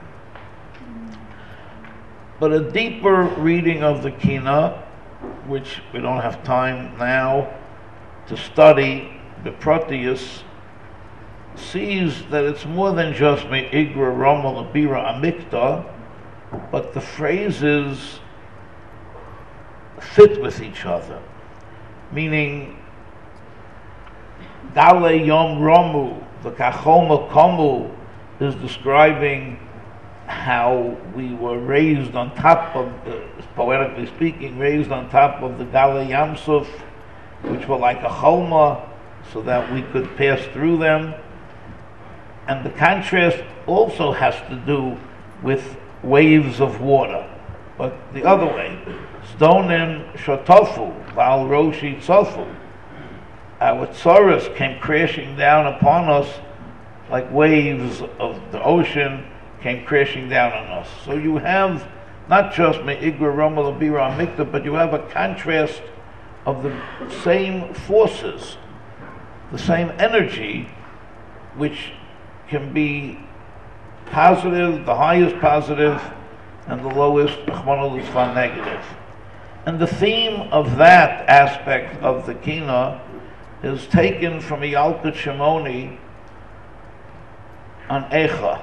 But a deeper reading of the Kina, which we don't have time now to study, the Proteus, sees that it's more than just Me'igra Rama Labira Amikta, but the phrases fit with each other. Meaning, Dale Yom Ramu, the Kachoma Komu, is describing how we were raised on top of, poetically speaking, raised on top of the Gale Yamsuf, which were like a choma, so that we could pass through them. And the contrast also has to do with waves of water, but the other way. Stonim shotofu, Baal Roshi tzofu. Our tzoros came crashing down upon us like waves of the ocean came crashing down on us. So you have not just Me'igra Rommel Bira Mikta, but you have a contrast of the same forces, the same energy, which can be positive, the highest positive, and the lowest negative. And the theme of that aspect of the Kina is taken from a Yalkut Shimoni on Eicha.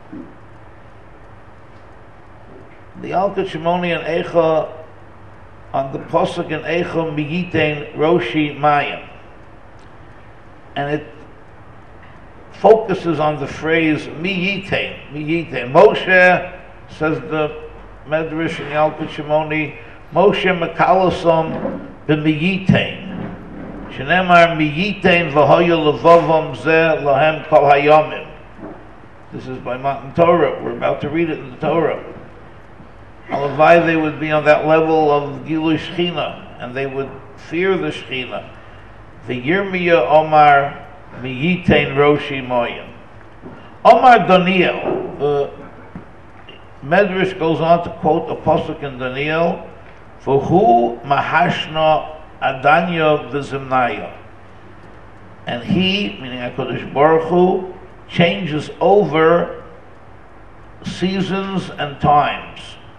The Yalkut Shimoni on Eicha, on the Posuk in Eicha, Miyitein Roshi Mayim. And it focuses on the phrase Miyitein, Miyitein. Moshe, says the Medrash in Yalkut Shimoni, Moshe Mekalasom b'Miyitein. Shenemar Miyitein v'hoya levavom zeh lahem kol hayomim. This is by Matan Torah. We're about to read it in the Torah. Alavai, they would be on that level of Gilu Shechina, and they would fear the Shechina. V'yirmiya Omar Miyitein Roshi Moyim. Omar Daniel, the Medrash goes on to quote a pasuk in Daniel, "V'hu mahashna adanya v'zimnaya," and he, meaning HaKadosh Baruch Hu, changes over seasons and times.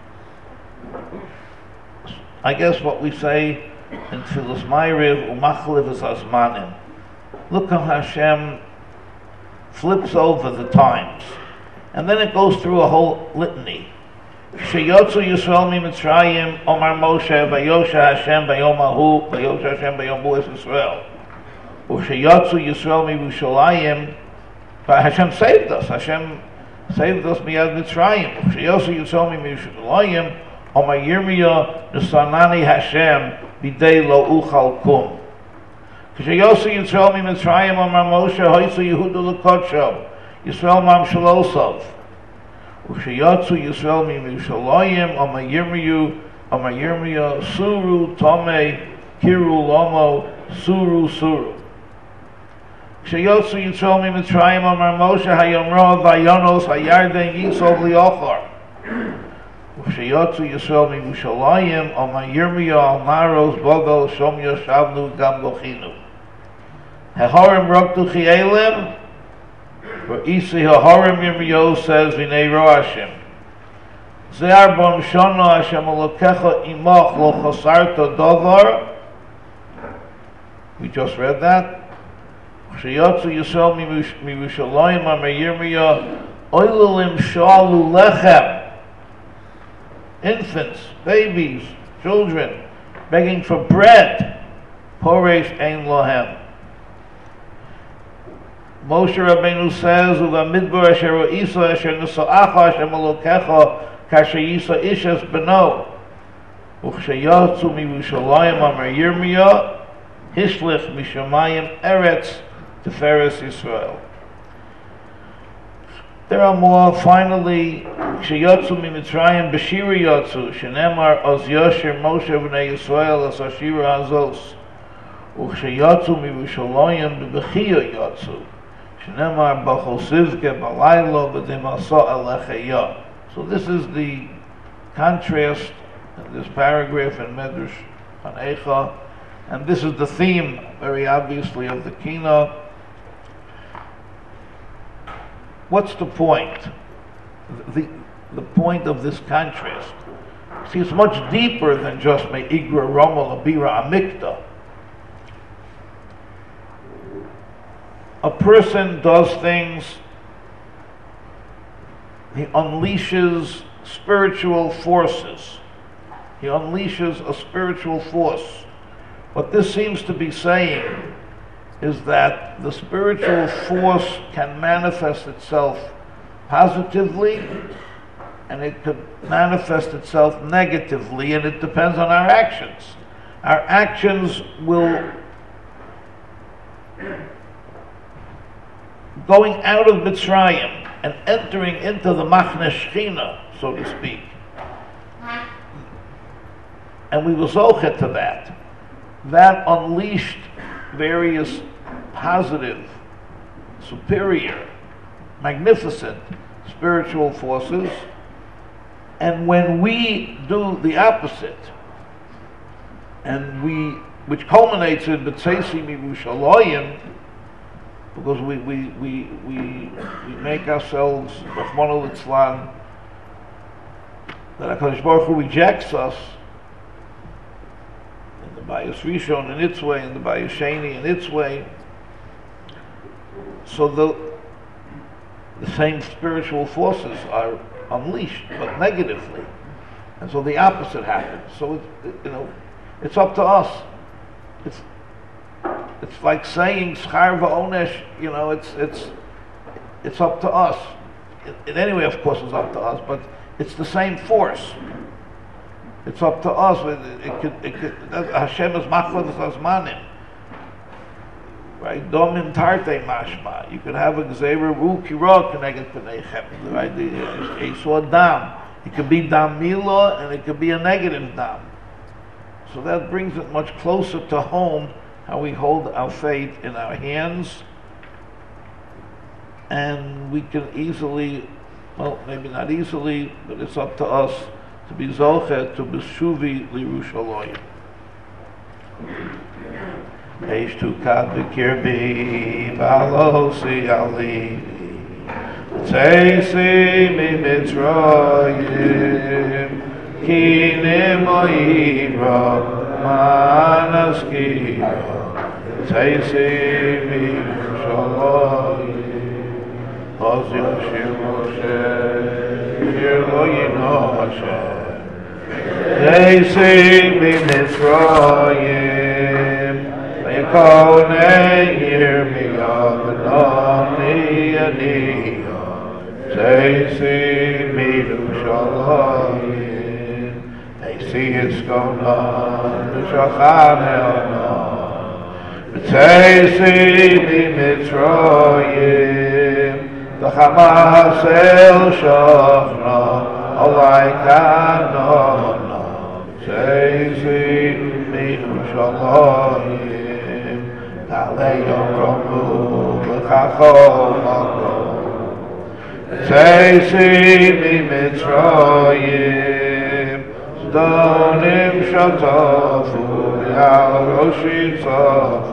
I guess what we say in Tfilas Ma'ariv, Umachliv es Azmanim. Look how Hashem flips over the times. And then it goes through a whole litany. Sheyotzu Yisrael mi Mitzrayim, Omar Moshe, Vayosha Hashem bayom hahu, Vayosha Hashem bayom hu es Yisrael. Usheyotzu Yisrael mi Yerushalayim, Hashem saved us. Hashem saved us miyad Mitzrayim. Usheyotzu Yisrael mi Yerushalayim, Omar Yirmiyah Nusanani Hashem bidei lo uchal kum. Sheyotzu Yisrael mi Mitzrayim, Omar Moshe, Hoytzu Yehuda l'kodsho, Yisrael mam shalosov. Ushayatsu Yisrael mi Yerushalayim, Ama Yirmiyu, Suru Tomei, Kiru Lomo, Suru. Ushayatsu Yisrael mi Mitzrayim, Ama Moshe Hayomro, Vayonos, Hayarden, Yisov Liochar. Ushayatsu Yisrael mi Yerushalayim, Ama Yirmiyu, Almaros, Bovel, Shom Yoshavnu, Gam Lochinu. Hehorim Roktu Chielim, where Isi Hahorim Yirmiyahu says, V'nei ro Hashem. Ze'ar bom shono Hashem alokecha imach lo chasarta davar. We just read that. Sheyotzu Yisrael mi Yerushalayim amar Yirmiyah, Oilulim shalu lechem. Infants, babies, children, begging for bread. Poresh ein lohem. Moshe Rabbeinu says, "Uvamidbar asher isa asher nusa'acha Hashem Elokecha kasher yisa ishes beno uchsheyatzu miYerushalayim amar Yirmiyah hishlich mishamayim eretz teferes Yisrael." There are more. Finally, "Ksheyatzu miMitzrayim b'shira yatzu shenemar oz yosher Moshe v'nei Yisrael as ashira hazos uchsheyatzu miYerushalayim b'bechiya yatzu." So this is the contrast in this paragraph in Medrash on Eicha, and this is the theme, very obviously, of the Kina. What's the point? The point of this contrast. See, it's much deeper than just Me'igra Rommel Abira Amikta. A person does things, he unleashes spiritual forces. He unleashes a spiritual force. What this seems to be saying is that the spiritual force can manifest itself positively, and it could manifest itself negatively, and it depends on our actions. Our actions will going out of Mitzrayim and entering into the Machne Shechina, so to speak. And we were zochet to that. That unleashed various positive, superior, magnificent spiritual forces. And when we do the opposite, and which culminates in B'tzeisi Mirushalayim, because we make ourselves Rahmana Litzlan, that HaKadosh Baruch Hu rejects us in the Bayis Rishon in its way, in the Bayis Sheni in its way. So the same spiritual forces are unleashed, but negatively, and so the opposite happens. So it's up to us. It's like saying schar va'onesh. It's up to us. In any way, of course, it's up to us, but it's the same force. It's up to us. Hashem is machlokas azmanim. Right? Domim tarte mashma. You could have a gzeira ru kiro connected pneichem. Right? A sword dam. It could be dam mila and it could be a negative dam. So that brings it much closer to home how we hold our fate in our hands, and we can easily, well, maybe not easily, but it's up to us to be zochet to b'shuvi l'Yerushalayim. Eish tu kad b'kirbi v'alosi ali Tzeisi mi Mitzrayim ki nemoira manaskira Tzeisi mi Yerushalayim Ozil shir Moshe shir lo yino Hashem Tzeisi mi Mitzrayim V'yakonei yirmiyah v'nani aniyah Tzeisi mi Yerushalayim Tzeisi yiskonan v'shachan elnon Tzeisi mi Mitzrayim V'chamas el shachna alai kanona Tzeisi mi Yerushalayim Ta'alei yom romu v'chachol makom Tzeisi mi Mitzrayim Zdonim shatafu V'al roshi tzafu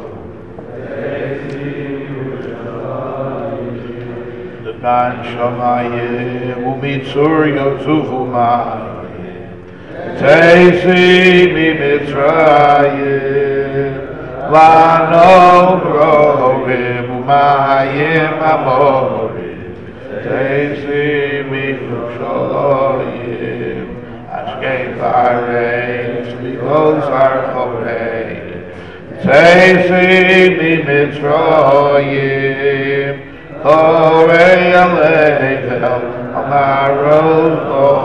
D'gan shamayim U'mitzur yotzufu mayim Tzeisi mi Mitzrayim Lano grorim U'mayim amorim Tzeisi mi Yerushalayim Ashkei v'areis Ligos archorei Tzeisi mi Mitzrayim Horei alevel Amaros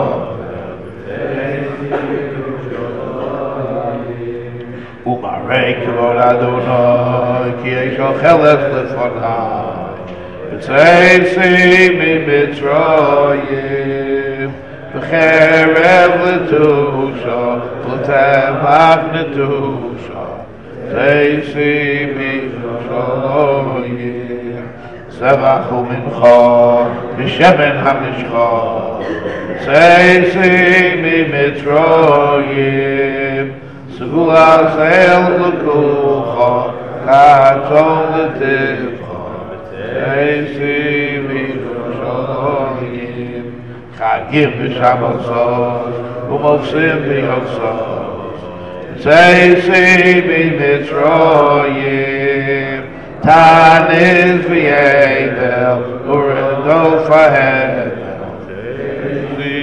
Bovel Umarei kivod Adonai Ki eisho chelef lefonai Tzeisi mi Mitzrayim V'cherev l'tusha V'tevach netusha Tzeisi mi Yerushalayim Zevach u'mincha V'shemen hamishcha Tzeisi mi Mitzrayim Segulas el l'kucha Katzon l'tivcha Tzeisi mi Yerushalayim Chagim v'shabbosos U'mofsim v'yotzos Tzeisi mi Mitzrayim Tanis v'yevel U'redo fa'hevel Tzeisi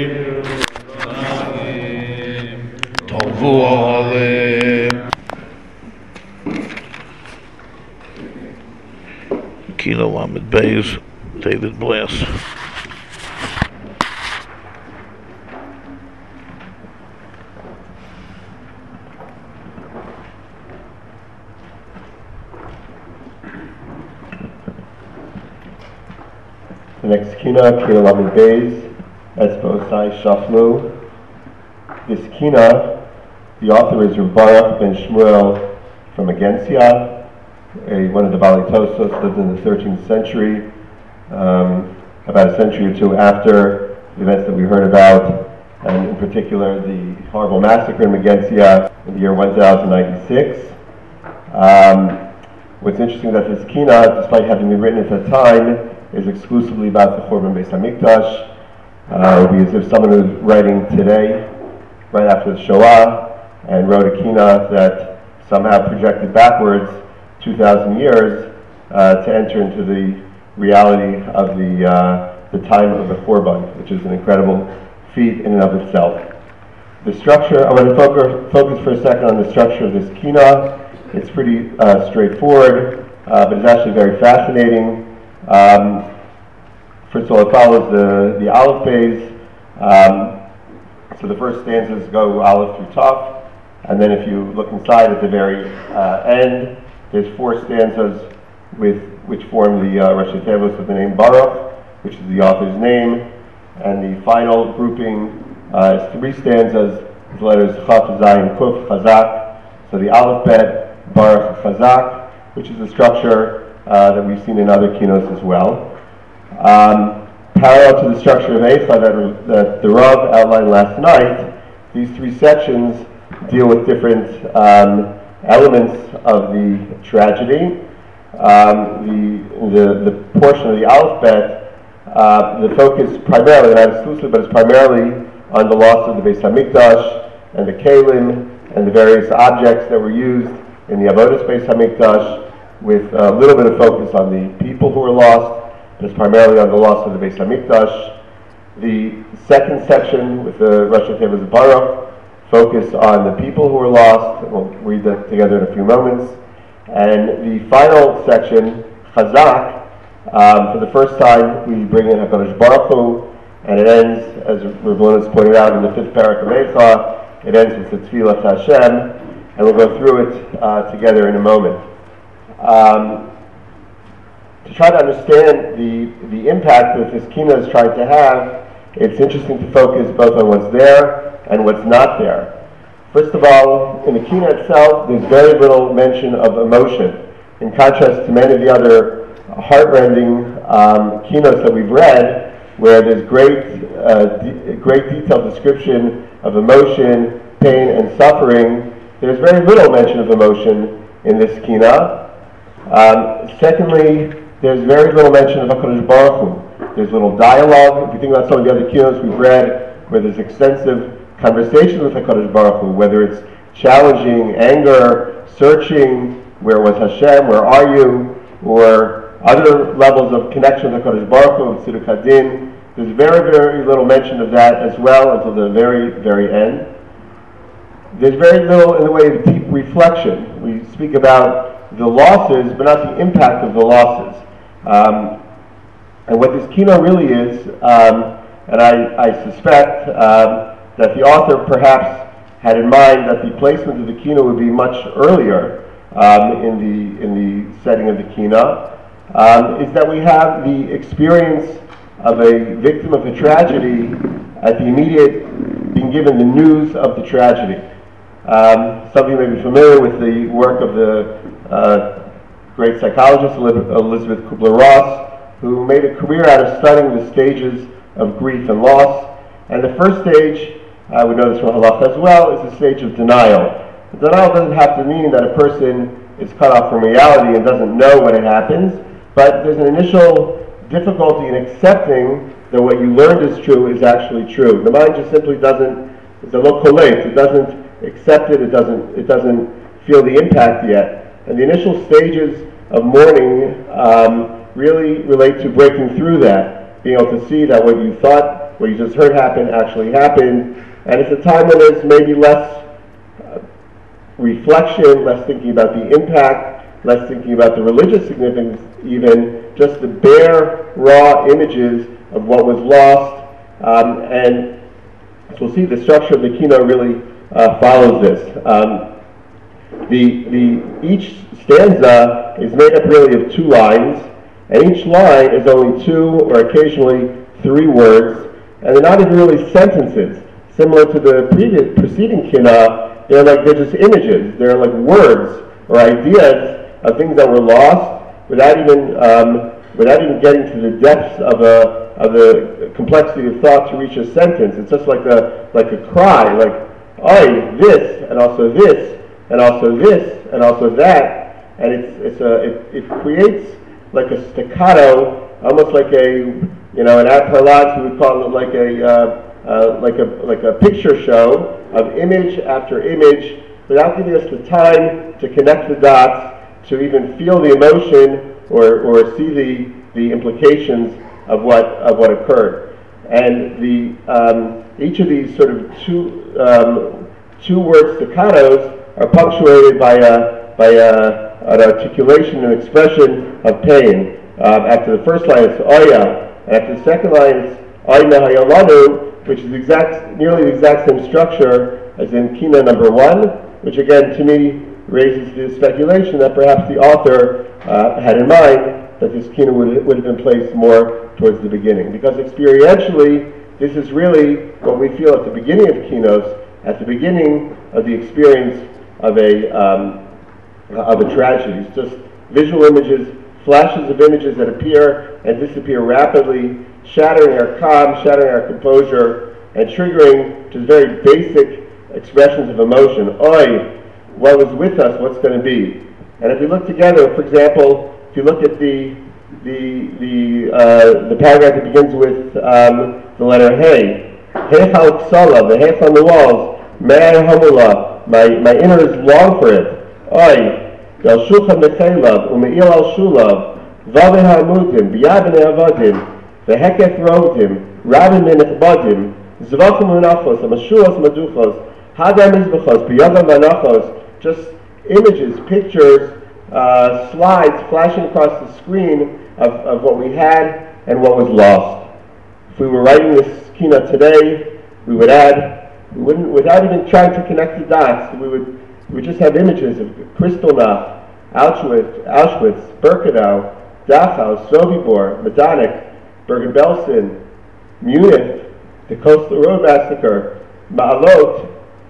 Tovu olim Kilo Lamed Beis David Bless The next kina, Kina Lamed Beis, Etzba Osai Shaflu. This kina, the author is Rav Baruch ben Shmuel from Agencia, one of the Balei Tosos, lived in the 13th century, about a century or two after the events that we heard about, and in particular the horrible massacre in Agencia in the year 1096. What's interesting is that this kina, despite having been written at that time, is exclusively about the Churban Beis Hamikdash. It would be as if someone was writing today, right after the Shoah, and wrote a kina that somehow projected backwards 2,000 years to enter into the reality of the time of the Churban, which is an incredible feat in and of itself. The structure, I want to focus for a second on the structure of this kina. It's pretty straightforward, but it's actually very fascinating. First of all, it follows the Aleph phase. So the first stanzas go Aleph through Tav, and then if you look inside at the very end, there's 4 stanzas which form the Rashi Tevos of the name Baruch, which is the author's name, and the final grouping is 3 stanzas, the letters Chaf, Zayin, Kuf, Chazak. So the Aleph Bet, Baruch, Chazak, which is the structure that we've seen in other kinos as well. Parallel to the structure of Eicha that the Rav outlined last night, these 3 sections deal with different elements of the tragedy. The portion of the Aleph Bet, the focus primarily, not exclusively, but it's primarily on the loss of the Beis Hamikdash and the Kelim and the various objects that were used in the Avodas Beis Hamikdash, with a little bit of focus on the people who were lost. It's primarily on the loss of the Beis Hamikdash. The second section with the Rashi Tevos Baruch focus on the people who were lost. We'll read that together in a few moments. And the final section, Chazak, for the first time we bring in HaKadosh Baruch Hu, and it ends, as Rav Lunas pointed out in the 5th parak of Eicha, it ends with the Tefillah to Hashem, and we'll go through it together in a moment. To try to understand the impact that this kina is trying to have, it's interesting to focus both on what's there and what's not there. First of all, in the kina itself, there's very little mention of emotion. In contrast to many of the other heartrending kinos that we've read, where there's great detailed description of emotion, pain, and suffering, there's very little mention of emotion in this kina. Secondly, there's very little mention of HaKadosh Baruch Hu. There's little dialogue. If you think about some of the other kinos we've read, where there's extensive conversation with HaKadosh Baruch Hu, whether it's challenging, anger, searching, where was Hashem, where are you, or other levels of connection with HaKadosh Baruch Hu, with Tziduk Hadin. There's very, very little mention of that as well until the very, very end. There's very little in the way of deep reflection. We speak about the losses, but not the impact of the losses. And what this kino really is, and I suspect that the author perhaps had in mind that the placement of the kino would be much earlier in the setting of the kino, is that we have the experience of a victim of a tragedy at the immediate being given the news of the tragedy. Some of you may be familiar with the work of the great psychologist Elizabeth Kubler-Ross, who made a career out of studying the stages of grief and loss. And the first stage, we know this from Halacha as well, is the stage of denial. The denial doesn't have to mean that a person is cut off from reality and doesn't know when it happens, but there's an initial difficulty in accepting that what you learned is true is actually true. The mind just simply doesn't, it's a lo koleit, it doesn't accept it, it doesn't feel the impact yet. And the initial stages of mourning really relate to breaking through that, being able to see that what you thought, what you just heard happen, actually happened. And it's a time when there's maybe less reflection, less thinking about the impact, less thinking about the religious significance, even just the bare, raw images of what was lost. And so we'll see the structure of the kino really follows this. Each stanza is made up really of 2 lines. And each line is only 2 or occasionally 3 words, and they're not even really sentences. Similar to the preceding Kinah, they're just images. They're like words or ideas of things that were lost without even getting to the depths of the complexity of thought to reach a sentence. It's just like a cry, like, "Oi, this, and also this, and also this, and also that," and it creates like a staccato, almost like in our parlance we would call it like a picture show of image after image, without giving us the time to connect the dots, to even feel the emotion or see the implications of what occurred. And each of these sort of two-word staccatos are punctuated by an articulation and expression of pain. After the first line, it's Oya, and after the second line, it's Oy Mehayalanu, which is nearly the exact same structure as in Kinah number 1, which again, to me, raises the speculation that perhaps the author had in mind that this Kinah would have been placed more towards the beginning. Because experientially, this is really what we feel at the beginning of Kinos, at the beginning of the experience of a tragedy. It's just visual images, flashes of images that appear and disappear rapidly, shattering our calm, shattering our composure, and triggering just very basic expressions of emotion. Oi, what was with us, what's going to be? And if we look together, for example, if you look at the paragraph that begins with the letter Hey, Heichal Ksala, the Heich on the walls, Me'ai Hamula, my innards long for it. Oi, Yal Shulchan Mechelav, Ume'il al Shulav, Vaveh Ha'amudim, B'yad B'nei Avadim, V'heketh Rodim, Rabim Menechbadim, Zvachim Menachos, Amashuos Maduchos, Hadar Mizbachos, B'yagam Manachos, just images, pictures, slides flashing across the screen of what we had and what was lost. If we were writing this Kinah today, we would add, without even trying to connect the dots, we would just have images of Kristallnacht, Auschwitz, Birkenau, Dachau, Sobibor, Majdanek, Bergen-Belsen, Munich, the Coastal Road Massacre, Ma'alot,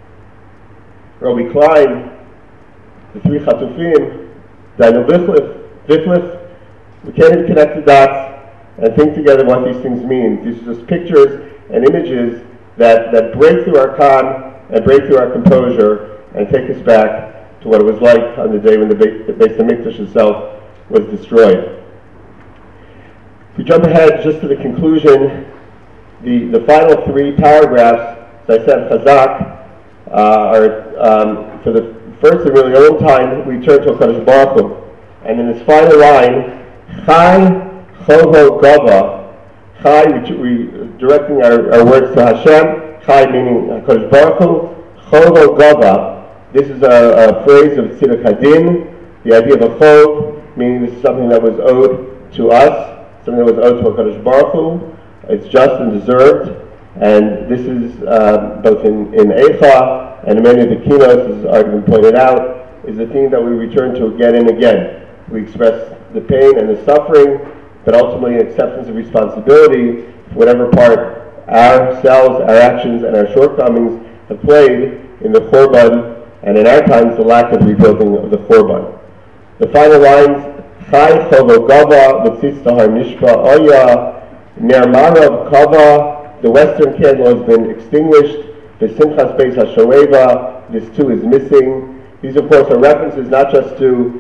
Robi Klein, the 3 Chatufim, Daniel Wittliff. We can't even connect the dots and think together what these things mean. These are just pictures and images that break through our calm and break through our composure and take us back to what it was like on the day when the Beis HaMikdash itself was destroyed. If we jump ahead just to the conclusion, the final 3 paragraphs, as I said, Chazak, are for the first and really only time we turn to HaKadosh Baruch Hu. And in this final line, Chai Choho Gava, Chai, we directing our words to Hashem, Chai meaning HaKadosh Baruch Hu, Choho Gava. This is a phrase of Tziduk Hadin, the idea of a chov, meaning this is something that was owed to us, something that was owed to HaKadosh Baruch Hu. It's just and deserved, and this is both in Eicha and in many of the Kinos, as has already been pointed out, is a theme that we return to again and again. We express the pain and the suffering, but ultimately an acceptance of responsibility for whatever part ourselves, our actions, and our shortcomings have played in the Chorban, and in our times, the lack of rebuilding of the Chorban. The final lines, Chai Chovo Gava, V'tzitz Tahar Nishpa Oya, Ner Marav Kava, the western candle has been extinguished, the Simchas Beis HaShoeva, this too is missing. These, of course, are references not just to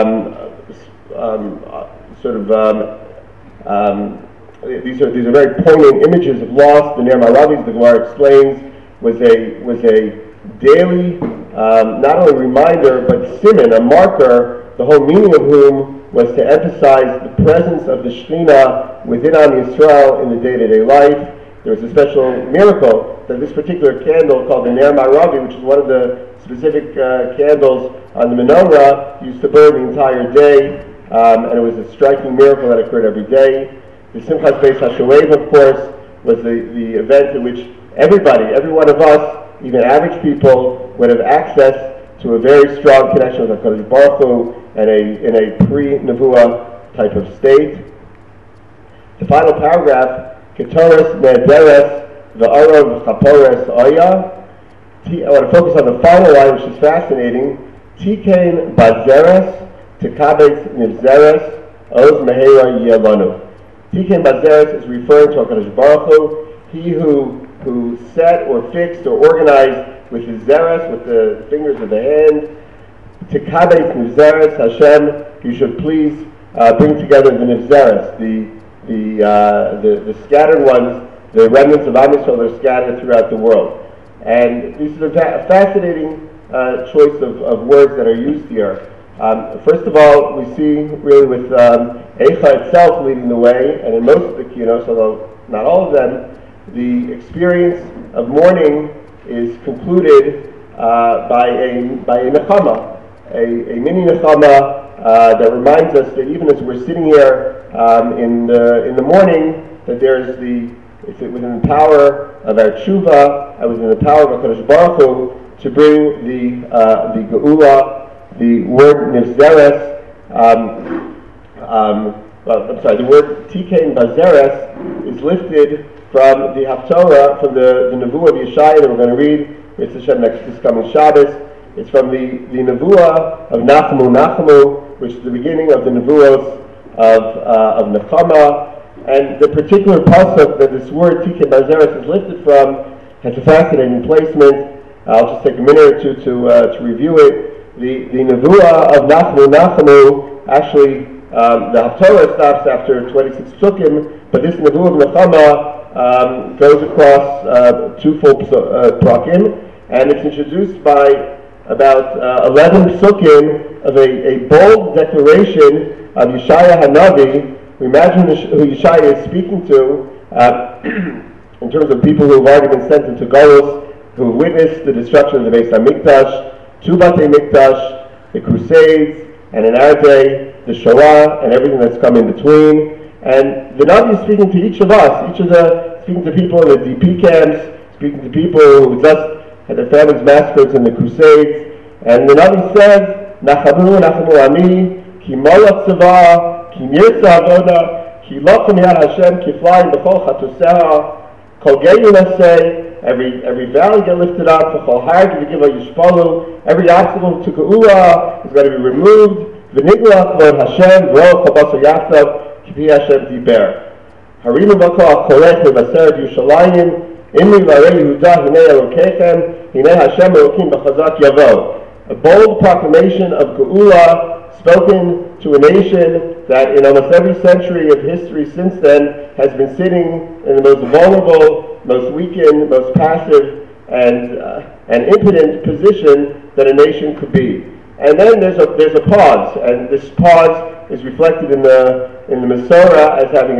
these are very poignant images of loss. The Ner Maravis, the Gemara explains, was a daily, not only reminder, but siman, a marker, the whole meaning of whom was to emphasize the presence of the Shekhinah within Am Yisrael in the day-to-day life. There was a special miracle that this particular candle, called the Ner Maravi, which is one of the specific candles on the menorah, used to burn the entire day, and it was a striking miracle that occurred every day. The Simchas Beis HaShoeva, of course, was the event in which everybody, every one of us, even average people, would have access to a very strong connection with HaKadosh Baruch Hu and in a pre-Nevuah type of state. The final paragraph, Ketoris Nederes V'Arav Chapores Oya. I want to focus on the final line, which is fascinating. Tikein Bazeres Tekabetz Nivzeres Oz Mehera Yelanu. Tikein Bazeres is referring to HaKadosh Baruch Hu, he who set or fixed or organized with his zeres, with the fingers of the hand. Tekabetz Nivzeres, Hashem, you should please bring together the Nivzeres, the scattered ones, the remnants of Am Yisrael that are scattered throughout the world. And this is a fascinating choice of words that are used here. First of all, we see really with Eicha itself leading the way, and in most of the kinos, although not all of them, the experience of mourning is concluded by a nechama, a mini nechama that reminds us that even as we're sitting here in the morning, that there's within the power of our tshuva, within the power of HaKadosh Baruch Hu, to bring the geula, the word nivzeres, the word tikein bazeres is lifted from the Haftorah, from the Nevuah of Yeshaya that we're going to read, Mitzvah Shem this coming Shabbos. It's from the Nevuah of Nachamu, which is the beginning of the Nevuahs of Nechama. And the particular pasuk that this word Tikein Bazeres is lifted from has a fascinating placement. I'll just take a minute or two to review it. The Nevuah of Nachamu, actually, the Haftorah stops after 26 psukim, but this Nevuah of Nechama goes across two full prakim, and it's introduced by about 11 psukim of a bold declaration of Yeshaya Hanavi. We imagine who Yeshaya is speaking to in terms of people who have already been sent into Golus, who have witnessed the destruction of the Beis HaMikdash, two Batei Mikdash, the Crusades, and in our day, the Shoah, and everything that's come in between. And the Navi is speaking to each of us, speaking to people in the DP camps, speaking to people who just had their families massacred in the Crusades. And the Navi says, Nachamu, Nachamu Ami, Ki Molat Tzava, Ki Mirza Avoda, Ki Lochem Yad Hashem, Kiflayim B'chol Chatuseha, Kol Geyu Naseh, every valley get lifted up, V'chol Har G'vigiva Yishpalu, every obstacle to Geula is going to be removed, V'nigla Kvod Hashem, V'ro Chabaso Yachtav, Kipi Hashem Diber. Harimu B'kol HaKorech V'Vaseret Yushalayim, Imri V'arei Yehuda Hinei Elokechem, Hinei Hashem Elokim B'chazak Yavo. A bold proclamation of Geula spoken to a nation that in almost every century of history since then has been sitting in the most vulnerable, most weakened, most passive, and impotent position that a nation could be. And then there's a pause, and this pause is reflected in the Masorah as having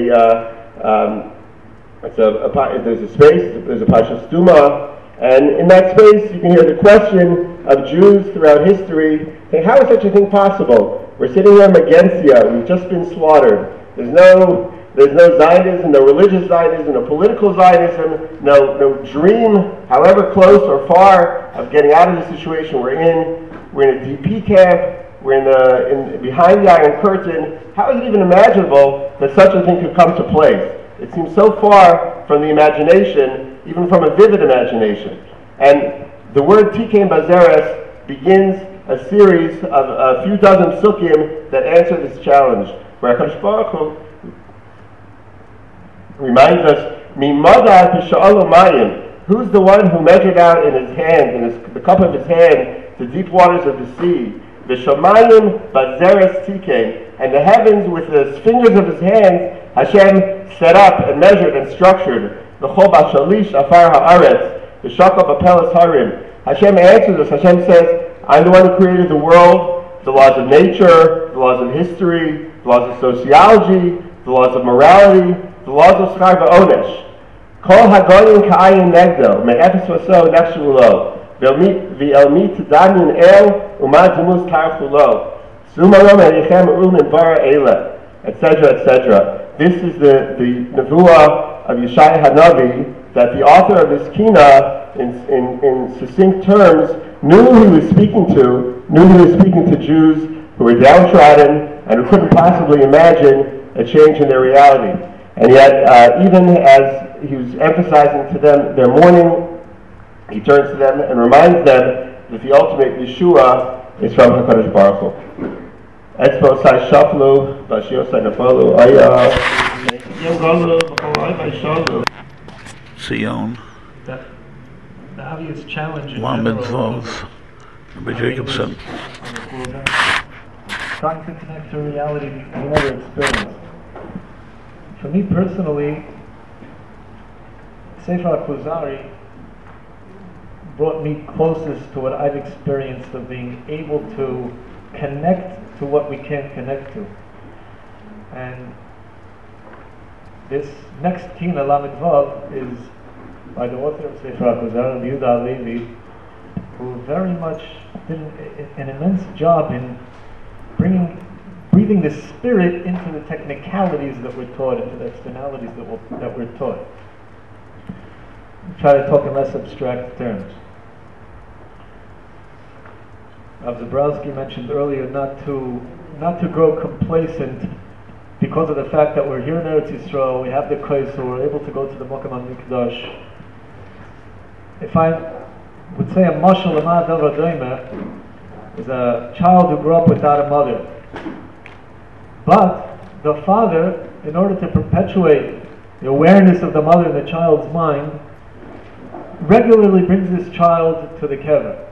there's a space, there's a Pasha Stuma, and in that space you can hear the question of Jews throughout history, saying, how is such a thing possible? We're sitting here in Magensia, we've just been slaughtered. There's no Zionism, no religious Zionism, no political Zionism, no dream, however close or far, of getting out of the situation we're in. We're in a DP camp, we're behind the Iron Curtain. How is it even imaginable that such a thing could come to place? It seems so far from the imagination, even from a vivid imagination. And the word Tikein Bazeres begins a series of a few dozen psukim that answer this challenge, where HaKadosh Baruch Hu reminds us, Mimadar Pisha'alo Mayim, who's the one who measured out in his hand, in the cup of his hand, the deep waters of the sea, Vishamayim Bazeres Tikein, and the heavens with the fingers of his hands, Hashem set up and measured and structured. The Chol Bashalish Afar Haaretz, the Shakal Bapelas Harim. Hashem answers us. Hashem says, I'm the one who created the world, the laws of nature, the laws of history, the laws of sociology, the laws of morality, the laws of Schar V'Onesh. Kol Hagoyim Ka'ayin Negdo, Me'efes Vaso Nefshulo, V'elmi Tadamin El, Umad Zimus Tarchulo, Sumarom Erichem Umin Vara Eile, etc., etc. This is the Nevuah of Yeshaya Hanavi that the author of this Kina, in succinct terms, knew who he was speaking to Jews who were downtrodden and who couldn't possibly imagine a change in their reality. And yet, even as he was emphasizing to them their mourning, he turns to them and reminds them that the ultimate Yeshua is from HaKadosh Baruch Hu. Etzbo sai shaflu, v'ashio sai nefolu, Sion, The obvious challenge in Lamed general Vav, Rabbi Jacobson. trying to connect to reality we never experienced. For me personally, Sefer HaKuzari brought me closest to what I've experienced of being able to connect to what we can't connect to. And this next Tina Lamed Vav is by the author of Sefer HaKuzari, Yehuda Halevi, who very much did an immense job in breathing the spirit into the technicalities that we're taught, into the externalities that we're taught. Try to talk in less abstract terms. Rav Zabrowski mentioned earlier not to grow complacent because of the fact that we're here in Eretz Yisrael, we have the Kais, so we're able to go to the Mokum HaMikdash. If I would say a mashal l'ma davar doime is a child who grew up without a mother, but the father, in order to perpetuate the awareness of the mother in the child's mind, regularly brings this child to the kever.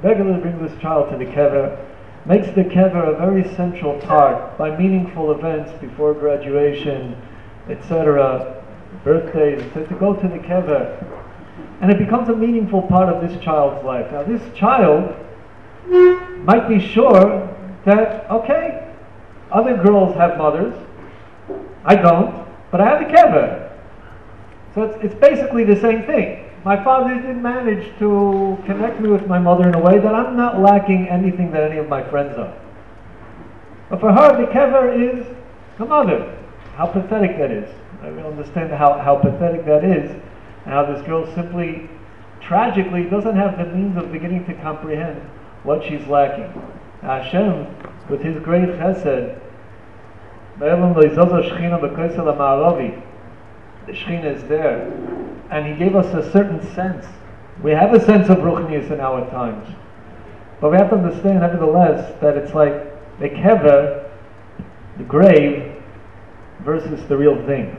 Makes the kever a very central part by meaningful events before graduation, etc., birthdays, to go to the kever. And it becomes a meaningful part of this child's life. Now this child might be sure that, okay, other girls have mothers, I don't, but I have the kever. So it's basically the same thing. My father didn't manage to connect me with my mother in a way that I'm not lacking anything that any of my friends are. But for her, the kever is the mother. How pathetic that is. I don't understand how pathetic that is, and how this girl simply, tragically, doesn't have the means of beginning to comprehend what she's lacking. Hashem, with His great chesed, the Shekhinah is there, and He gave us a certain sense. We have a sense of Ruchnius in our times, but we have to understand, nevertheless, that it's like the kever, the grave, versus the real thing.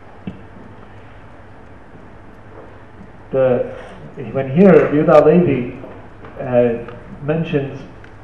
When here Yehuda Halevi mentions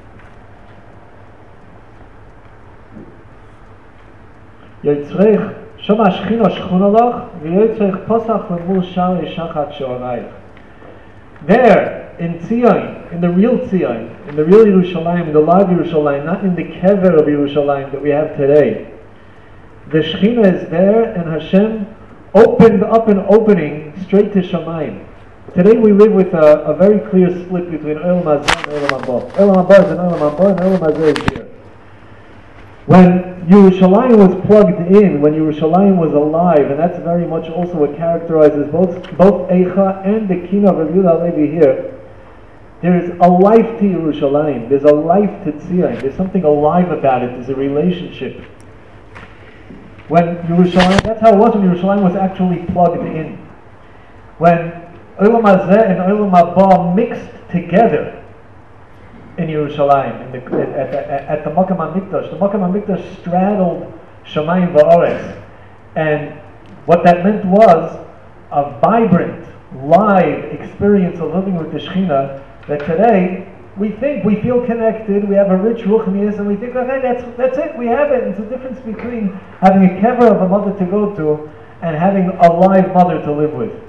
Yitzrech Shama Shechina Shechunalach v'Yitzrech Posach Lemul Shari Shachat Shoraich. There in Tzion, in the real Tzion, in the real Yerushalayim, in the live Yerushalayim, not in the kever of Yerushalayim that we have today, the Shechina is there, and Hashem opened up an opening straight to Shamayim. Today we live with a very clear split between Olam Hazeh and Olam Haba. Olam Haba is an Olam Haba, and Olam Hazeh is here. When Yerushalayim was plugged in, when Yerushalayim was alive, and that's very much also what characterizes both Eicha and the Kina of Yehuda Halevi here, there is a life to Yerushalayim, there's a life to Tzion, there's something alive about it, there's a relationship. When Yerushalayim, that's how it was when Yerushalayim was actually plugged in. When Olam Hazeh and Olam Haba mixed together in Yerushalayim, at the Mokum HaMikdash. The Mokum HaMikdash straddled Shamayim va'aretz, and what that meant was a vibrant, live experience of living with the Shekhinah that today we feel connected, we have a rich ruchnius, and we think, okay, that's it, we have it. It's the difference between having a kever of a mother to go to and having a live mother to live with.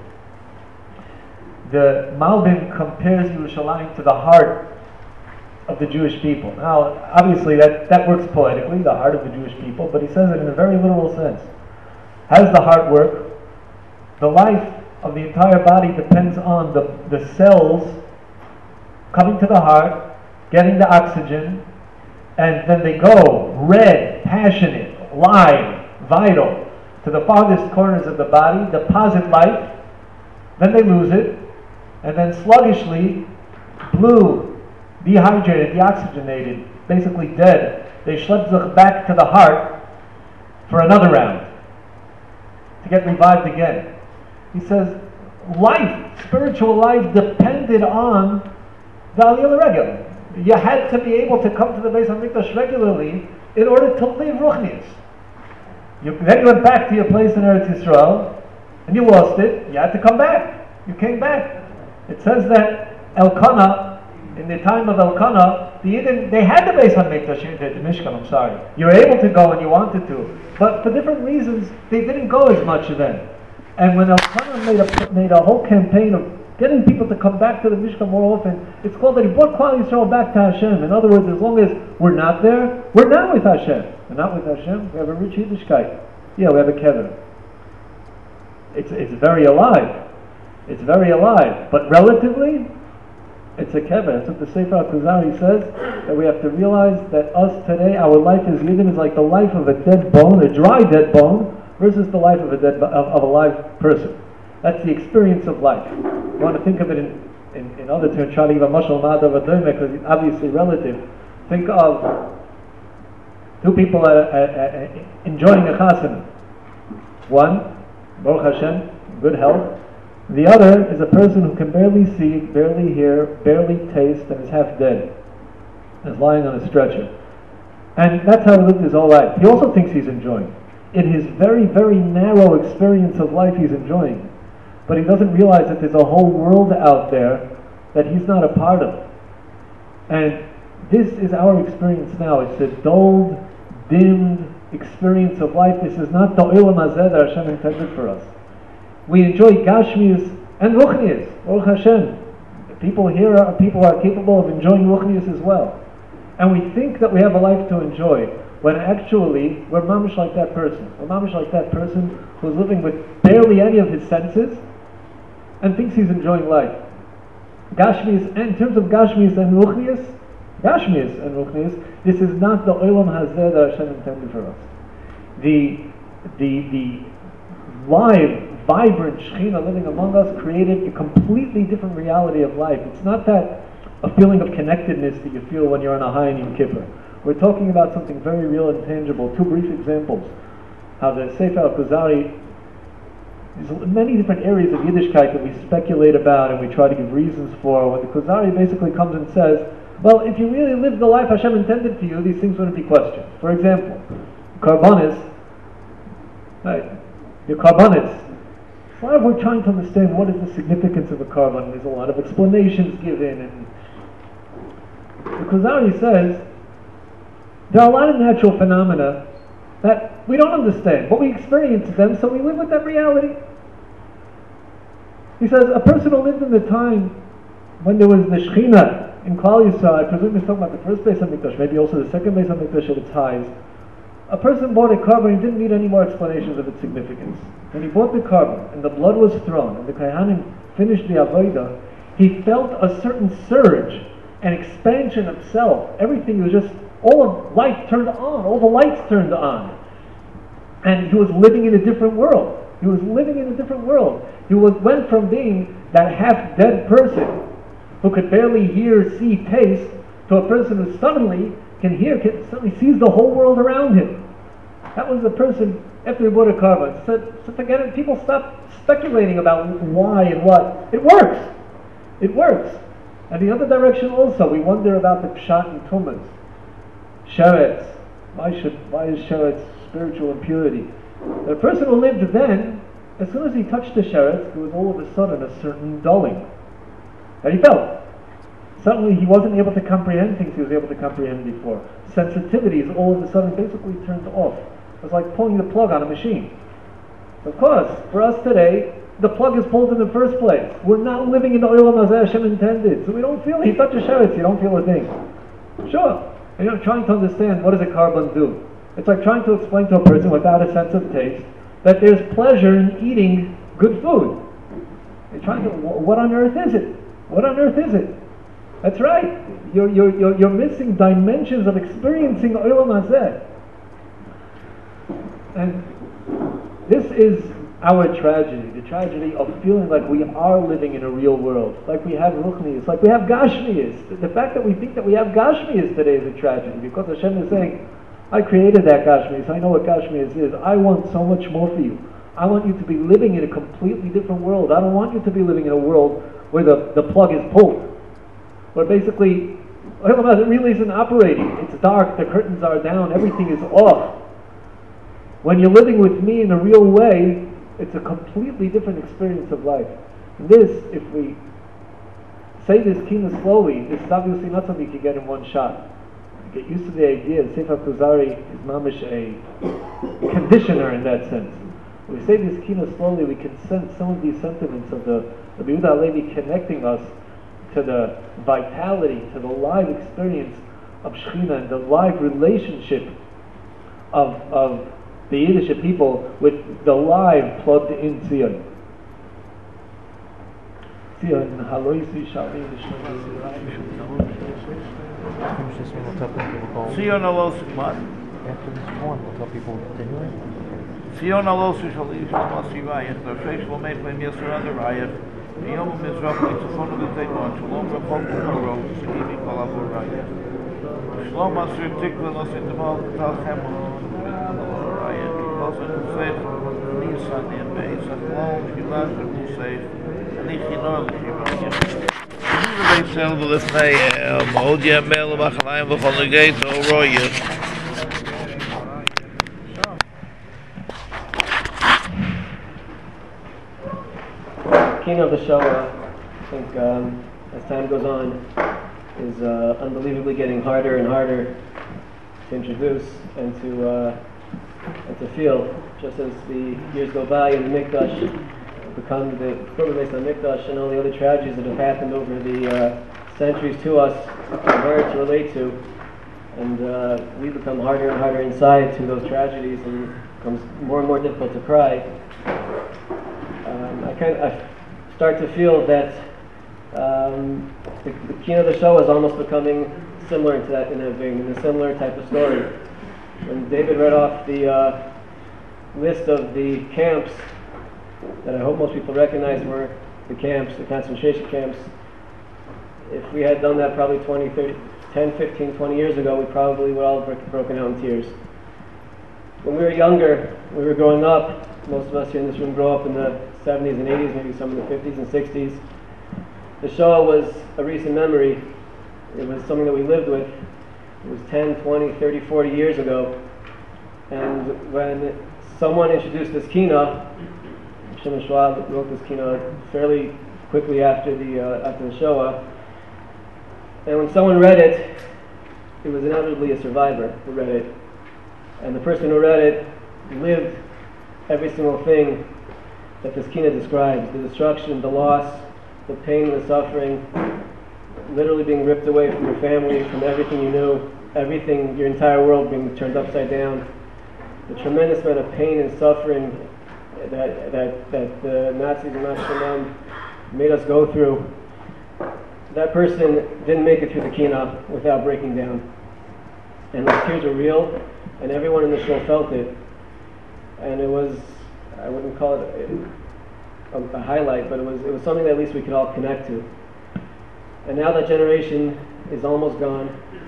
The Malbim compares Yerushalayim to the heart of the Jewish people. Now, obviously that works poetically, the heart of the Jewish people, but he says it in a very literal sense. How does the heart work? The life of the entire body depends on the cells coming to the heart, getting the oxygen, and then they go red, passionate, live, vital, to the farthest corners of the body, deposit life, then they lose it, and then sluggishly, blue, dehydrated, deoxygenated, basically dead, they schlepp sich back to the heart for another round, to get revived again. He says, life, spiritual life, depended on the Aliyah L'Regel. You had to be able to come to the Beis HaMikdash regularly in order to live Ruchnius. Then you went back to your place in Eretz Yisrael, and you lost it. You had to come back. You came back. It says that Elkanah, in the time of Elkanah, they had the Beis HaMikdash, the Mishkan, I'm sorry. You were able to go and you wanted to, but for different reasons, they didn't go as much then. And when Elkanah made a whole campaign of getting people to come back to the Mishkan more often, it's called that he brought Klal Yisrael back to Hashem. In other words, as long as we're not there, we're not with Hashem. We're not with Hashem, we have a rich Yiddishkeit. Yeah, we have a kever. It's very alive. It's very alive. But relatively, it's a kever. That's what the Sefer HaKuzari says, that we have to realize that us today, our life as Yidden is like the life of a dead bone, a dry dead bone, versus the life of a live person. That's the experience of life. You want to think of it in other terms, try to give a mashal ma'adav adome, because it's obviously relative. Think of two people enjoying a chasana. One, Baruch Hashem, good health. The other is a person who can barely see, barely hear, barely taste, and is half dead. Is lying on a stretcher. And that's how he lived his whole life. He also thinks he's enjoying. In his very, very narrow experience of life, he's enjoying. But he doesn't realize that there's a whole world out there that he's not a part of. And this is our experience now. It's a dulled, dimmed experience of life. This is not the Olam Hazeh that Hashem intended for us. We enjoy Gashmius and Ruchnius. Baruch Hashem. People here are capable of enjoying Ruchnius as well. And we think that we have a life to enjoy, when actually we're mamish like that person. We're mamish like that person who's living with barely any of his senses and thinks he's enjoying life. Gashmius, and in terms of Gashmius and Ruchnius, this is not the Olam Hazeh that Hashem intended for us. The live, vibrant Shekhinah living among us created a completely different reality of life. It's not that a feeling of connectedness that you feel when you're on a high in Yom Kippur. We're talking about something very real and tangible. Two brief examples. How the Sefer HaKuzari, there's many different areas of Yiddishkeit that we speculate about and we try to give reasons for. What the Kuzari basically comes and says, well, if you really lived the life Hashem intended for you, these things wouldn't be questioned. For example, Karbonis, right? Your Karbonis. A lot of we're trying to understand what is the significance of a carbon. There's a lot of explanations given, and the Kuzari says there are a lot of natural phenomena that we don't understand, but we experience them, so we live with that reality. He says a person who lived in the time when there was the Shekhinah in Klal Yisrael, I presume he's talking about the first Beis HaMikdash, maybe also the second Beis HaMikdash at its highs. A person bought a carbon, he didn't need any more explanations of its significance. When he bought the carbon and the blood was thrown and the Kohanim finished the Avodah, he felt a certain surge, an expansion of self. Everything was just, all of life turned on, all the lights turned on. And he was living in a different world. He went from being that half-dead person who could barely hear, see, taste, to a person who suddenly can hear, suddenly sees the whole world around him. That was the person, after he bought a carbon, said, so forget it, people stop speculating about why and what. It works. And the other direction also, we wonder about the Pshat and Tumas. Sheretz. Why is Sheretz spiritual impurity? The person who lived then, as soon as he touched the Sheretz, there was all of a sudden a certain dulling that he felt. Suddenly he wasn't able to comprehend things he was able to comprehend before. Sensitivities all of a sudden basically turned off. It was like pulling the plug on a machine. Of course, for us today, the plug is pulled in the first place. We're not living in the Olam Hazeh Hashem intended. So we don't feel it. You touch a sheretz, you don't feel a thing. Sure. And you're trying to understand, what does a carbon do? It's like trying to explain to a person without a sense of taste that there's pleasure in eating good food. You're trying to, what on earth is it? That's right. You're missing dimensions of experiencing Olam Hazeh. And this is our tragedy, the tragedy of feeling like we are living in a real world, like we have Ruchnius, like we have Gashmius. The fact that we think that we have Gashmius today is a tragedy, because Hashem is saying, I created that Gashmius, I know what Gashmius is, I want so much more for you. I want you to be living in a completely different world. I don't want you to be living in a world where the plug is pulled, where basically it really isn't operating. It's dark, the curtains are down, everything is off. When you're living with me in a real way, it's a completely different experience of life. And this, if we say this kina slowly, this is obviously not something you can get in one shot. You get used to the idea. Sefer Kuzari is mamish a conditioner in that sense. When we say this kina slowly, we can sense some of these sentiments of the Yehuda Halevi connecting us to the vitality, to the live experience of Shechina and the live relationship of the Yiddish people with the live plugged in Tzion. Tzion, haloisi shalim Tzion alos what? After this one, we'll tell people we're continuing. Tzion alos shalim masivayach. The face will make when yes around the riot. The Yom Mizrach Mitzvon of the Teinon. Shalom Rachol Karo. Skivi Kolav Riot. Shalom Asher Tikva Nos Intamal Talchem. Also to say Nisan and Beis and Long Shivat to say Nichinor Shivat. They sell the Lefnei Modia Mel Bachalaim Bachol Gate or Royer. King of the Shoah, I think as time goes on, is unbelievably getting harder and harder to introduce and to feel, just as the years go by and the Mikdash become the Korban based on Mikdash and all the other tragedies that have happened over the centuries to us, are hard to relate to, and we become harder and harder inside to those tragedies, and it becomes more and more difficult to cry. I start to feel that the Kina of the show is almost becoming similar to that in a similar type of story. When David read off the list of the camps that I hope most people recognize were the camps, the concentration camps, if we had done that probably 20, 30, 10, 15, 20 years ago, we probably would all have broken out in tears. When we were younger, we were growing up, most of us here in this room grew up in the 70s and 80s, maybe some in the 50s and 60s. The Shoah was a recent memory. It was something that we lived with. It was 10, 20, 30, 40 years ago. And when someone introduced this kina, Shimon Schwab wrote this kina fairly quickly after the Shoah. And when someone read it, it was inevitably a survivor who read it. And the person who read it lived every single thing that this kina describes: the destruction, the loss, the pain, the suffering, literally being ripped away from your family, from everything you knew, everything, your entire world being turned upside down, the tremendous amount of pain and suffering that the Nazis and Nazi made us go through. That person didn't make it through the kina without breaking down. And those tears were real, and everyone in the show felt it. And it was, I wouldn't call it a highlight, but it was something that at least we could all connect to. And now that generation is almost gone,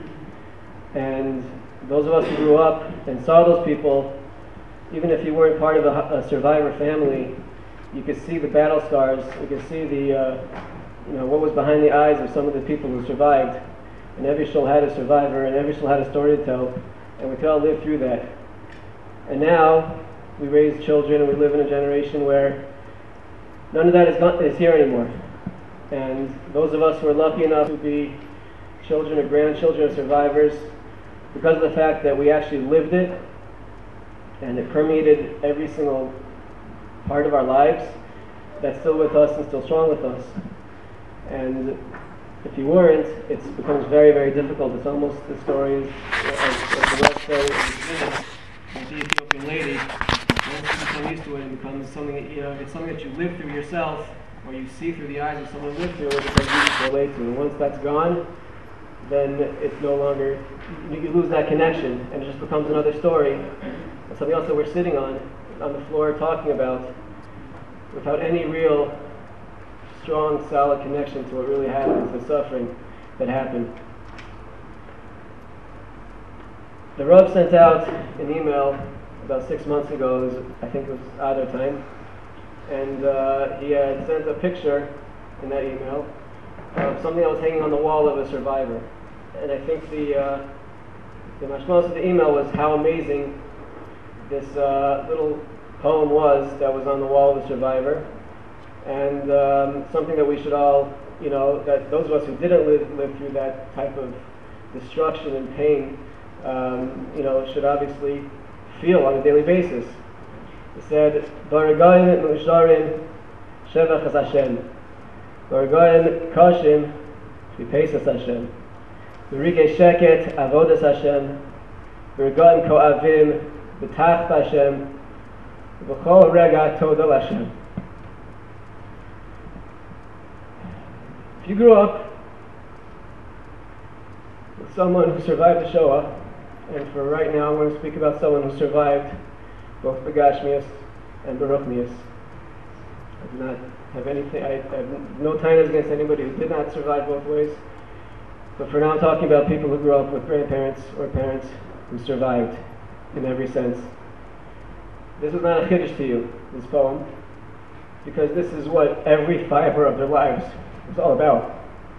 and those of us who grew up and saw those people, even if you weren't part of a survivor family, you could see the battle scars, you could see the what was behind the eyes of some of the people who survived. And every shul had a survivor, and every shul had a story to tell, and we could all live through that. And now we raise children, and we live in a generation where none of that is here anymore. And those of us who are lucky enough to be children or grandchildren of survivors, because of the fact that we actually lived it, and it permeated every single part of our lives, that's still with us and still strong with us. And if you weren't, it becomes very, very difficult. It's almost the story of the West story of the Ethiopian lady. Once you become used to it, it becomes something that, it's something that you live through yourself, or you see through the eyes of someone who lived through it, because you just relate to. And once that's gone, then it's no longer, you lose that connection, and it just becomes another story. And something else that we're sitting on the floor talking about without any real strong, solid connection to what really happened, to the suffering that happened. The Rav sent out an email about 6 months ago, I think it was Adar time, and he had sent a picture in that email of something that was hanging on the wall of a survivor. And I think the mashmos of the email was how amazing this little poem was that was on the wall of the survivor, and something that we should all, that those of us who didn't live through that type of destruction and pain, should obviously feel on a daily basis. It said, "Baragayim musharin shevach Hashem, baragayim kashim v'peisas Hashem, v'rigei sheket avodas Hashem, baragayim ko'avim b'tach Hashem, v'chol rega toda Hashem." If you grew up with someone who survived the Shoah, and for right now I'm going to speak about someone who survived both Begashmias and Baruchmias. I do not have anything, I have no tainas against anybody who did not survive both ways, but for now I'm talking about people who grew up with grandparents or parents who survived in every sense. This was not a chiddush to you, this poem, because this is what every fiber of their lives was all about.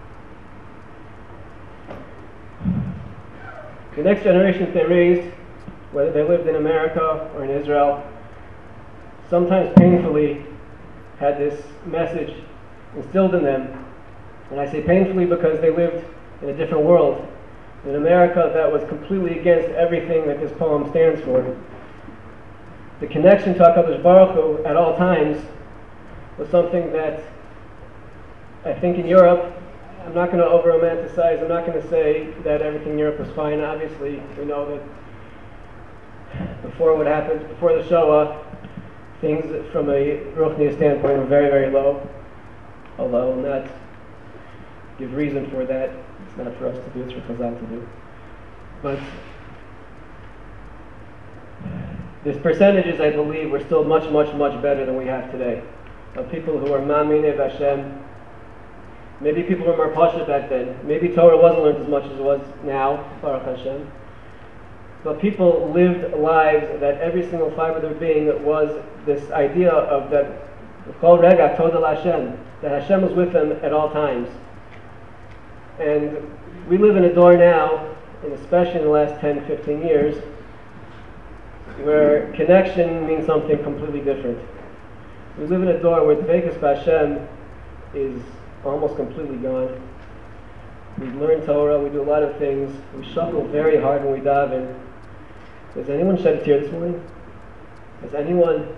The next generations they raised, whether they lived in America or in Israel, sometimes painfully had this message instilled in them. And I say painfully because they lived in a different world. In America, that was completely against everything that this poem stands for. The connection to HaKadosh Baruch Hu at all times was something that I think in Europe, I'm not going to over-romanticize, I'm not going to say that everything in Europe was fine. Obviously, we know that before what happened, before the Shoah, things from a Ruchniya standpoint were very, very low. Although I will not give reason for that. It's not for us to do, it's for Chazal to do. But these percentages, I believe, were still much, much, much better than we have today. Of people who are Ma'amine Hashem. Maybe people were more pasha back then. Maybe Torah wasn't learned as much as it was now, Baruch Hashem. But people lived lives that every single fiber of their being was this idea of that Kol Rega Toda Hashem, that Hashem was with them at all times. And we live in a door now, and especially in the last 10, 15 years, where connection means something completely different. We live in a door where Dveikus Hashem is almost completely gone. We learn Torah, we do a lot of things, we shuffle very hard when we daven. Does anyone shed a tear this morning? Does anyone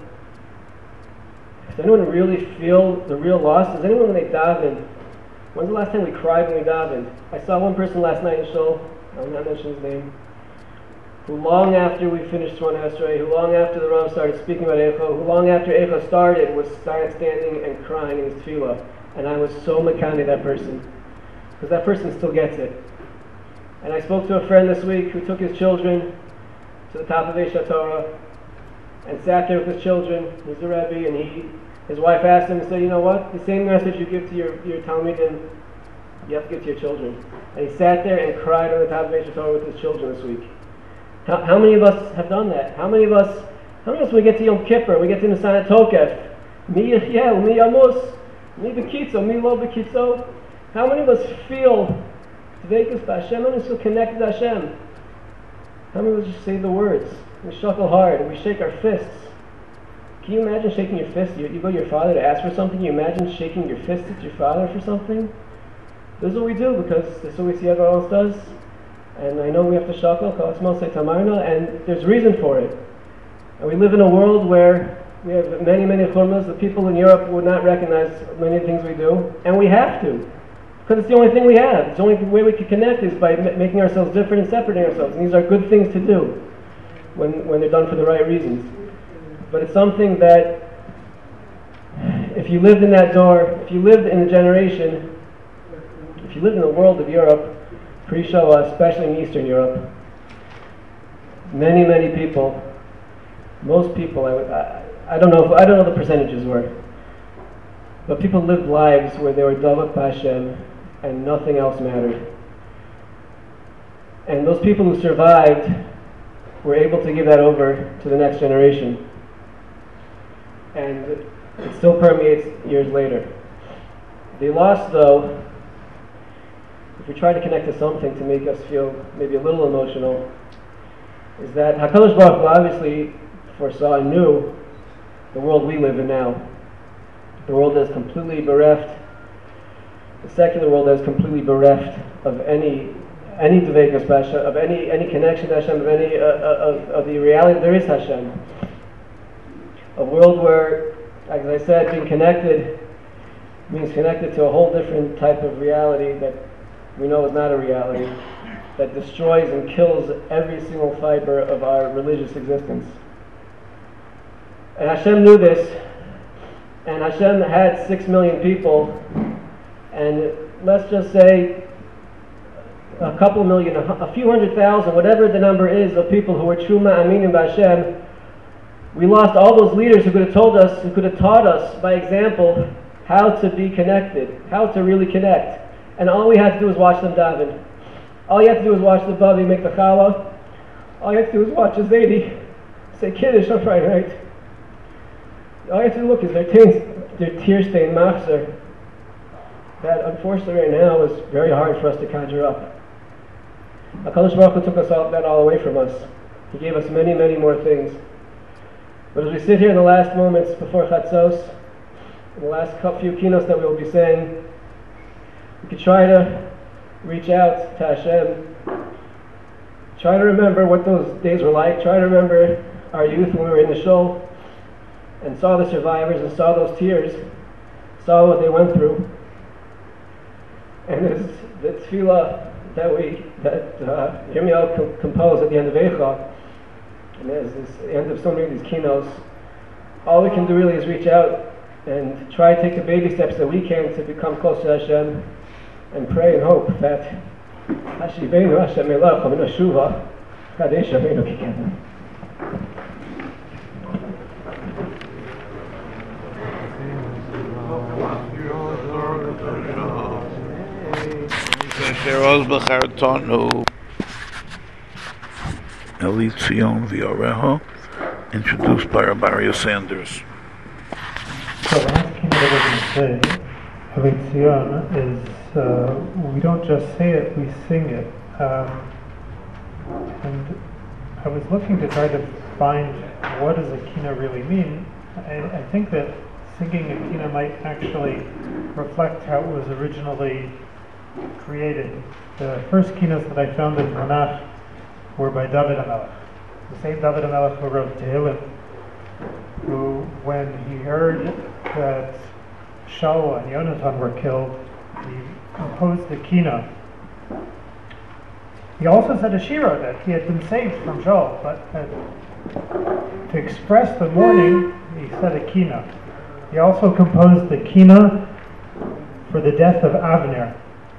really feel the real loss? Does anyone when they daven, when's the last time we cried when we davened? I saw one person last night in Shul, I will not mention his name, who long after we finished Shemona Esrei, who long after the Rav started speaking about Eicha, who long after Eicha started was standing and crying in his tefillah. And I was so makani that person, because that person still gets it. And I spoke to a friend this week who took his children to the top of Eish Torah and sat there with his children. He's a Rebbe, and his wife asked him and said, "You know what? The same message you give to your Talmidim, you have to give to your children." And he sat there and cried on the top of Eish Torah with his children this week. How many of us have done that? How many of us when we get to Yom Kippur, we get to Nisan Tokef, mi yichya, mi yamus, mi bekitzo, mi lo bekitzo. How many of us feel Dveikus Hashem? How many of us feel connected to Hashem? How many of us just say the words? We shuffle hard, we shake our fists. Can you imagine shaking your fist? You go to your father to ask for something, you imagine shaking your fist at your father for something? This is what we do, because this is what we see everyone else does. And I know we have to shuffle, and there's reason for it. And we live in a world where we have many, many churmas. The people in Europe would not recognize many of the things we do, and we have to, because it's the only thing we have. It's the only way we can connect is by making ourselves different and separating ourselves. And these are good things to do when they're done for the right reasons. But it's something that, if you lived in that door, if you lived in the generation, if you lived in the world of Europe, pre-Shoah, especially in Eastern Europe, many, many people, most people, I don't know the percentages were, but people lived lives where they were Davak Hashem and nothing else mattered. And those people who survived were able to give that over to the next generation. And it still permeates years later. The loss, though, if we try to connect to something to make us feel maybe a little emotional, is that HaKadosh Baruch Hu obviously foresaw and knew the world we live in now. The world that is completely bereft, the secular world that is completely bereft of any Dveikus Hashem, of any connection to Hashem, of any of the reality there is Hashem. A world where, as I said, being connected means connected to a whole different type of reality that we know is not a reality, that destroys and kills every single fiber of our religious existence. And Hashem knew this, and Hashem had 6 million people, and let's just say a couple million, a few 100,000, whatever the number is of people who were Truma Aminim B'Hashem. We lost all those leaders who could have told us, who could have taught us by example how to be connected, how to really connect. And all we had to do was watch them daven. All you had to do was watch the Bavi make the challah. All you had to do was watch the Zaidi say Kiddush on Friday night. All you have to look is their tear-stained machzor. That unfortunately right now is very hard for us to conjure up. HaKadosh Baruch Hu took that all away from us. He gave us many, many more things. But as we sit here in the last moments before Chatzos, in the last few keynotes that we will be saying, we could try to reach out to Hashem, try to remember what those days were like, try to remember our youth when we were in the shul, and saw the survivors and saw those tears, saw what they went through. And there's the tefillah that Yirmiyahu composed at the end of Eicha, and as the end of so many of these keynotes, all we can do really is reach out and try to take the baby steps that we can to become close to Hashem, and pray and hope that Hashivenu Hashem Melech Aminu Shuva Kadesh Aminu Kikenu. Sheroz B'Chartonu Eli Tzion V'Yoreho, introduced by Rabaria Sanders. So the last keynote I was going to say, Eli Tzion, is we don't just say it, we sing it. And I was looking to try to find what does a kina really mean. I think that singing a kina might actually reflect how it was originally created. The first kinos that I found in Tanakh were by David HaMelech. The same David HaMelech who wrote Tehillim, who, when he heard that Shaul and Yonatan were killed, he composed the kina. He also said a shira that he had been saved from Shaul, but to express the mourning, he said a kina. He also composed the kina for the death of Avner.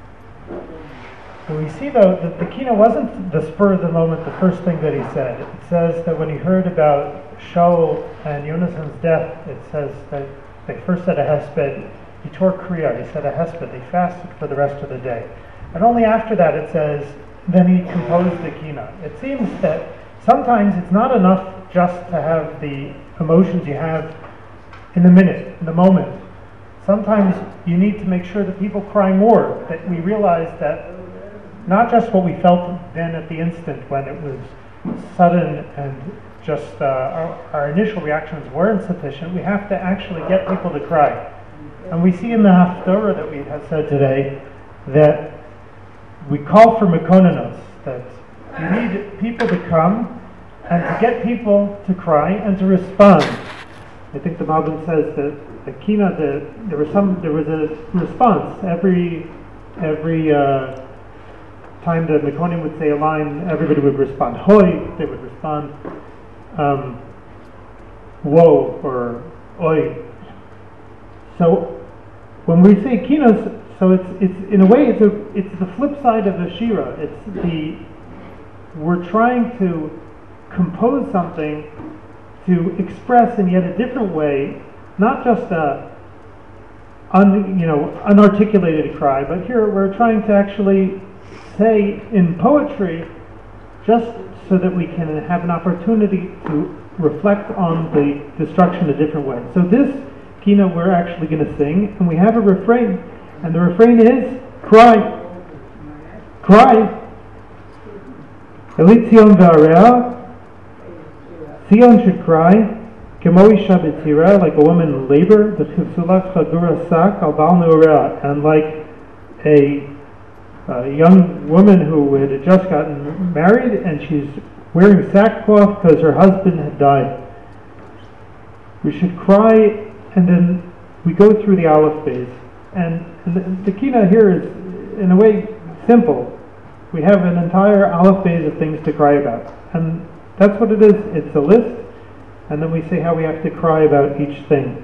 We see, though, that the kina wasn't the spur of the moment, the first thing that he said. It says that when he heard about Shaul and Yonasan's death, it says that they first said a hesped. He tore kriya, he said a hesped. They fasted for the rest of the day. And only after that it says, then he composed the kina. It seems that sometimes it's not enough just to have the emotions you have in the minute, in the moment. Sometimes you need to make sure that people cry more, that we realize that not just what we felt then at the instant when it was sudden and just our initial reactions weren't sufficient. We have to actually get people to cry. And we see in the Haftorah that we have said today that we call for mekonanos, that you need people to come and to get people to cry and to respond. I think the Malbim says that the kina, there was a response every time the Mekonim would say a line, everybody would respond hoi, they would respond woe or oi. So when we say kinos, so it's in a way it's the flip side of the shira. We're trying to compose something to express in yet a different way, not just a unarticulated cry, but here we're trying to actually say in poetry, just so that we can have an opportunity to reflect on the destruction a different way. So this kina we're actually going to sing, and we have a refrain, and the refrain is cry, cry. Elit Zion v'area, Zion should cry. Kemo isha b'tzira, like a woman in labor, v'chivsulach chagura sak al bal neurah, and like a young woman who had just gotten married and she's wearing sackcloth because her husband had died. We should cry, and then we go through the Aleph phase. And the kina here is, in a way, simple. We have an entire Aleph phase of things to cry about. And that's what it is. It's a list. And then we say how we have to cry about each thing.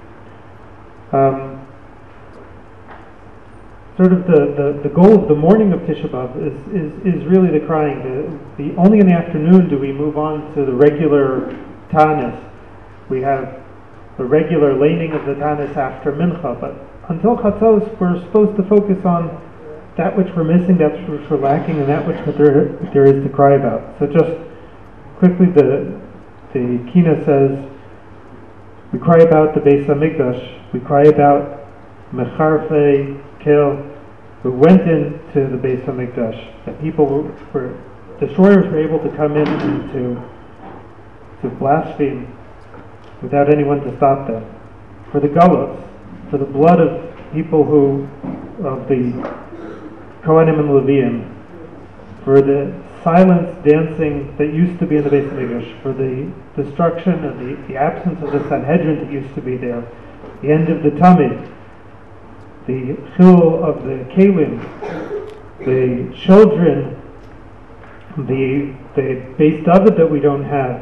Sort of the goal of the morning of Tisha B'Av is really the crying. The only in the afternoon do we move on to the regular Tanis. We have the regular laning of the Tanis after Mincha, but until Chatzos we're supposed to focus on that which we're missing, that which we're lacking, and that which there is to cry about. So just quickly, the Kina says, we cry about the Beis HaMikdash, we cry about Mecharfei Kel, who went into the Beis HaMikdash, that people destroyers were able to come in and to blaspheme without anyone to stop them. For the Gullahs, for the blood of people of the Kohanim and Leviim, for the silence dancing that used to be in the Beis HaMikdash, for the destruction and the absence of the Sanhedrin that used to be there, the end of the Tamid, the chil of the Kalim, the children, the Beis David that we don't have,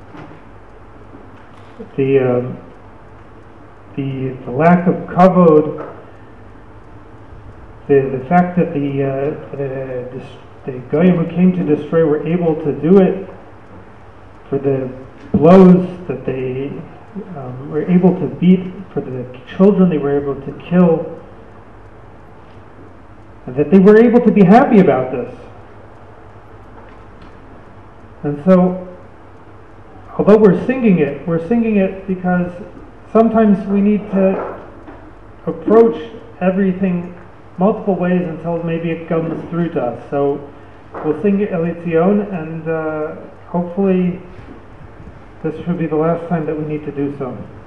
the lack of kavod, the fact that the goyim who came to destroy were able to do it, for the blows that they were able to beat, for the children they were able to kill, and that they were able to be happy about this. And so, although we're singing it because sometimes we need to approach everything multiple ways until maybe it comes through to us. So we'll sing Elit Zion, and hopefully this should be the last time that we need to do so.